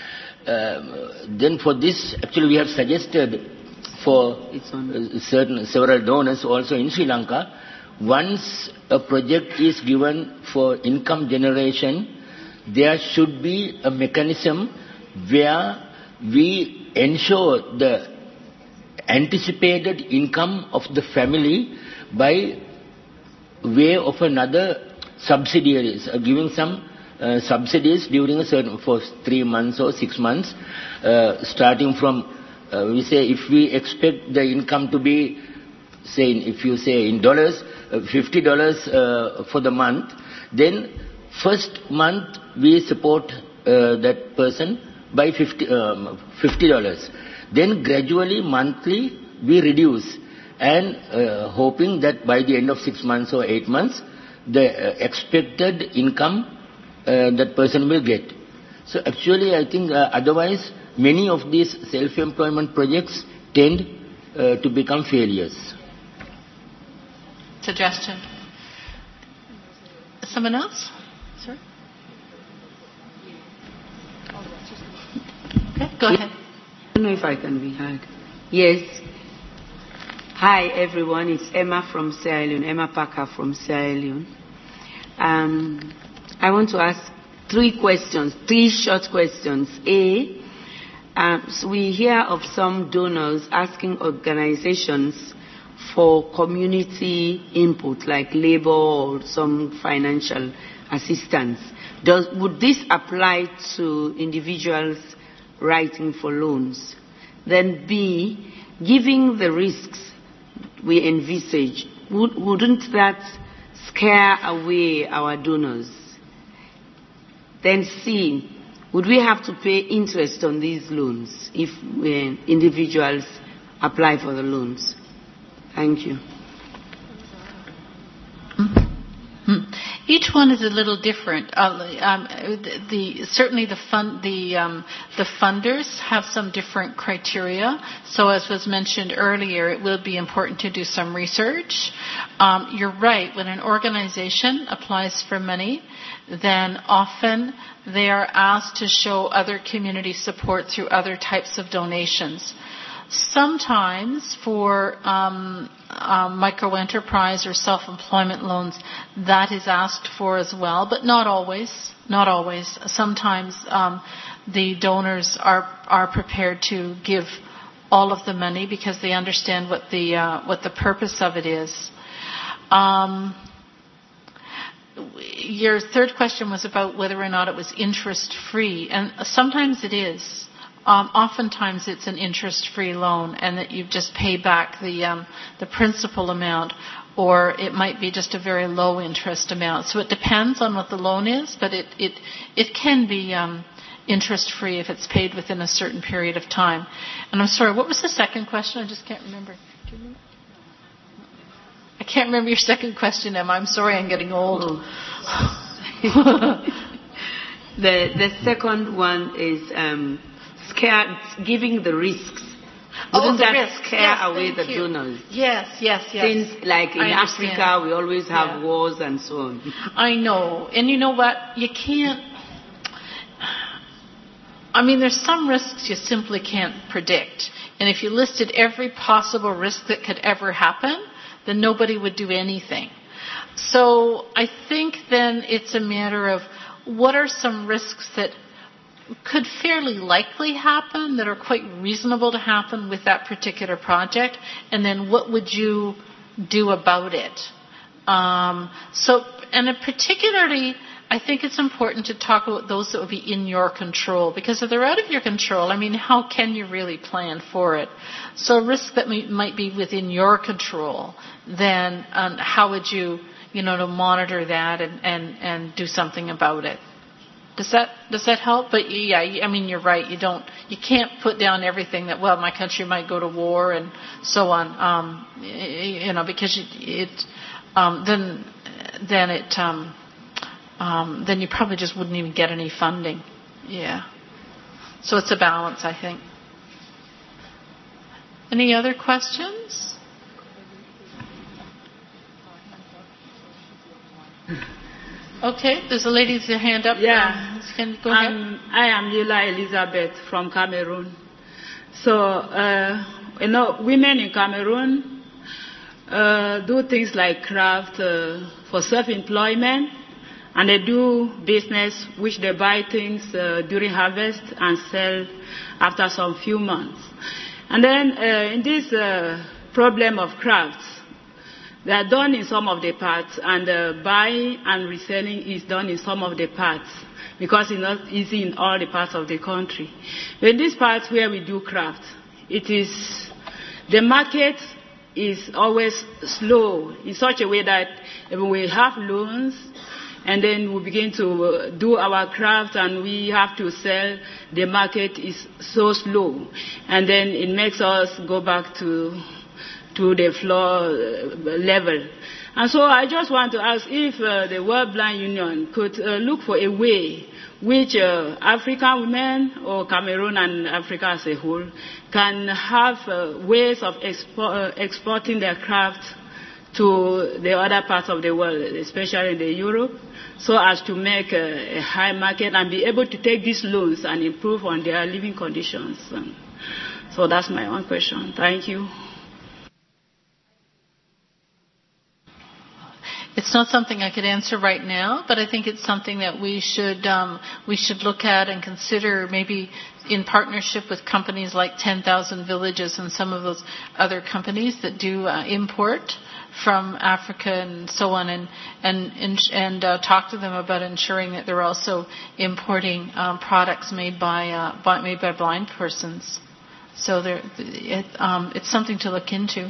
uh, then for this actually we have suggested for uh, certain several donors also in Sri Lanka. Once a project is given for income generation, there should be a mechanism where we ensure the anticipated income of the family by way of another subsidiaries, uh, giving some uh, subsidies during a certain, for three months or six months, uh, starting from, uh, we say if we expect the income to be, say, if you say in dollars, fifty dollars uh, for the month, then first month we support uh, that person by fifty dollars. Then gradually, monthly, we reduce, and uh, hoping that by the end of six months or eight months, the uh, expected income uh, that person will get. So actually, I think uh, otherwise, many of these self-employment projects tend uh, to become failures. Suggestion. Someone else? Sir? Okay, go ahead. I don't know if I can be heard. Yes. Hi, everyone. It's Emma from Sierra Leone, Emma Parker from Sierra Leone. Um, I want to ask three questions, three short questions. A, um, so we hear of some donors asking organizations for community input, like labor or some financial assistance. Does, would this apply to individuals writing for loans? Then B, giving the risks we envisage, would, wouldn't that scare away our donors? Then C, would we have to pay interest on these loans if uh, individuals apply for the loans? Thank you. Each one is a little different. Uh, um, the, certainly the fund, the um, the funders have some different criteria. So, as was mentioned earlier, it will be important to do some research. Um, you're right. When an organization applies for money, then often they are asked to show other community support through other types of donations. Sometimes for um, um, micro-enterprise or self-employment loans, that is asked for as well, but not always. Not always. Sometimes um, the donors are are prepared to give all of the money because they understand what the uh, what the purpose of it is. Um, your third question was about whether or not it was interest-free, and sometimes it is. Um, oftentimes it's an interest-free loan, and that you just pay back the um, the principal amount, or it might be just a very low interest amount. So it depends on what the loan is, but it it it can be um, interest-free if it's paid within a certain period of time. And I'm sorry, what was the second question? I just can't remember. Do you remember? I can't remember your second question, Emma. I'm sorry, I'm getting old. the the second one is. Um, Scare, giving the risks. Wouldn't oh, the that risks. scare yes, away the you. donors? Yes, yes, yes. Since, like in Africa, we always have yeah. wars and so on. I know. And you know what? You can't... I mean, there's some risks you simply can't predict. And if you listed every possible risk that could ever happen, then nobody would do anything. So I think then it's a matter of what are some risks that could fairly likely happen, that are quite reasonable to happen with that particular project, and then what would you do about it? Um, so, and particularly, I think it's important to talk about those that would be in your control, because if they're out of your control, I mean, how can you really plan for it? So a risk that may, might be within your control, then um, how would you, you know, to monitor that and, and, and do something about it? Does that does that help? But yeah, I mean, you're right. You don't, you can't put down everything that, well, my country might go to war and so on. Um, you know, because it, it um, then then it um, um, then you probably just wouldn't even get any funding. Yeah. So it's a balance, I think. Any other questions? Okay, there's a lady with her hand up. Yeah. Um, can go ahead. Um, I am Lila Elizabeth from Cameroon. So, uh, you know, women in Cameroon uh, do things like craft uh, for self-employment, and they do business which they buy things uh, during harvest and sell after some few months. And then uh, in this uh, problem of crafts, they are done in some of the parts, and uh, buying and reselling is done in some of the parts, because it's not easy in all the parts of the country. But in these parts where we do craft, it is, the market is always slow in such a way that when we have loans, and then we begin to uh, do our craft, and we have to sell. The market is so slow, and then it makes us go back to to the floor level. And so I just want to ask if uh, the World Blind Union could uh, look for a way which uh, African women, or Cameroon and Africa as a whole, can have uh, ways of expo- uh, exporting their craft to the other parts of the world, especially in the Europe, so as to make a, a high market and be able to take these loans and improve on their living conditions. And so that's my one question. Thank you. It's not something I could answer right now, but I think it's something that we should um, we should look at and consider, maybe in partnership with companies like ten thousand Villages and some of those other companies that do uh, import from Africa and so on, and and and, and uh, talk to them about ensuring that they're also importing um, products made by, uh, by made by blind persons. So there, it, um, it's something to look into.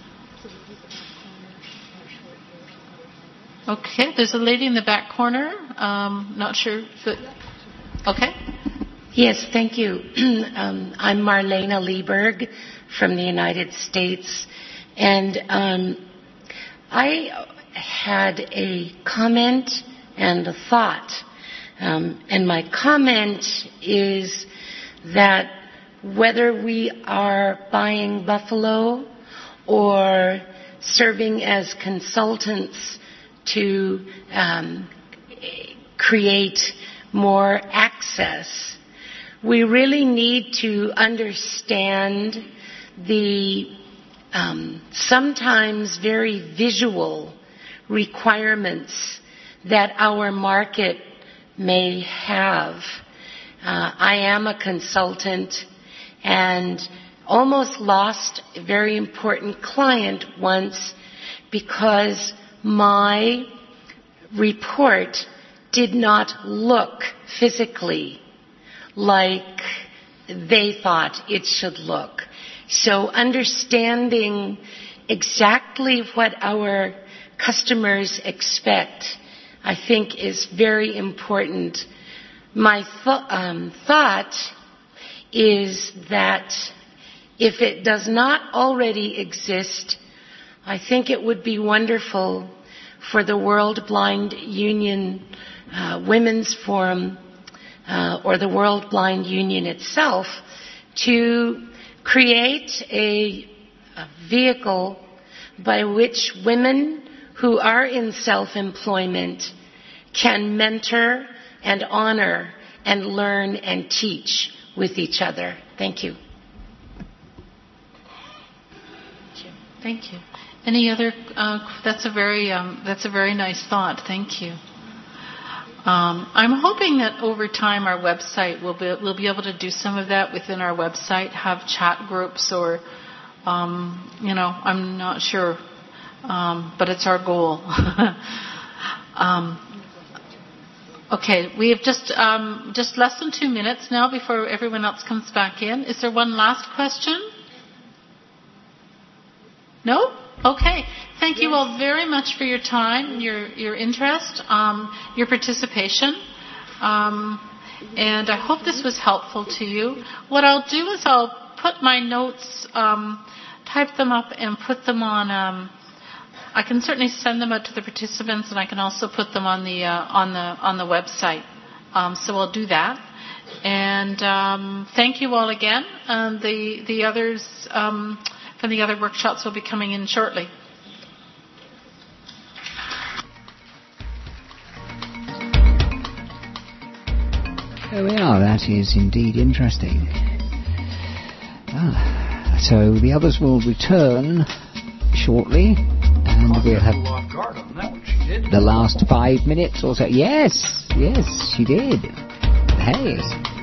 Okay, there's a lady in the back corner. Um, not sure if it... Okay. Yes, thank you. um, I'm Marlena Lieberg from the United States. And um, I had a comment and a thought. Um, and my comment is that whether we are buying buffalo or serving as consultants to um, create more access, we really need to understand the um, sometimes very visual requirements that our market may have. Uh, I am a consultant and almost lost a very important client once because my report did not look physically like they thought it should look. So understanding exactly what our customers expect, I think, is very important. My th- um, thought is that if it does not already exist, I think it would be wonderful for the World Blind Union uh, Women's Forum uh, or the World Blind Union itself to create a, a vehicle by which women who are in self-employment can mentor and honor and learn and teach with each other. Thank you. Thank you. Any other? Uh, that's a very um, that's a very nice thought. Thank you. Um, I'm hoping that over time our website will be we'll be able to do some of that within our website. Have chat groups or, um, you know, I'm not sure, um, but it's our goal. um, okay, we have just um, just less than two minutes now before everyone else comes back in. Is there one last question? No? Okay. Thank you all very much for your time, your your interest, um, your participation. Um, and I hope this was helpful to you. What I'll do is I'll put my notes, um, type them up and put them on, um, I can certainly send them out to the participants, and I can also put them on the uh, on the on the website. Um, so I'll do that. And um, thank you all again. And the, the others... Um, from the other workshops will be coming in shortly. There we are. That is indeed interesting. Ah, so the others will return shortly, and we'll have the last five minutes or so. Yes, yes, she did. Hey.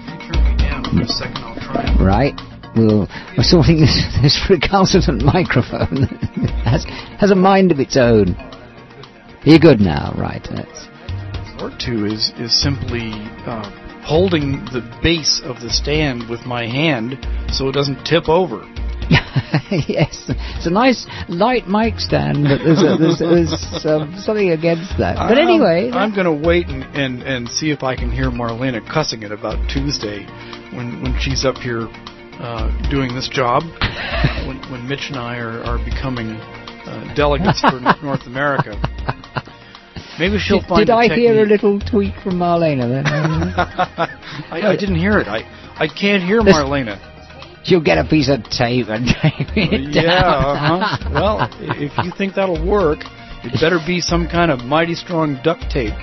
Right. We'll, we're sorting this, this recalcitrant microphone. has, has a mind of its own. You're good now, right? That's... Part two is, is simply uh, holding the base of the stand with my hand so it doesn't tip over. Yes, it's a nice light mic stand, but there's, a, there's, there's um, something against that. But anyway... I'm, I'm going to wait and, and, and see if I can hear Marlena cussing it about Tuesday when, when she's up here uh, doing this job, when, when Mitch and I are, are becoming uh, delegates for North America. Maybe she'll did, find Did a I technique. hear a little tweak from Marlena then? I, I didn't hear it. I, I can't hear Marlena. She'll get a piece of tape and tape it Yeah, down. uh-huh. Well, if you think that'll work, it better be some kind of mighty strong duct tape.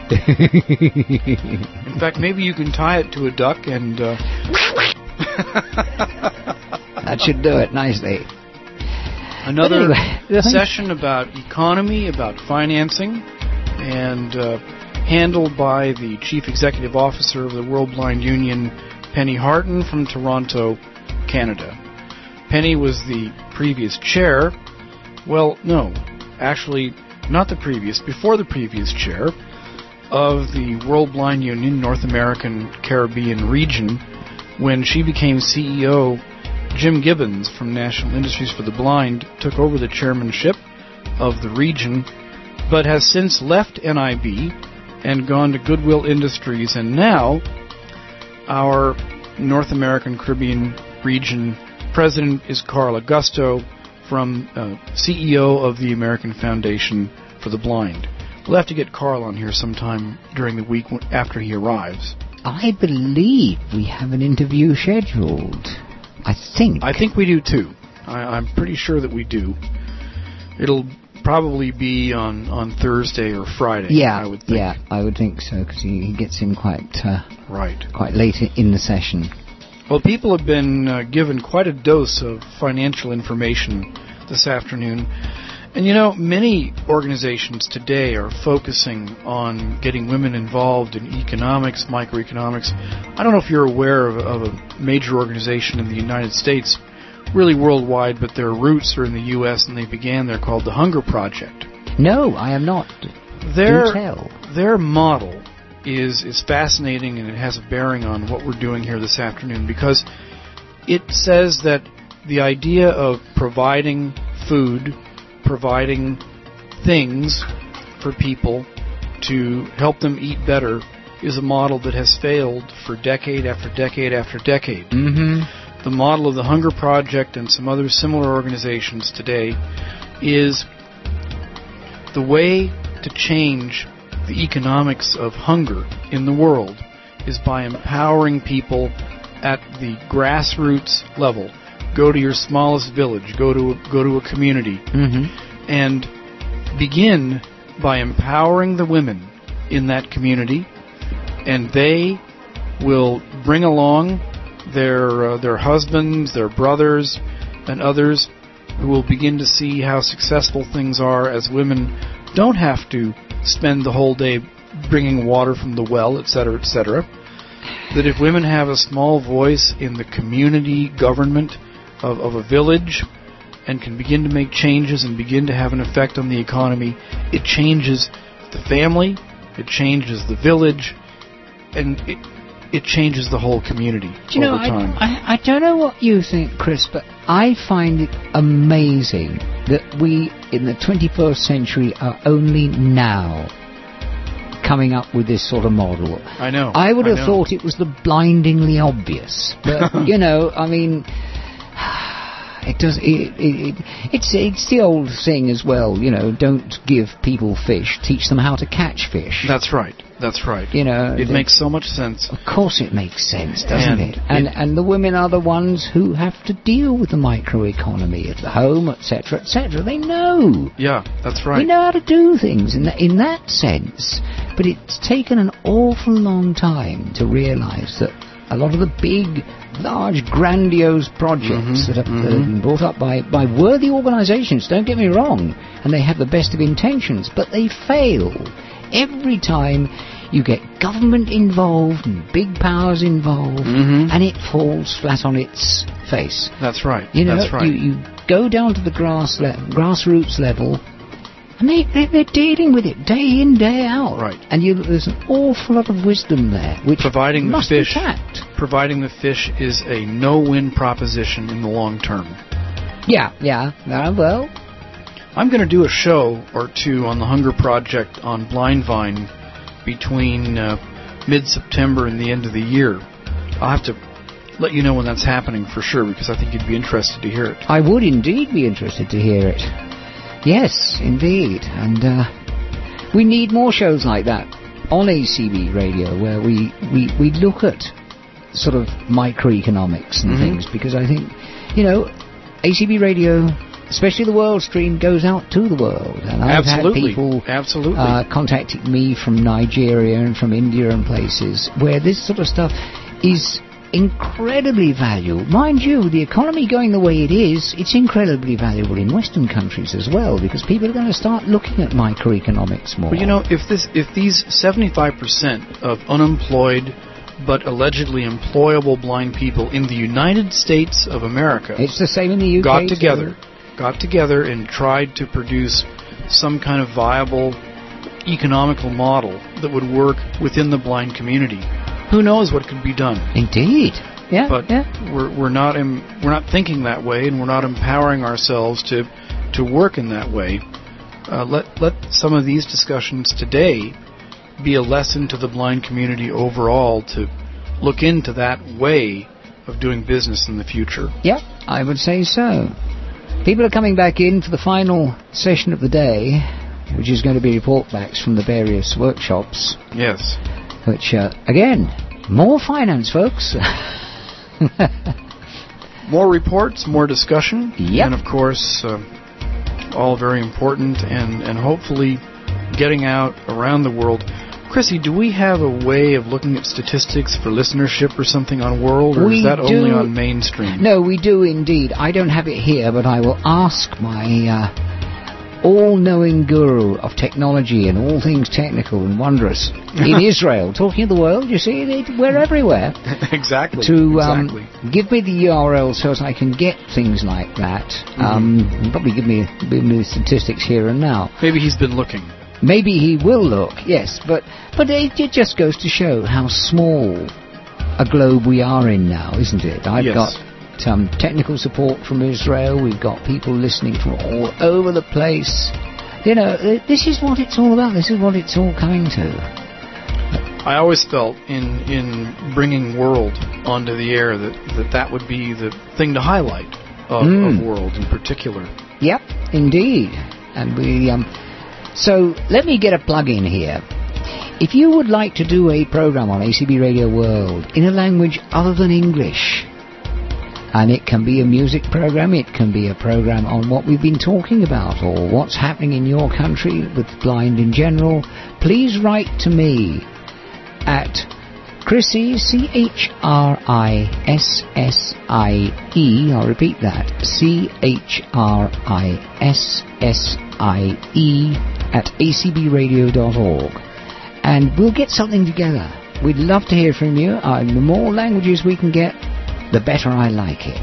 In fact, maybe you can tie it to a duck and... Uh... That should do it nicely. Another anyway, session about economy, about financing, and uh, handled by the Chief Executive Officer of the World Blind Union, Penny Harton from Toronto, Canada. Penny was the previous chair. Well, no, actually, not the previous, before the previous chair of the World Blind Union North American Caribbean region. When she became C E O, Jim Gibbons from National Industries for the Blind took over the chairmanship of the region, but has since left N I B and gone to Goodwill Industries, and now our North American Caribbean region president is Carl Augusto, from uh, C E O of the American Foundation for the Blind. We'll have to get Carl on here sometime during the week after he arrives. I believe we have an interview scheduled. I think. I think we do too. I, I'm pretty sure that we do. It'll probably be on, on Thursday or Friday. Yeah, I would think. yeah, I would think so, because he, he gets in quite uh, right, quite late in the session. Well, people have been uh, given quite a dose of financial information this afternoon. And you know, many organizations today are focusing on getting women involved in economics, microeconomics. I don't know if you're aware of, of a major organization in the United States, really worldwide, but their roots are in the U S and they began there, called the Hunger Project. No, I am not. Their, Do tell. Their model is, is fascinating, and it has a bearing on what we're doing here this afternoon, because it says that the idea of providing food, providing things for people to help them eat better is a model that has failed for decade after decade after decade. Mm-hmm. The model of the Hunger Project and some other similar organizations today is the way to change the economics of hunger in the world is by empowering people at the grassroots level. Go to your smallest village, go to a, go to a community, mm-hmm. and begin by empowering the women in that community, and they will bring along their uh, their husbands, their brothers, and others who will begin to see how successful things are as women don't have to spend the whole day bringing water from the well, et cetera, et cetera. That if women have a small voice in the community government of, of a village and can begin to make changes and begin to have an effect on the economy, it changes the family, it changes the village, and it it changes the whole community Do you over know, time. I, I, I don't know what you think, Chris, but I find it amazing that we, in the twenty-first century, are only now coming up with this sort of model. I know. I would I have know. thought it was the blindingly obvious. But, you know, I mean... It does. It, it, it, it's it's the old thing as well. You know, don't give people fish. Teach them how to catch fish. That's right. That's right. You know, it the, makes so much sense. Of course, it makes sense, doesn't and it? And it, and the women are the ones who have to deal with the microeconomy at the home, et cetera, et cetera. They know. Yeah, that's right. They know how to do things in that in that sense. But it's taken an awful long time to realise that a lot of the big, large, grandiose projects mm-hmm, that have mm-hmm. been brought up by, by worthy organisations, don't get me wrong, and they have the best of intentions, but they fail. Every time you get government involved and big powers involved, mm-hmm. and it falls flat on its face. That's right. You know, That's right. you, you go down to the grass le- grassroots level, and they, they, they're dealing with it day in, day out. Right. And you, there's an awful lot of wisdom there, which providing must the fish, be tapped. Providing the fish is a no-win proposition in the long term. Yeah, yeah, uh, well. I'm going to do a show or two on the Hunger Project on Blindvine between uh, mid-September and the end of the year. I'll have to let you know when that's happening for sure, because I think you'd be interested to hear it. I would indeed be interested to hear it. Yes, indeed. And uh, we need more shows like that on A C B Radio, where we, we, we look at sort of microeconomics and mm-hmm. things, because I think, you know, A C B Radio, especially the World Stream, goes out to the world. And I've Absolutely. had people Absolutely. Uh, contacting me from Nigeria and from India and places where this sort of stuff is incredibly valuable. Mind you, the economy going the way it is, it's incredibly valuable in Western countries as well, because people are going to start looking at microeconomics more. Well, you know, if this, if these seventy-five percent of unemployed but allegedly employable blind people in the United States of America, it's the same in the U K got together, too. got together and tried to produce some kind of viable economical model that would work within the blind community, who knows what could be done? Indeed, yeah. But yeah. we're we're not em, we're not thinking that way, and we're not empowering ourselves to to work in that way. Uh, let let some of these discussions today be a lesson to the blind community overall to look into that way of doing business in the future. Yep, I would say so. People are coming back in for the final session of the day, which is going to be report backs from the various workshops. Yes. Which, uh, again, more finance, folks. More reports, more discussion. Yep. And, of course, uh, all very important and, and hopefully getting out around the world. Chrissy, do we have a way of looking at statistics for listenership or something on World, or we is that do, only on mainstream? No, we do indeed. I don't have it here, but I will ask my uh, all-knowing guru of technology and all things technical and wondrous in Israel, talking of the world. You see, it, we're everywhere. Exactly. To um, exactly. give me the U R L so as I can get things like that. Mm-hmm. Um, and probably give me, give me the statistics here and now. Maybe he's been looking. Maybe he will look, yes, but but it, it just goes to show how small a globe we are in now, isn't it? I've yes. got um, technical support from Israel. We've got people listening from all over the place. You know, this is what it's all about. This is what it's all coming to. I always felt in in bringing World onto the air that that, that would be the thing to highlight of, mm. of World in particular. Yep, indeed. And we... um. So, let me get a plug-in here. If you would like to do a program on A C B Radio World in a language other than English, and it can be a music program, it can be a program on what we've been talking about, or what's happening in your country with blind in general, please write to me at Chrissy, C H R I S S I E, I'll repeat that, C H R I S S I E, at a c b radio dot org, and we'll get something together. We'd love to hear from you. Uh, the more languages we can get, the better I like it.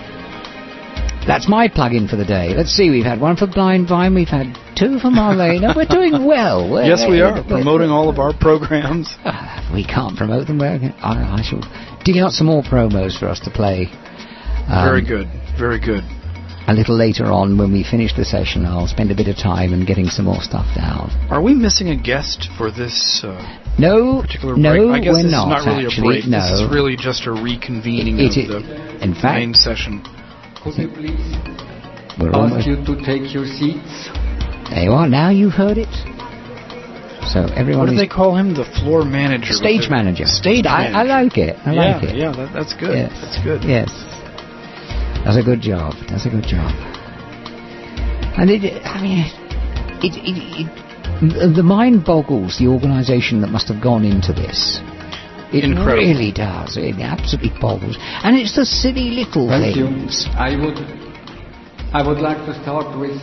That's my plug-in for the day. Let's see, we've had one for Blindvine, we've had two for Marlena. We're doing well. We're, yes, we are, promoting all of our programs. Uh, we can't promote them. I, I shall dig out some more promos for us to play. Um, very good, very good. A little later on, when we finish the session, I'll spend a bit of time in getting some more stuff down. Are we missing a guest for this uh, no, particular no, break? I guess we're this not, is not really actually, a break. No. This is really just a reconvening it, it, it, of the in fact, main session. Could you please we're ask almost, you to take your seats? There you are. Now you've heard it. So everyone. What do is they call him? The floor manager. Stage manager. Stage I, manager. I like it. I yeah, like it. Yeah, that, that's good. Yes. That's good. Yes. That's a good job. That's a good job. And it, I mean, it, it, it, the mind boggles the organisation that must have gone into this. It Incredible. really does. It absolutely boggles. And it's the silly little Thank things. You. I would, I would like to start with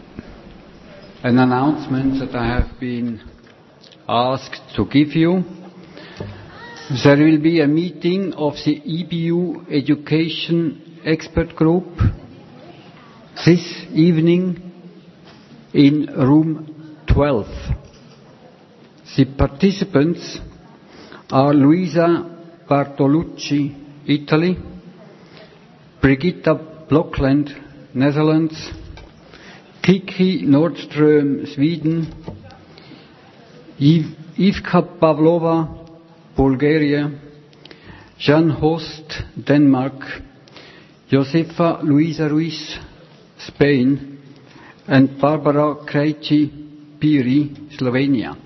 an announcement that I have been asked to give you. There will be a meeting of the E B U Education Expert Group this evening in room twelve. The participants are Luisa Bartolucci, Italy, Brigitta Blockland, Netherlands, Kiki Nordström, Sweden, Ivka Pavlova, Bulgaria, Jan Host, Denmark, Josefa Luisa Ruiz, Spain, and Barbara Krejci Piri, Slovenia.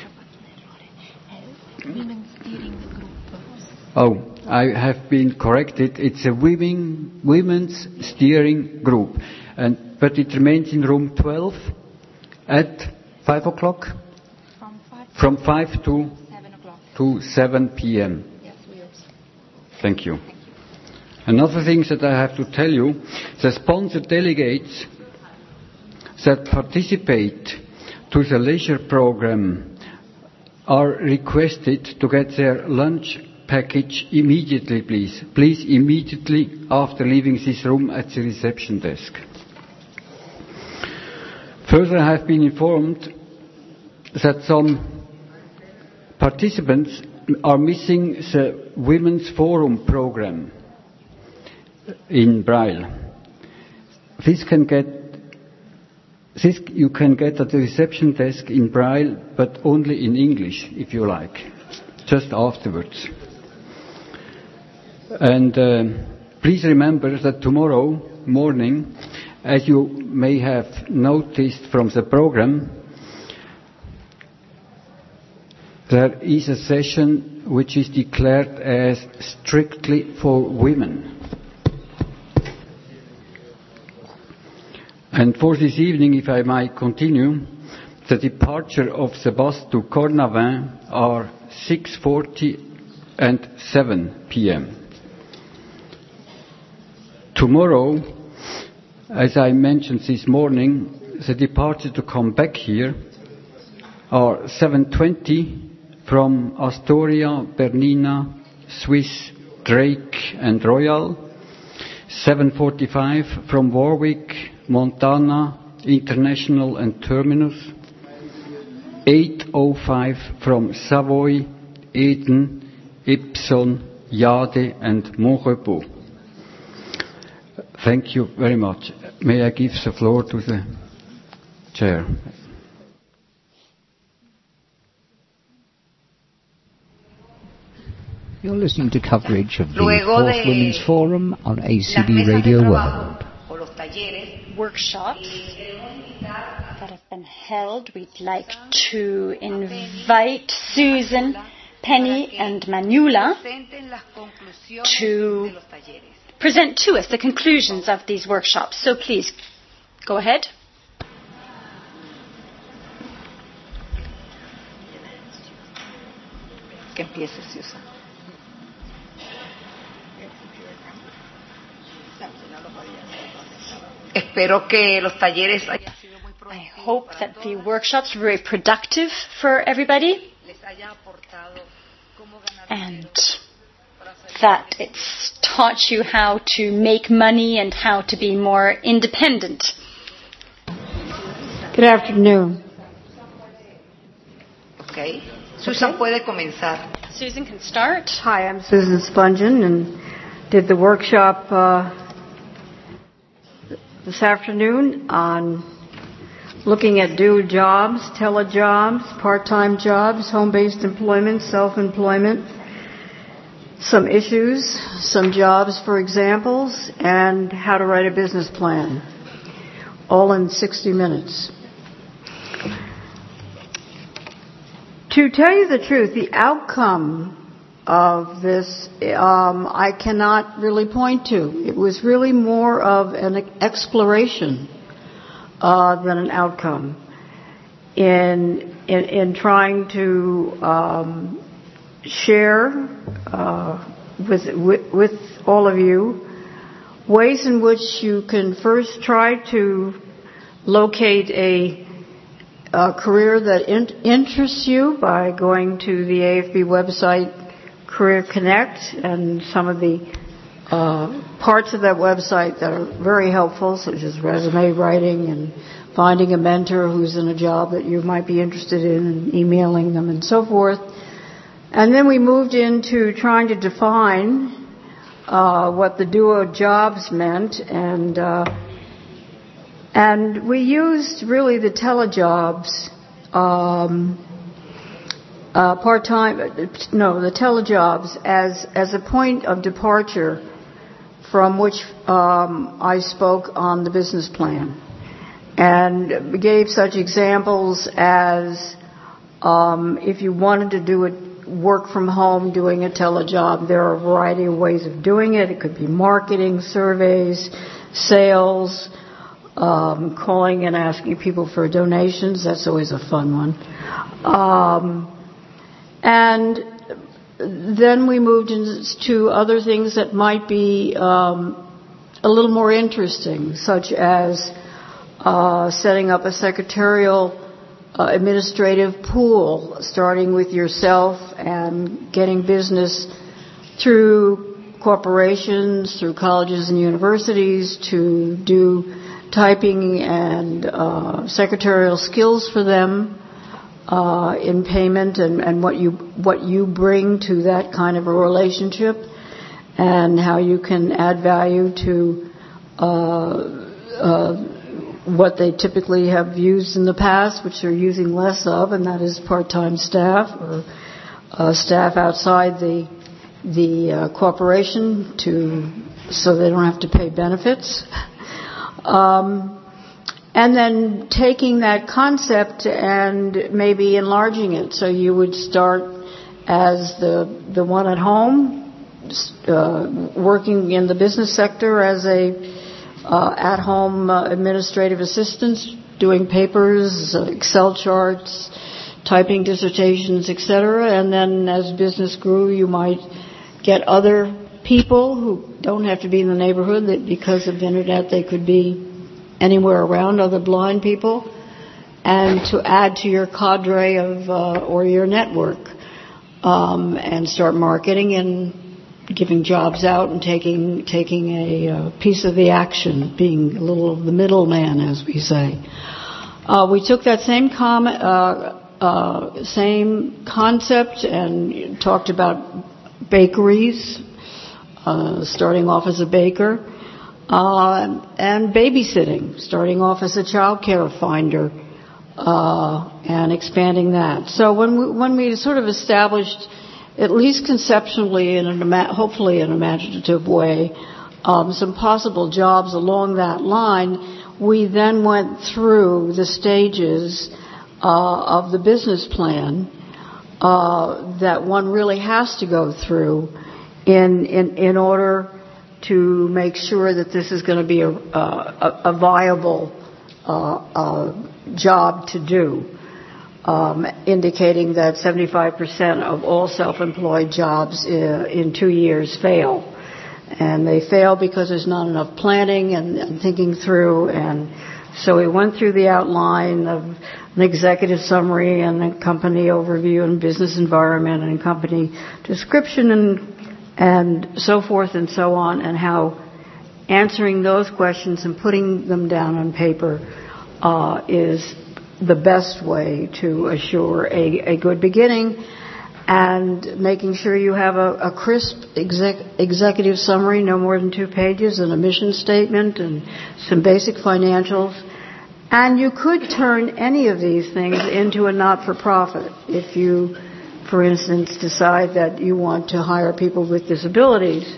Oh, I have been corrected. It's a women, women's steering group, and but it remains in room twelve at five o'clock. From five, From five to seven o'clock. To seven p.m. Yes, we also. Thank you. Thank you. Another thing that I have to tell you: the sponsored delegates that participate to the leisure program are requested to get their lunch package immediately, please. Please, immediately after leaving this room at the reception desk. Further, I have been informed that some participants are missing the Women's Forum program in Braille. This can get This you can get at the reception desk in Braille, but only in English, if you like, just afterwards. And uh, please remember that tomorrow morning, as you may have noticed from the program, there is a session which is declared as strictly for women. And for this evening, if I might continue, the departure of the bus to Cornavin are six forty and seven p.m. Tomorrow, as I mentioned this morning, the departure to come back here are seven twenty from Astoria, Bernina, Swiss, Drake and Royal, seven forty-five from Warwick, Montana, International and Terminus, eight oh five from Savoy, Eden, Epsom, Jade and Montrepos. Thank you very much. May I give the floor to the chair? You're listening to coverage of the Fourth Women's Forum on A C B Radio World. Workshops that have been held, we'd like to invite Susan, Penny and Manula to present to us the conclusions of these workshops. So please, go ahead. Que empiece, Susan. Espero que los talleres hayan sido muy productivos. I hope that the workshops were very productive for everybody, and that it's taught you how to make money and how to be more independent. Good afternoon. Okay. Susan puede comenzar. Susan can start. Hi, I'm Susan Spungen and did the workshop uh, this afternoon on looking at dual jobs, telejobs, part-time jobs, home-based employment, self-employment, some issues, some jobs for examples, and how to write a business plan, all in sixty minutes. To tell you the truth, the outcome of this, um, I cannot really point to. It was really more of an exploration uh, than an outcome in in, in trying to um, share uh, with, with with all of you ways in which you can first try to locate a A career that in- interests you by going to the A F B website, Career Connect, and some of the uh, parts of that website that are very helpful, such as resume writing and finding a mentor who's in a job that you might be interested in and emailing them and so forth. And then we moved into trying to define uh, what the duo jobs meant, and uh, And we used really the telejobs, um, uh, part-time, no, the telejobs as, as a point of departure from which um, I spoke on the business plan. And gave such examples as um, if you wanted to do it, work from home doing a telejob, there are a variety of ways of doing it. It could be marketing, surveys, sales, um, calling and asking people for donations. That's always a fun one. Um, and then we moved into other things that might be um, a little more interesting, such as uh, setting up a secretarial uh, administrative pool, starting with yourself and getting business through corporations, through colleges and universities to do typing and uh, secretarial skills for them uh, in payment, and, and what you what you bring to that kind of a relationship, and how you can add value to uh, uh, what they typically have used in the past, which they're using less of, and that is part-time staff or uh, staff outside the the uh, corporation, to so they don't have to pay benefits. Um, and then taking that concept and maybe enlarging it. So you would start as the the one at home, uh, working in the business sector as a uh, at-home uh, administrative assistant, doing papers, uh, Excel charts, typing dissertations, et cetera. And then as business grew, you might get other people who don't have to be in the neighborhood, that because of the internet they could be anywhere around, other blind people, and to add to your cadre of uh, or your network, um, and start marketing and giving jobs out and taking taking a uh, piece of the action, being a little of the middleman, as we say. Uh, we took that same com- uh, uh, same concept and talked about bakeries, uh, starting off as a baker. Uh, and babysitting, starting off as a child care finder, uh, and expanding that. So when we, when we sort of established, at least conceptually, in an ima- hopefully an imaginative way, um, some possible jobs along that line, we then went through the stages uh, of the business plan uh, that one really has to go through in in, in order to make sure that this is going to be a, a, a viable uh, uh, job to do, um, indicating that seventy-five percent of all self-employed jobs uh, in two years fail. And they fail because there's not enough planning and, and thinking through. And so we went through the outline of an executive summary and a company overview and business environment and company description and and so forth and so on, and how answering those questions and putting them down on paper uh, is the best way to assure a, a good beginning, and making sure you have a, a crisp exec, executive summary, no more than two pages, and a mission statement and some basic financials. And you could turn any of these things into a not-for-profit if you, for instance, decide that you want to hire people with disabilities,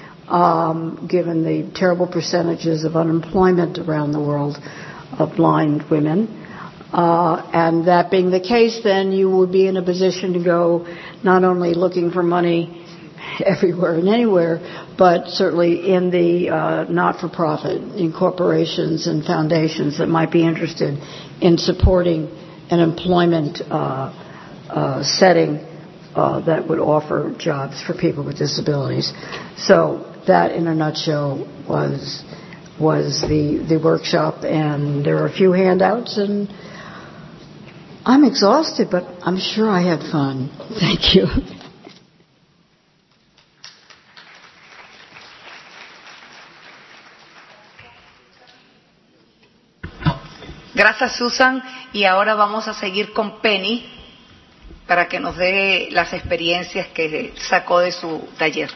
um, given the terrible percentages of unemployment around the world of blind women. Uh, and that being the case, then you would be in a position to go not only looking for money everywhere and anywhere, but certainly in the uh, not-for-profit, in corporations and foundations that might be interested in supporting an employment uh Uh, setting uh, that would offer jobs for people with disabilities. So that, in a nutshell, was was the the workshop, and there are a few handouts, and I'm exhausted, but I'm sure I had fun. Thank you. Gracias, Susan. Y ahora vamos a seguir con Penny, para que nos dé las experiencias que sacó de su taller.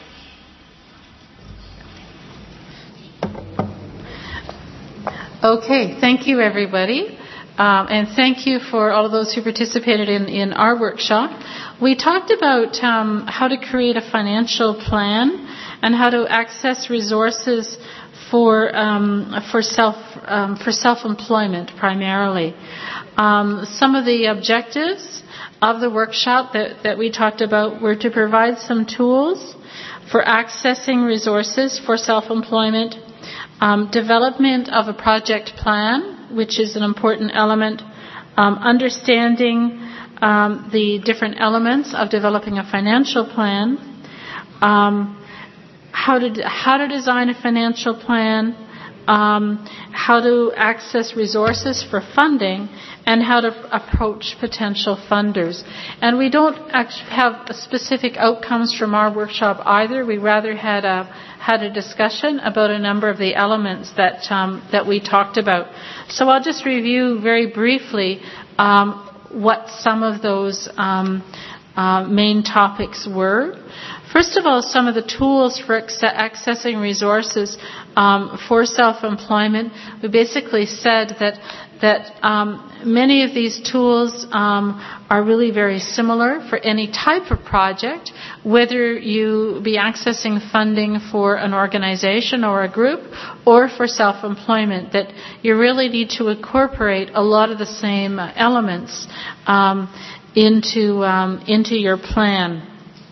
Okay, thank you, everybody. Um, and thank you for all of those who participated in, in our workshop. We talked about um, how to create a financial plan and how to access resources for um, for self um, for self-employment primarily. Um, some of the objectives of the workshop that, that we talked about were to provide some tools for accessing resources for self-employment, um, development of a project plan, which is an important element, um, understanding um, the different elements of developing a financial plan, um, how to how to design a financial plan, um, how to access resources for funding, and how to approach potential funders. And we don't actually have specific outcomes from our workshop either. We rather had a had a discussion about a number of the elements that um, that we talked about. So I'll just review very briefly um, what some of those um, uh, main topics were. First of all, some of the tools for accessing resources um, for self-employment. We basically said that that um, many of these tools um, are really very similar for any type of project, whether you be accessing funding for an organization or a group or for self-employment, that you really need to incorporate a lot of the same elements um, into um, into your plan.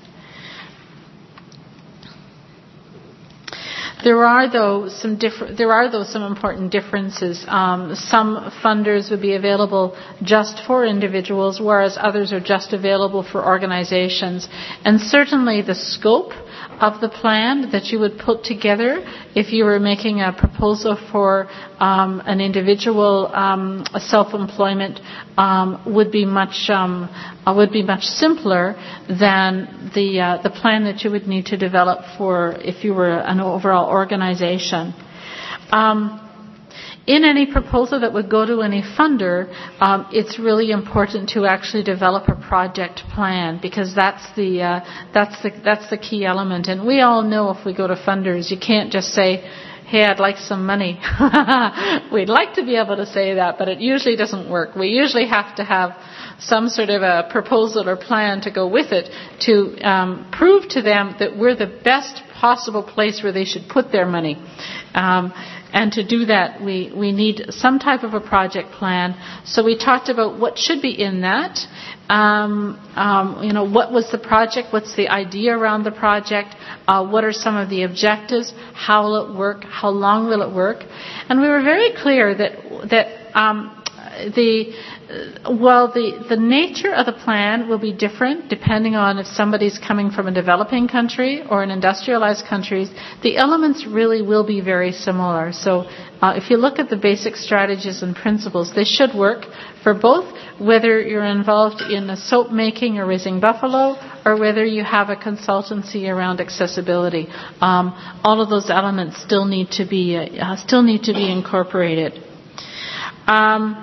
There are though some different. There are though some important differences. Um, some funders would be available just for individuals, whereas others are just available for organizations. And certainly, the scope of the plan that you would put together, if you were making a proposal for um, an individual um, self-employment, um, would be much um, uh, would be much simpler than the uh, the plan that you would need to develop for if you were an overall organization. Um, in any proposal that would go to any funder, um, it's really important to actually develop a project plan, because that's the uh, that's the that's the key element. And we all know if we go to funders, you can't just say, "Hey, I'd like some money." We'd like to be able to say that, but it usually doesn't work. We usually have to have some sort of a proposal or plan to go with it to um, prove to them that we're the best possible place where they should put their money. Um, and to do that, we, we need some type of a project plan. So we talked about what should be in that. Um, um, you know, what was the project? What's the idea around the project? Uh, what are some of the objectives? How will it work? How long will it work? And we were very clear that that um, the Well, the, the nature of the plan will be different depending on if somebody's coming from a developing country or an industrialized country. The elements really will be very similar. So uh, if you look at the basic strategies and principles, they should work for both, whether you're involved in soap making or raising buffalo, or whether you have a consultancy around accessibility. Um, all of those elements still need to be uh, still need to be incorporated. Um,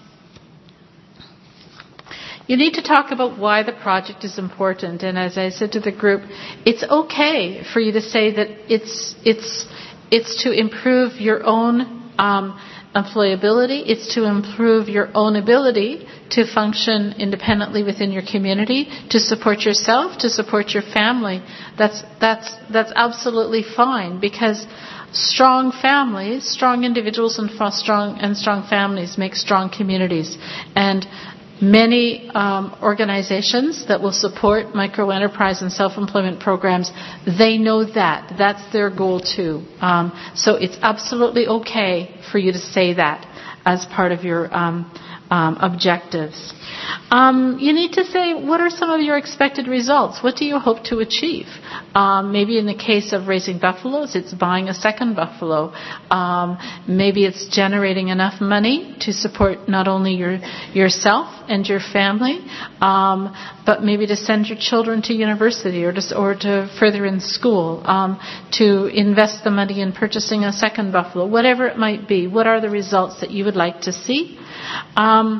You need to talk about why the project is important. And as I said to the group, it's okay for you to say that it's it's it's to improve your own um, employability. It's to improve your own ability to function independently within your community, to support yourself, to support your family. That's that's that's absolutely fine, because strong families, strong individuals, and strong and strong families make strong communities. And many um, organizations that will support microenterprise and self-employment programs, they know that. That's their goal too. Um, so it's absolutely okay for you to say that as part of your um, um, objectives. Um, you need to say, what are some of your expected results? What do you hope to achieve? Um, maybe in the case of raising buffaloes, it's buying a second buffalo. Um, maybe it's generating enough money to support not only your yourself and your family, um, but maybe to send your children to university or to, or to further in school, um, to invest the money in purchasing a second buffalo, whatever it might be. What are the results that you would like to see? Um,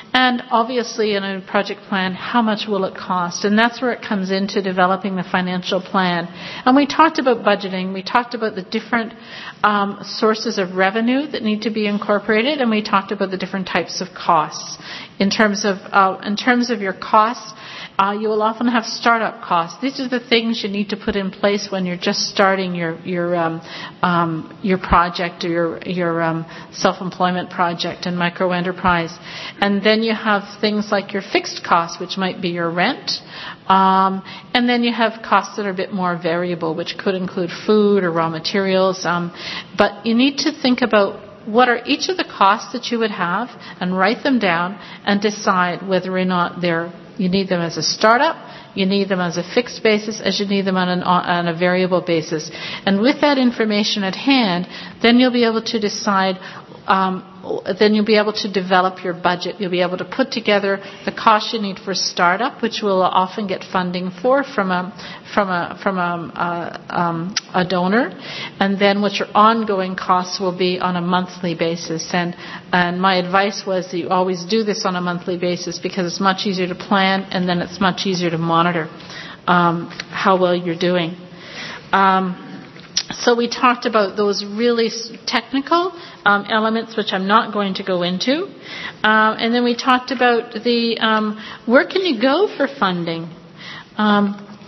And obviously in a project plan, how much will it cost? And that's where it comes into developing the financial plan. And we talked about budgeting. We talked about the different um, sources of revenue that need to be incorporated, and we talked about the different types of costs. In terms of uh, in terms of your costs, Uh, you will often have startup costs. These are the things you need to put in place when you're just starting your your um, um, your project or your your um, self-employment project and micro-enterprise. And then you have things like your fixed costs, which might be your rent. Um, and then you have costs that are a bit more variable, which could include food or raw materials. Um, but you need to think about what are each of the costs that you would have and write them down and decide whether or not they're you need them as a startup, you need them as a fixed basis, as you need them on, an, on a variable basis. And with that information at hand, then you'll be able to decide, um, then you'll be able to develop your budget. You'll be able to put together the cost you need for startup, which will often get funding for from a from a from a, a, um, a donor, and then what your ongoing costs will be on a monthly basis. And and my advice was that you always do this on a monthly basis because it's much easier to plan, and then it's much easier to monitor um, how well you're doing. Um, So we talked about those really technical um, elements, which I'm not going to go into. Um, and then we talked about the um, where can you go for funding? Um,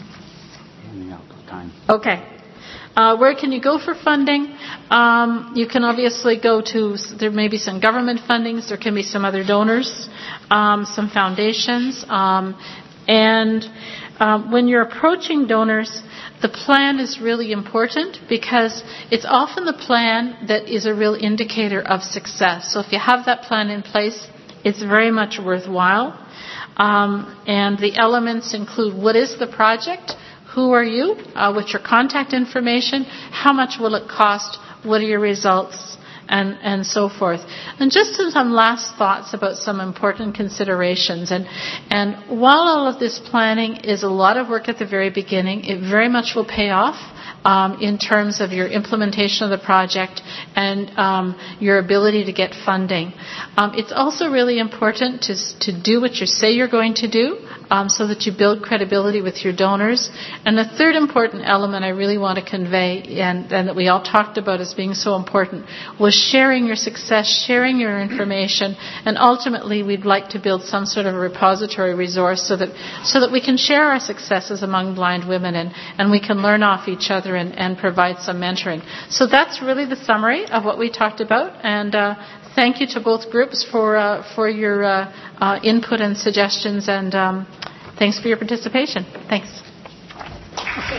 okay. Uh, where can you go for funding? Um, you can obviously go to, there may be some government fundings, there can be some other donors, um, some foundations. Um, and um, when you're approaching donors, the plan is really important because it's often the plan that is a real indicator of success. So if you have that plan in place, it's very much worthwhile. Um, and the elements include what is the project, who are you, uh, what's your contact information, how much will it cost, what are your results, and, and so forth. And just some last thoughts about some important considerations. And, and while all of this planning is a lot of work at the very beginning, it very much will pay off um, in terms of your implementation of the project and um, your ability to get funding. Um, it's also really important to, to do what you say you're going to do um, so that you build credibility with your donors. And the third important element I really want to convey, and, and that we all talked about as being so important, was sharing your success, sharing your information, and ultimately we'd like to build some sort of a repository resource so that so that we can share our successes among blind women and, and we can learn off each other and, and provide some mentoring. So that's really the summary of what we talked about, and uh, thank you to both groups for uh, for your uh, uh, input and suggestions, and um, thanks for your participation. Thanks. Okay.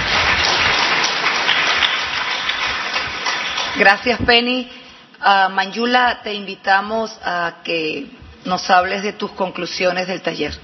Gracias, Penny. Uh, Manjula, te invitamos a que nos hables de tus conclusiones del taller.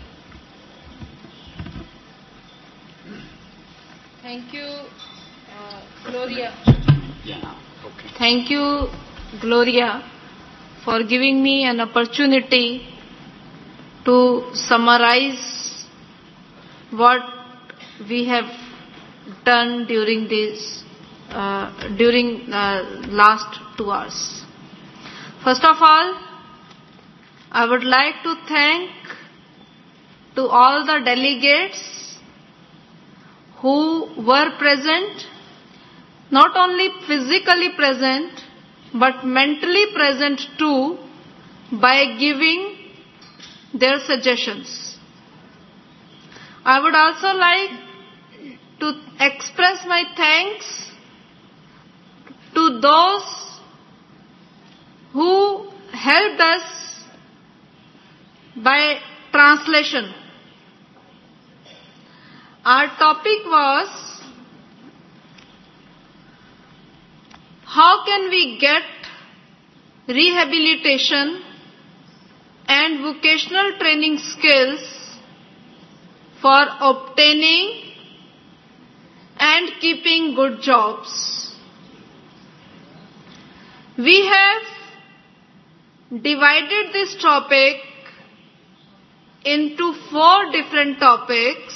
Thank you, uh, Gloria. Thank you, Gloria, for giving me an opportunity to summarize what we have done during this uh, during uh, last two hours. First of all, I would like to thank to all the delegates who were present, not only physically present, but mentally present too, by giving their suggestions. I would also like to express my thanks to those who helped us by translation. Our topic was, how can we get rehabilitation and vocational training skills for obtaining and keeping good jobs. We have divided this topic into four different topics.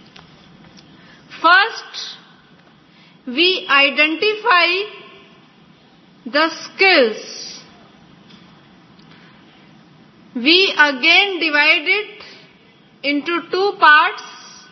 First, we identify the skills we again divide it into two parts.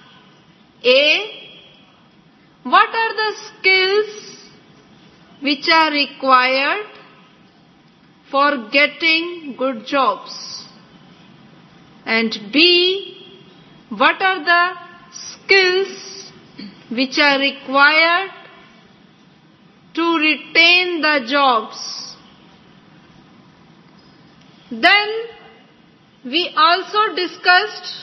A, what are the skills which are required for getting good jobs? And B, what are the skills which are required to retain the jobs? Then we also discussed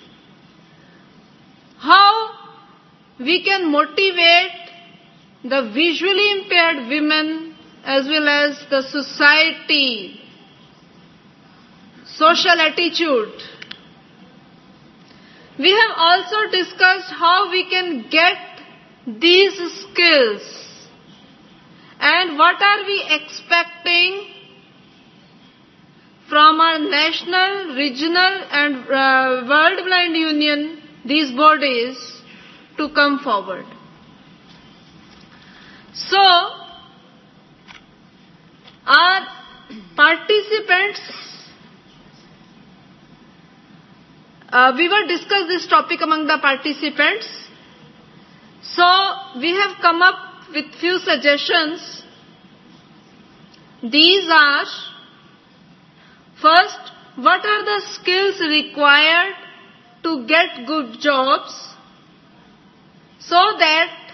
how we can motivate the visually impaired women as well as the society, social attitude. We have also discussed how we can get these skills and what are we expecting from our national, regional and uh, World Blind Union, these bodies, to come forward. So, our participants, uh, we will discuss this topic among the participants. So, we have come up with few suggestions. These are, first, what are the skills required to get good jobs, so that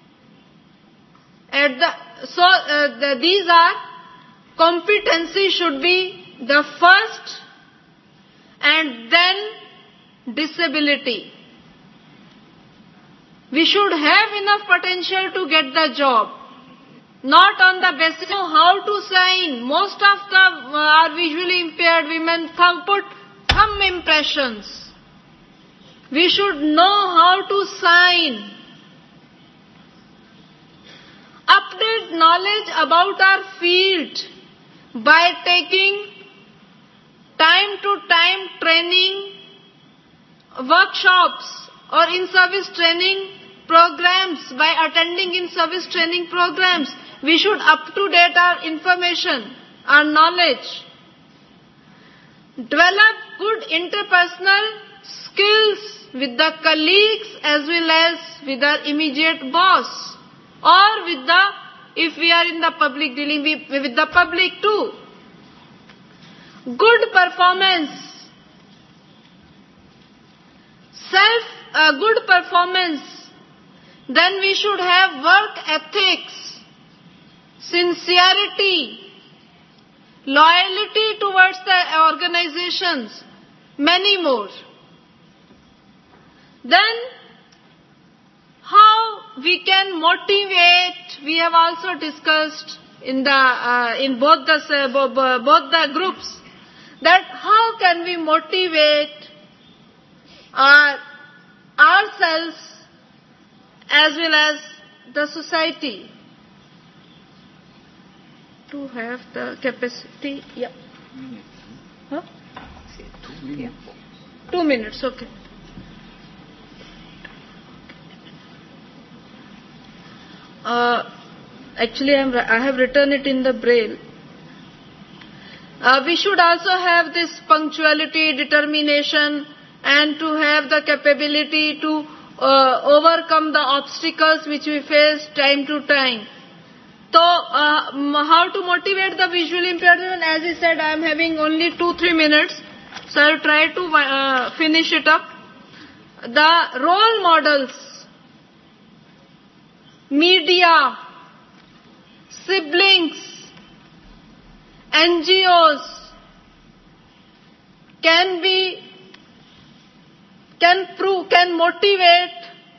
at the so uh, the, these are competency should be the first and then disability. We should have enough potential to get the job, not on the basis of how to sign. Most of the uh, our visually impaired women thumb, put thumb impressions. We should know how to sign. Update knowledge about our field by taking time to time training workshops or in-service training programs, by attending in-service training programs. We should up-to-date our information, our knowledge. Develop good interpersonal skills with the colleagues as well as with our immediate boss, or with the, if we are in the public, dealing with, with the public too. Good performance, self, uh, good performance. Then we should have work ethics, sincerity, loyalty towards the organizations, many more. Then, how we can motivate, we have also discussed in the uh, in both the uh, both the groups, that how can we motivate our ourselves as well as the society to have the capacity. Yeah. Huh? Yeah. Two minutes. Okay. Uh, actually, I'm, I have written it in the braille. Uh, we should also have this punctuality, determination, and to have the capability to uh, overcome the obstacles which we face time to time. So, uh, how to motivate the visually impaired? As I said, I am having only two, three minutes, so I will try to uh, finish it up. The role models, media, siblings, N G Os can be, can prove, can motivate.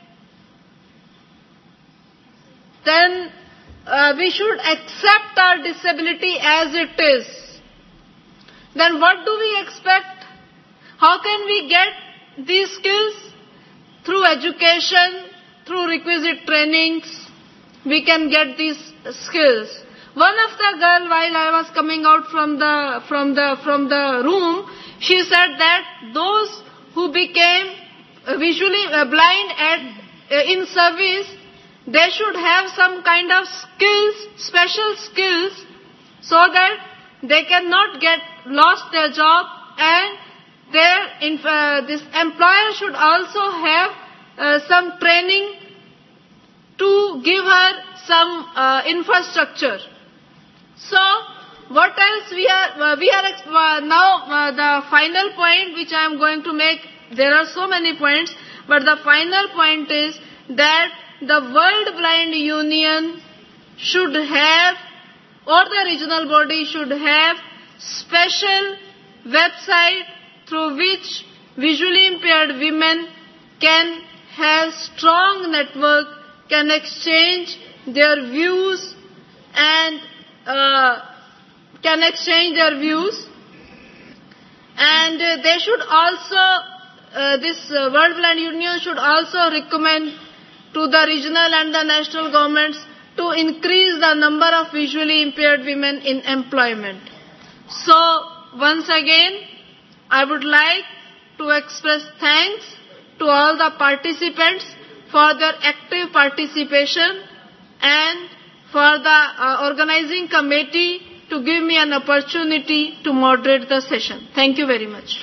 Then uh, we should accept our disability as it is. Then what do we expect? How can we get these skills? Through education, through requisite trainings, we can get these skills. One of the girl, while I was coming out from the from the from the room, she said that those who became visually blind at uh, in service, they should have some kind of skills, special skills, so that they cannot get lost their job and their inf- uh, this employer should also have uh, some training to give her some uh, infrastructure. So, what else we are, uh, we are exp- uh, now uh, the final point which I am going to make, there are so many points, but the final point is that the World Blind Union should have, or the regional body should have, special website through which visually impaired women can have strong network, can exchange their views and uh, can exchange their views. And uh, they should also, uh, this uh, World Blind Union should also recommend to the regional and the national governments to increase the number of visually impaired women in employment. So, once again, I would like to express thanks to all the participants for their active participation and for the uh, organizing committee to give me an opportunity to moderate the session. Thank you very much.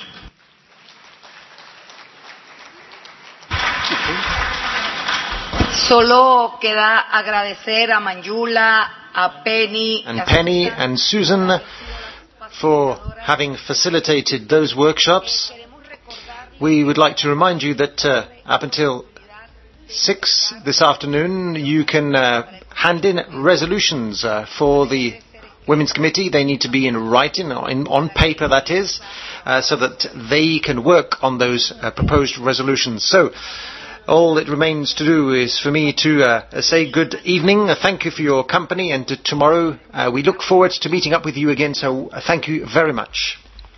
Solo queda agradecer a Manjula, a Penny, and Penny and Susan for having facilitated those workshops. We would like to remind you that uh, up until six this afternoon you can uh, hand in resolutions uh, for the Women's Committee. They need to be in writing, or in, on paper that is, uh, so that they can work on those uh, proposed resolutions. So all it remains to do is for me to uh, say good evening, uh, thank you for your company, and to tomorrow uh, we look forward to meeting up with you again, so uh, thank you very much.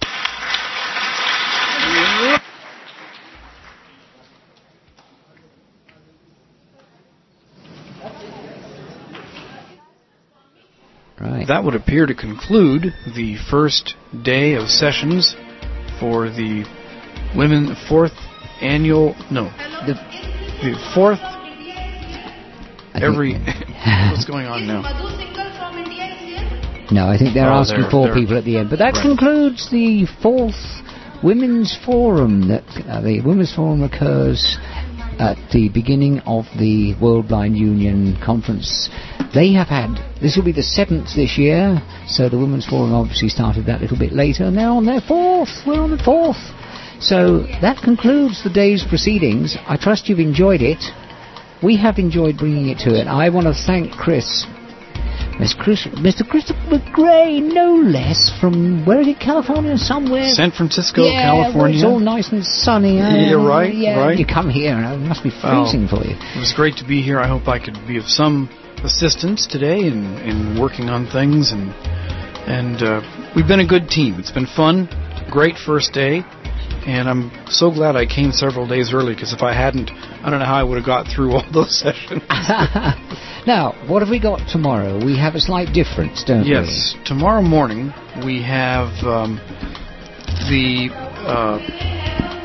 Right. That would appear to conclude the first day of sessions for the Women Fourth Annual, no, the, the fourth, every, what's going on now? No, I think they're oh, asking they're, four they're, people at the end. But that right. concludes the fourth Women's Forum. That uh, the Women's Forum occurs at the beginning of the World Blind Union conference. They have had, this will be the seventh this year, so the Women's Forum obviously started that a little bit later, and they're on their fourth. We're on the fourth. So that concludes the day's proceedings. I trust you've enjoyed it. We have enjoyed bringing it to it. I want to thank Chris, Mister Chris, Mister Christopher Gray, no less, from, where is it, California, somewhere? San Francisco, yeah, California. Where it's all nice and sunny. Uh, yeah, right, yeah, right. You come here, and it must be freezing oh, for you. It was great to be here. I hope I could be of some assistance today in, in working on things, and and uh, we've been a good team. It's been fun, great first day, and I'm so glad I came several days early, because if I hadn't, I don't know how I would have got through all those sessions. Now, what have we got tomorrow? We have a slight difference, don't yes, we? Yes, tomorrow morning we have um, the... Uh,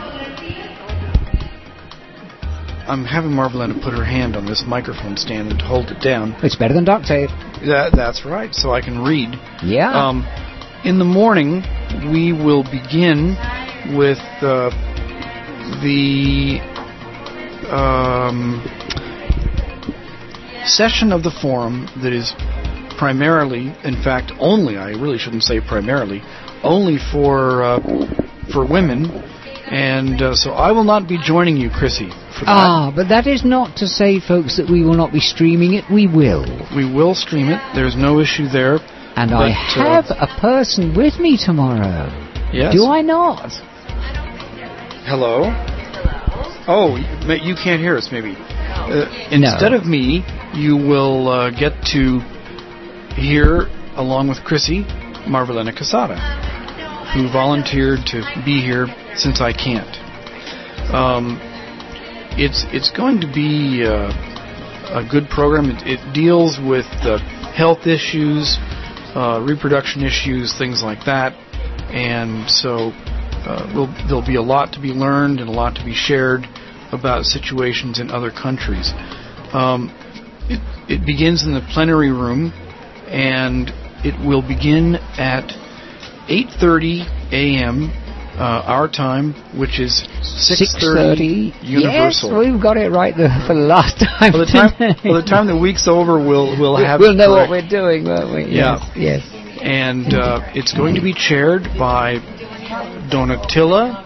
I'm having Marvelena put her hand on this microphone stand and hold it down. It's better than duct tape. That, that's right, so I can read. Yeah. Um, in the morning, we will begin with uh, the um, session of the forum that is primarily, in fact, only, I really shouldn't say primarily, only for uh, for women. And uh, so I will not be joining you, Chrissy, for that. Ah, but that is not to say, folks, that we will not be streaming it. We will. We will stream it. There's no issue there. And but, I have uh, a person with me tomorrow. Yes. Do I not? Hello? Oh, you can't hear us, maybe. Uh, instead no. of me, you will uh, get to hear, along with Chrissy, Marvelena Casada, who volunteered to be here since I can't. Um, it's it's going to be uh, a good program. It, it deals with uh, health issues, uh, reproduction issues, things like that, and so uh, we'll, there'll be a lot to be learned and a lot to be shared about situations in other countries. Um, it, it begins in the plenary room, and it will begin at eight thirty a.m. uh, our time, which is six thirty Universal. Yes, we've got it right the, for the last time. By the time, by the time the week's over, we'll we'll have we'll it know correct. what we're doing, won't we? Yeah. Yes. yes. And uh, it's going to be chaired by Donatilla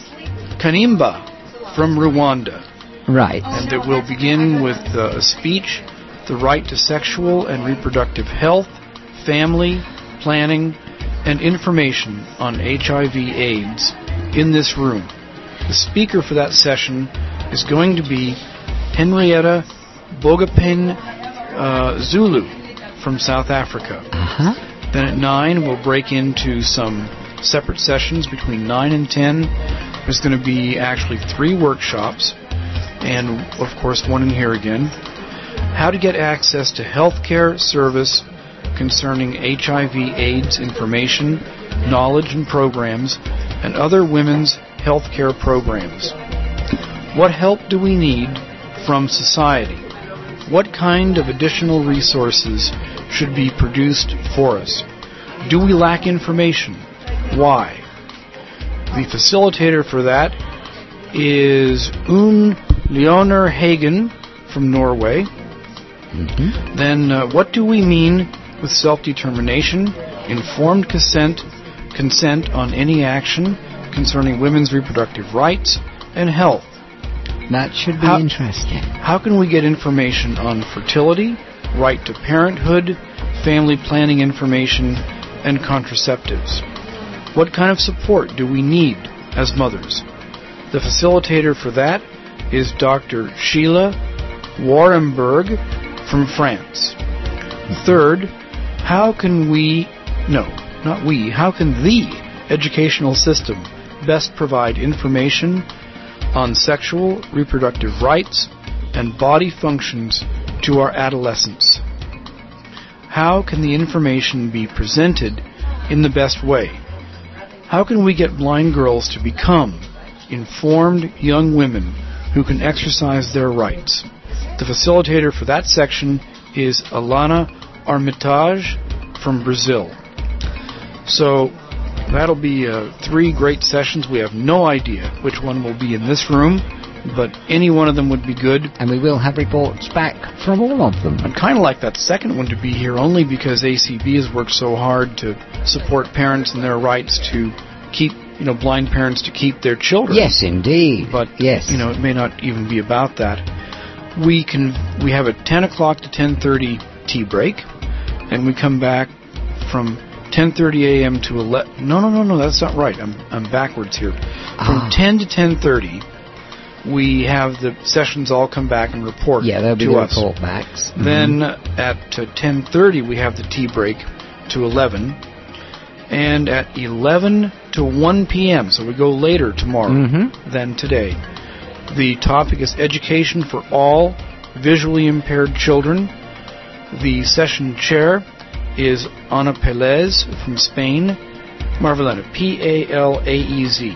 Kanimba from Rwanda. Right. And it will begin with uh, a speech, the right to sexual and reproductive health, family, planning, and information on H I V AIDS in this room. The speaker for that session is going to be Henrietta Bogopin uh, Zulu from South Africa. Uh-huh. Then at nine, we'll break into some separate sessions between nine and ten. There's going to be actually three workshops, and of course one in here again. How to get access to healthcare service concerning H I V AIDS information, knowledge and programs, and other women's healthcare programs. What help do we need from society? What kind of additional resources should be produced for us? Do we lack information? Why? The facilitator for that is Un Leoner Hagen from Norway. Mm-hmm. Then uh, what do we mean with self-determination, informed consent, consent on any action concerning women's reproductive rights and health? That should be how, interesting. How can we get information on fertility, right to parenthood, family planning information, and contraceptives? What kind of support do we need as mothers? The facilitator for that is Doctor Sheila Warrenberg from France. Third, how can we, no, not we, how can the educational system best provide information on sexual reproductive rights and body functions to our adolescents? How can the information be presented in the best way? How can we get blind girls to become informed young women who can exercise their rights? The facilitator for that section is Alana Armitage from Brazil. So that'll be uh, three great sessions. We have no idea which one will be in this room, but any one of them would be good. And we will have reports back from all of them. I'd kind of like that second one to be here only because A C B has worked so hard to support parents and their rights to keep, you know, blind parents to keep their children. Yes, indeed. But, yes. you know, it may not even be about that. We can, we have a ten o'clock to ten thirty tea break, and we come back from ten thirty a.m. to eleven. No, no, no, no, that's not right. I'm I'm backwards here. From ah. ten to ten thirty, we have the sessions all come back and report yeah, there'll be to the us. report backs. Mm-hmm. Then at uh, ten thirty, we have the tea break to eleven, and at eleven to one p.m., so we go later tomorrow mm-hmm. than today. The topic is education for all visually impaired children. The session chair is Ana Pelez from Spain. Marvelena, P A L A E Z.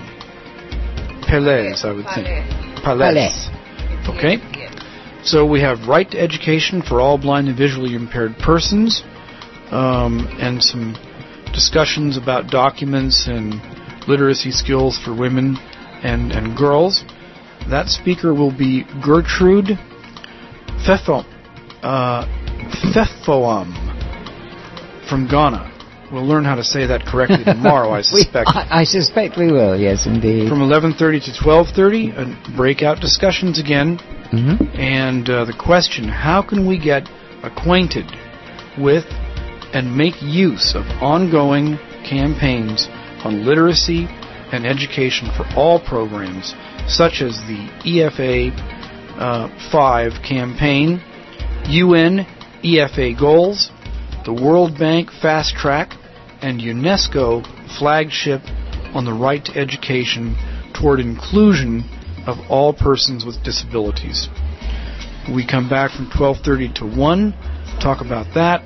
Pelez, I would think. Pelez. Okay. So we have right to education for all blind and visually impaired persons, um, and some discussions about documents and literacy skills for women and, and girls. That speaker will be Gertrude Fefo, uh, Fefoam from Ghana. We'll learn how to say that correctly tomorrow, I suspect. we, I, I suspect we will, yes, indeed. From eleven thirty to twelve thirty, and breakout discussions again. Mm-hmm. And uh, the question, how can we get acquainted with and make use of ongoing campaigns on literacy and education for all programs, such as the E F A uh, five campaign, U N E F A goals, the World Bank Fast Track, and UNESCO flagship on the right to education toward inclusion of all persons with disabilities. We come back from twelve thirty to one, talk about that,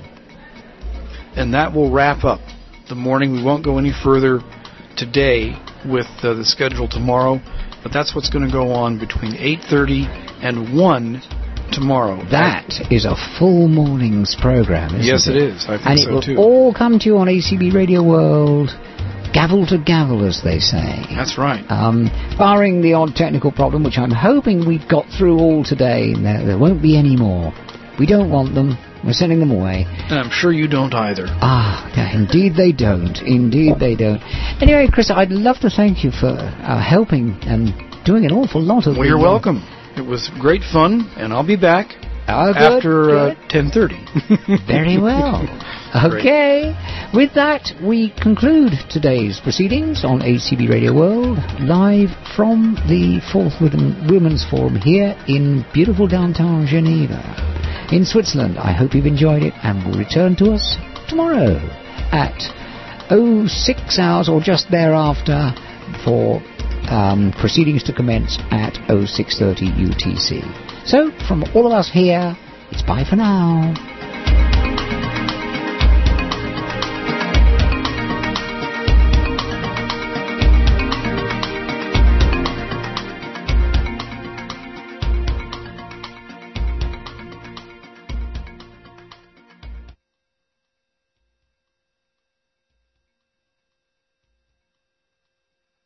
and that will wrap up the morning. We won't go any further today with uh, the schedule tomorrow, but that's what's going to go on between eight thirty and one tomorrow. That is a full morning's program, isn't yes, it? Yes, it is. I think and so, it will too. all come to you on A C B Radio World gavel to gavel, as they say. That's right. Um, barring the odd technical problem, which I'm hoping we've got through all today, there, there won't be any more. We don't want them. We're sending them away. And I'm sure you don't either. Ah, yeah, indeed they don't. Indeed they don't. Anyway, Chris, I'd love to thank you for uh, helping and doing an awful lot of... Well, you're welcome. It was great fun, and I'll be back oh, good, after good. Uh, ten thirty. Very well. Okay. With that, we conclude today's proceedings on A C B Radio World, live from the Fourth Women's Forum here in beautiful downtown Geneva, in Switzerland. I hope you've enjoyed it, and will return to us tomorrow at oh six hours or just thereafter for um, proceedings to commence at oh six thirty U T C. So, from all of us here, it's bye for now.